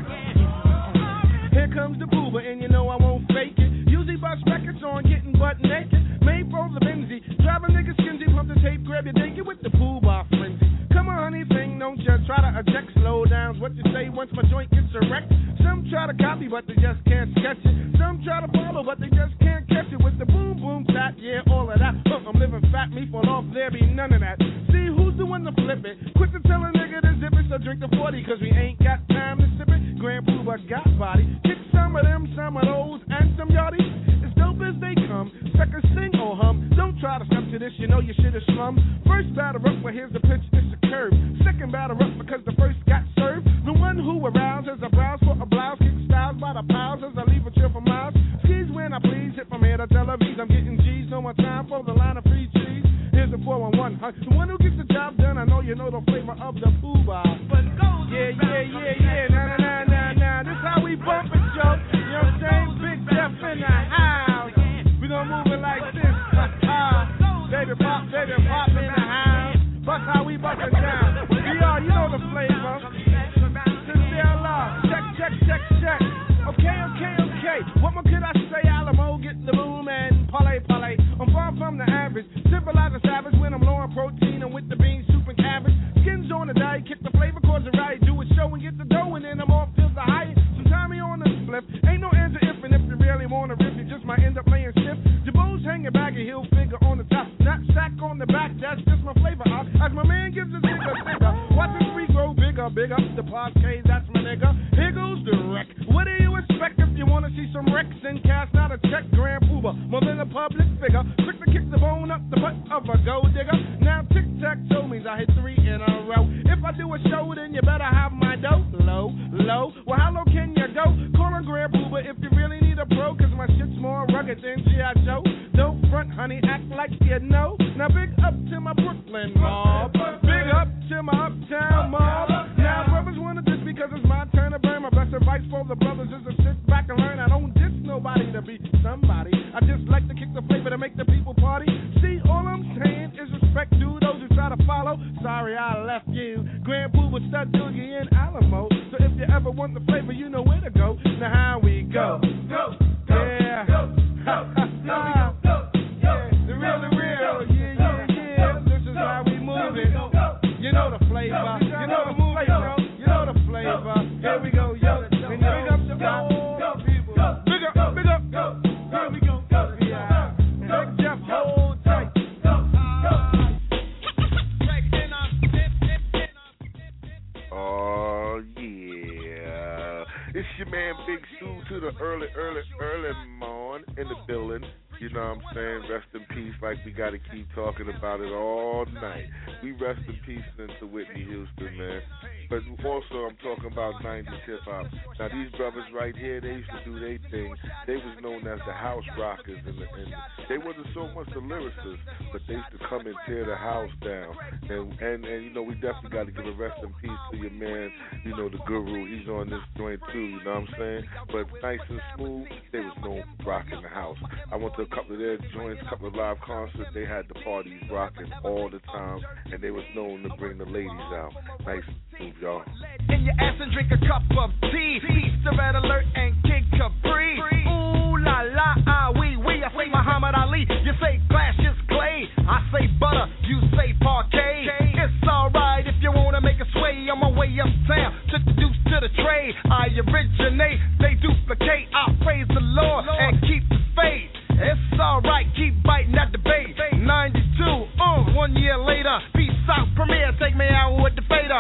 Here comes the boober, and you know I won't fake it. Usually bust records on getting butt naked. Made pro the Benzie. Drive a nigga skinsy, pump the tape, grab your dinky with the boo bar frenzy. Come on, honey, thing, don't you try to eject. Slow down's what you say once my joint gets erect. Some try to copy, but they just can't sketch it. Some try to follow, but they just can't catch it. With the boom, boom, tap, yeah, all of that. I'm living fat, me fall off, there be none of that. See, who's the one to flip it? Quit to tell a nigga to zip it, so drink the 40, cause we ain't got time to sip it. Grand Pooba got body. Kick some of them, some of those, and some yachties. As dope as they come, suckers sing or hum. Don't try to step to this, you know you shit is slum. First batter up, well here's the pitch, it's a curve. Second batter up because the first got served. The one who arouses a browse for a blouse, kick styles by the piles as I leave a chill for miles. Skis when I please, hit from here to Tel Aviv. I'm getting G's, no more time for the line of free cheese. Here's the 411, huh? The one who gets the job done, I know you know the flavor of the Pooba. But go, yeah, nah. This how we bump it, Joe. You know what I'm saying? Big Jeff in the house. We gon' move it like this. Baby pop in the house. Bust how we bust it down. VR, you know the flavor. Sincere love. Check. Okay. What more could I say? Alamo, get the boom and parlay. I'm far from the average. Civilized and savage when I'm low on protein and with the beans, soup and cabbage. Skins on the diet, kick the flavor, cause it right. Do it show and get the dough and then I'm off till the height. Sometime he on the flip. Ain't no answer if and if you really wanna rip, you just might end up laying stiff. Jabos hanging back and heel figure on the top. Not sack on the back, that's just my flavor. As my man gives his nigga figure. Watch the tree grow bigger. The podcast, that's my nigga. Here goes the wreck. What do you expect if you wanna see some wrecks and cast out a check? Grand Pooba, more than a public figure. Quick to kick the bone up the butt of a gold digger. Now tic-tac-toe means I hit 3 in a row. If I do a show, then you better have my dough. Low. Well, how low can you go? Call a Grand Pooba if you really need a pro, cause my shit's more rugged than G.I. Joe. Don't front, honey, act like you know. Now big up to my Brooklyn mob. Big up to my uptown mob. Now brothers wanna diss because it's my turn to burn. My best advice for the brothers is to sit back and learn. I don't diss nobody to be somebody. I just like to kick the flavor to make the people party. See, all I'm saying is respect to those who try to follow. Sorry I left you. Grand Pooba, Stud Doogie, and Alamo. So if you ever want the flavor, you know where to go. Now how we go? Yeah. The real. Yeah. This is how we move it. You know the flavor. You know the flavor. You know the flavor. Here we go, yo. And big up the people. Big up. Here we go. Yeah. Big Jeff, hold tight. Oh yeah. It's your man Big Sue to the early morn in the building. You know what I'm saying? Rest in peace, like we got to keep talking about it all night. We rest in peace into Whitney Houston, man. But also, I'm talking about 90s hip-hop. Now, these brothers right here, they used to do their thing. They was known as the house rockers, and they wasn't so much the lyricists, but they used to come and tear the house down. And you know, we definitely got to give a rest in peace to your man, you know, the Guru. He's on this joint, too, you know what I'm saying? But nice and smooth, they was known for rocking the house. I want to couple of their joints, a couple of live concerts. They had the parties rocking all the time, and they was known to bring the ladies out. Nice move, y'all. In your ass and drink a cup of tea. Peace to Red Alert and Kid Capri. Ooh la la, ah wee wee. I say Muhammad Ali, you say glass is clay. I say butter, you say parquet. It's alright if you wanna make a sway. On my way uptown, took the deuce to the trade. I originate, they duplicate. I praise the Lord and keep the faith. It's alright, keep biting at the bait. 92, 1 year later. Peace out, Premier, take me out with the fader.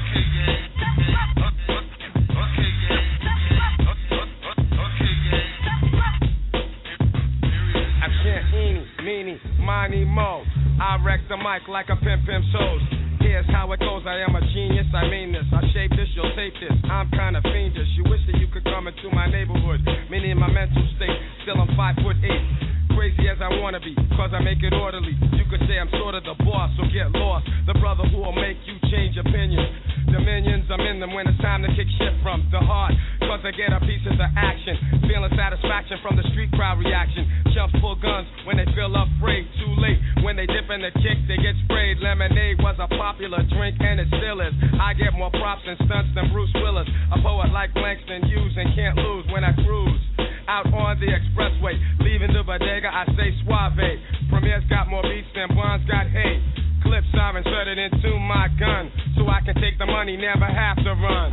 I chant eeny, meeny, miny, mo. I wreck the mic like a pimp shows. Here's how it goes, I am a genius, I mean this. I shape this, you'll tape this. I'm kinda fiendish. You wish that you could come into my neighborhood. Meaning my mental state, still I'm 5'8". Crazy as I wanna be, cause I make it orderly. You could say I'm sort of the boss, so get lost. The brother who will make you change opinions. Dominions, I'm in them when it's time to kick shit from the heart. Cause I get a piece of the action. Feeling satisfaction from the street crowd reaction. Chumps pull guns when they feel afraid. Too late, when they dip in the kick, they get sprayed. Lemonade was a popular drink and it still is. I get more props and stunts than Bruce Willis. A poet like Langston Hughes and can't lose when I cruise. Out on the expressway, leaving the bodega, I say suave. Premier's got more beats than Bonds got hate. Clips I've inserted into my gun, so I can take the money, never have to run.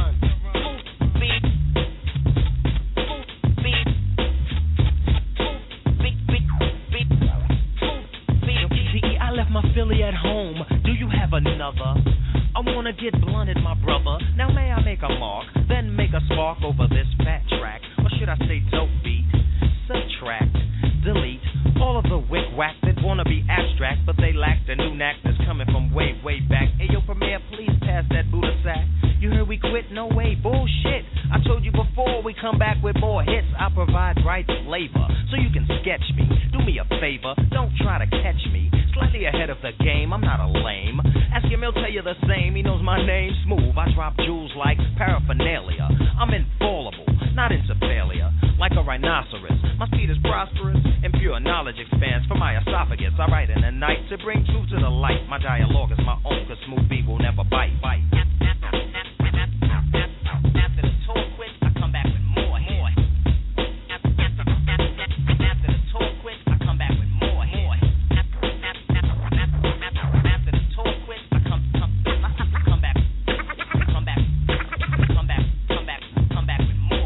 I left my Philly at home. Do you have another? I wanna get blunted, my brother. Now may I make a mark, then make a spark over this fat track, or should I say dope beat? Subtract, delete all of the wick-wack that wanna be abstract, but they lack the new knack that's coming from way, way back. Hey, yo, Premier, please pass that Buddha sack. You heard we quit? No way, bullshit. I told you before, we come back with more hits. I provide right flavor, so you can sketch me. Do me a favor, don't try to catch me. Slightly ahead of the game, I'm not a lame. Ask him, he'll tell you the same. He knows my name, smooth. I drop jewels like paraphernalia. I'm infallible, not into failure. Like a rhinoceros, my speed is prosperous, and pure knowledge expands from my esophagus. I write in the night to bring truth to the light. My dialogue is my own, cause smooth B will never bite. After the talk quit, I come back with more. After the talk quit, I come back with more. After the talk quit, I come back with more.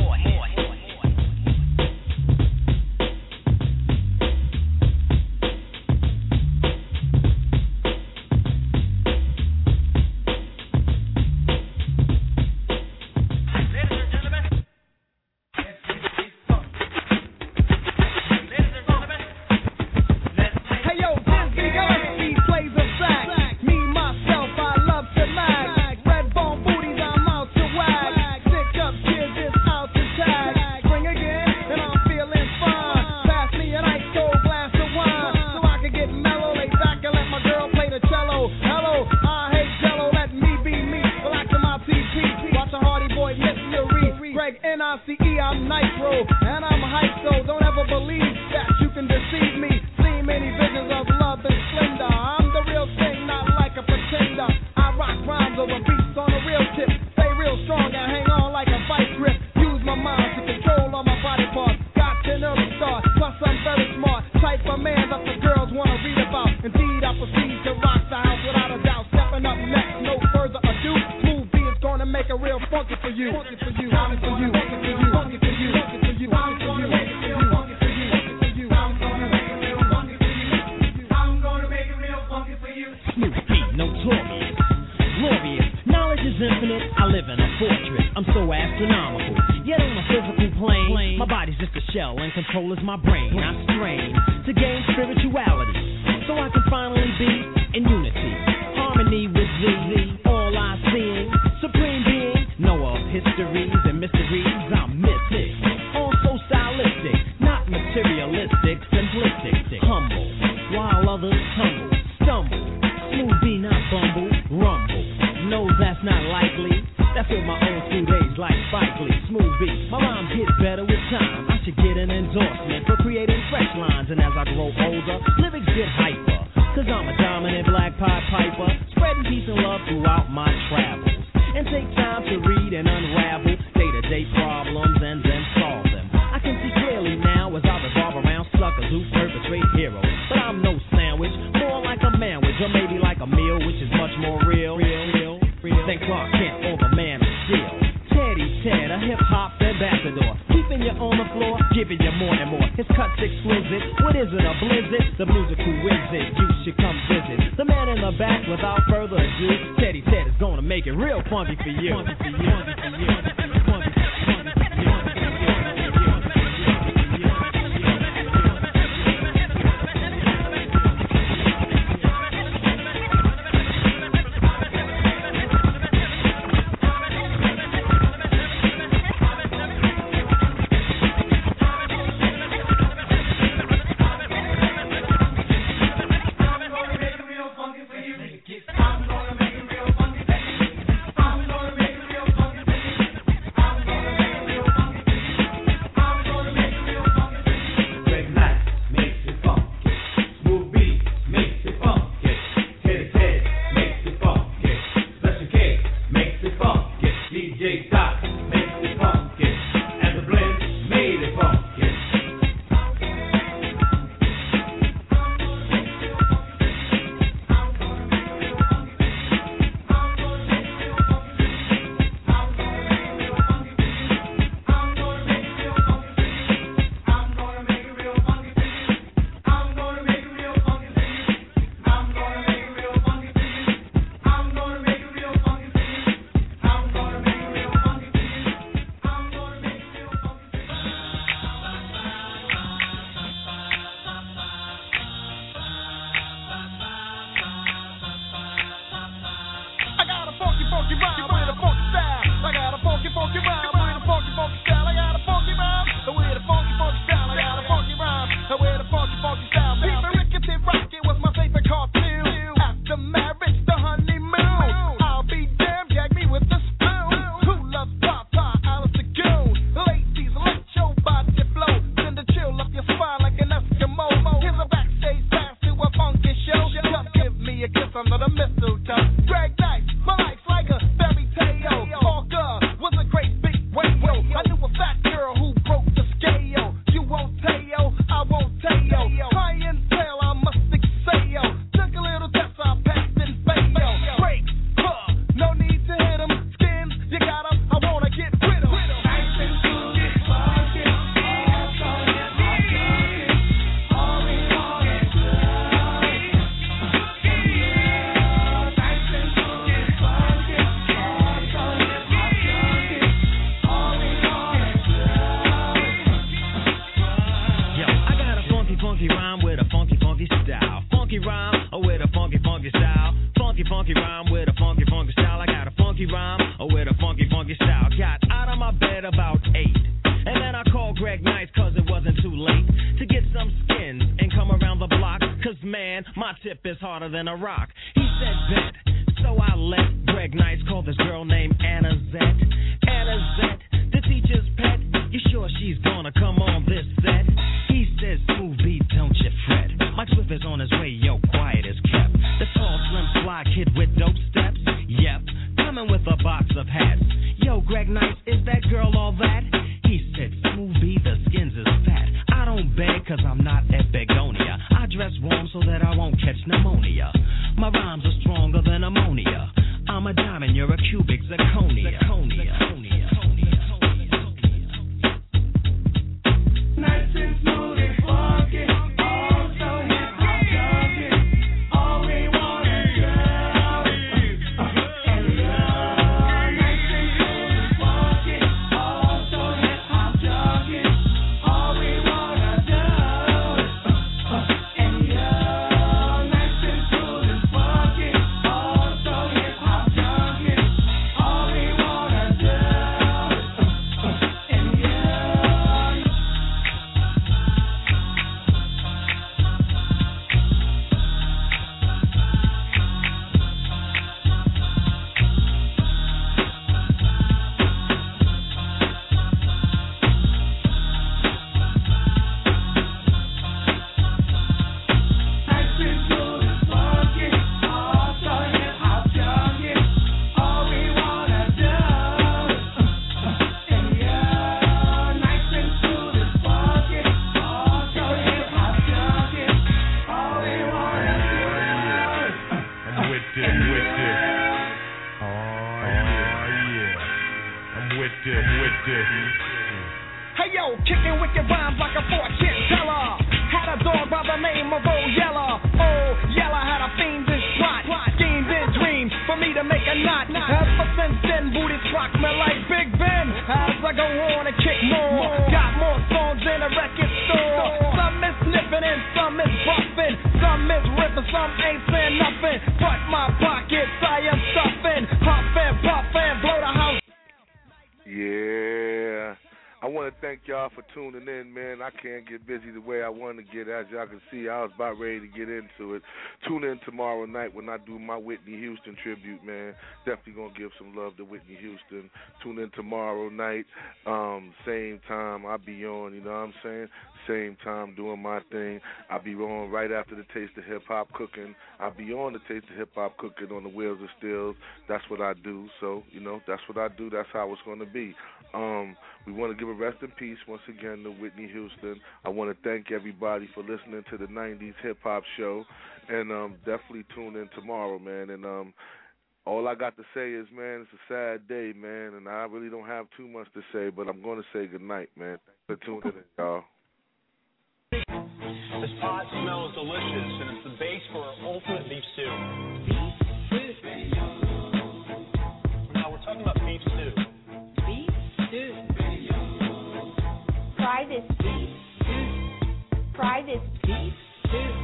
I'm Nitro, and I'm hyped, so don't ever believe that you can deceive me. See many visions of love and splendor. I'm the real thing, not like a pretender. I rock rhymes over beats on a real tip. Stay real strong and hang on like a vice grip. Use my mind to control all my body parts. Got an early start, plus I'm very smart. Type of man that the girls want to read about. Indeed, I proceed to rock the house without a doubt. Stepping up next, no further ado. Smooth B is gonna make it real funky for you. Funky for you, funky for you, funky for you. Infinite, I live in a fortress, I'm so astronomical. Yet on a physical plane, my body's just a shell and control is my brain. I strain to gain spirituality, so I can finally be in unity, harmony with thee. All I seeing, supreme being, know of histories and mysteries. I'm mystic, also stylistic, not materialistic, simplistic, humble, while others tumble, stumble. Smooth B, not bumble, rumble. No, that's not likely. That's what my own 2 days like Spike Lee. Smooth B, my rhymes get better with time. I should get an endorsement for creating hip-hop ambassador. Keeping you on the floor, giving you more and more. His cuts exquisite. What is it, a blizzard? The musical wizard. You should come visit. The man in the back, without further ado, Teddy said is gonna make it real funky for you. Funky for you. Funky for you. Funky for you. Than a rock. He said that, so I let Greg Nice call this girl named Anna Zett. Anna Zett, the teacher's pet. You sure she's gonna come on this set? He says, smooth beat, don't you fret. Mike Swift is on his way, yo, quiet as kept. The tall, slim, fly kid with dope steps. Yep, coming with a box of hats. Yo, Greg Nice, is that girl all that? He said, smooth beat, the skins is fat. I don't beg, cause I'm not at Begonia. I dress warm so that I won't catch pneumonia. My rhymes are stronger than ammonia. I'm a diamond, you're a cubic zirconia. Nice and smooth and funky, oh so hip hop junky. All we want is love and love. Nice and smooth and funky, oh so with this. Hey yo, kicking wicked rhymes like a fortune teller. Had a dog by the name of Old Yeller. Old Yeller had a fiendish plot. Schemed and dreamed for me to make a knot. Ever since then, booties rock me like Big Ben. As I go on and kick more. Got more songs in a record store. Some is sniffing and some is buffing. Some is ripping, some ain't saying nothing. But my pockets I am stuffing. Huffing, puffing, blow the house. Yeah. I want to thank y'all for tuning in, man. I can't get busy the way I want to get. As y'all can see, I was about ready to get into it. Tune in tomorrow night when I do my Whitney Houston tribute, man. Definitely going to give some love to Whitney Houston. Tune in tomorrow night, same time. I'll be on, you know what I'm saying? Same time doing my thing. I'll be on right after the Taste of Hip Hop cooking. I'll be on the Taste of Hip Hop cooking on the Wheels of Steel. That's what I do. So, you know, that's what I do. That's how it's going to be. We want to give a rest in peace once again to Whitney Houston. I want to thank everybody for listening to the 90s Hip Hop Show. And definitely tune in tomorrow, man. And all I got to say is, man, it's a sad day, man. And I really don't have too much to say, but I'm going to say goodnight, man. Thanks for tuning in, y'all. This pot smells delicious, and it's the base for our ultimate beef stew. Now we're talking about beef stew. Beef stew. Try this beef stew. Try this beef stew.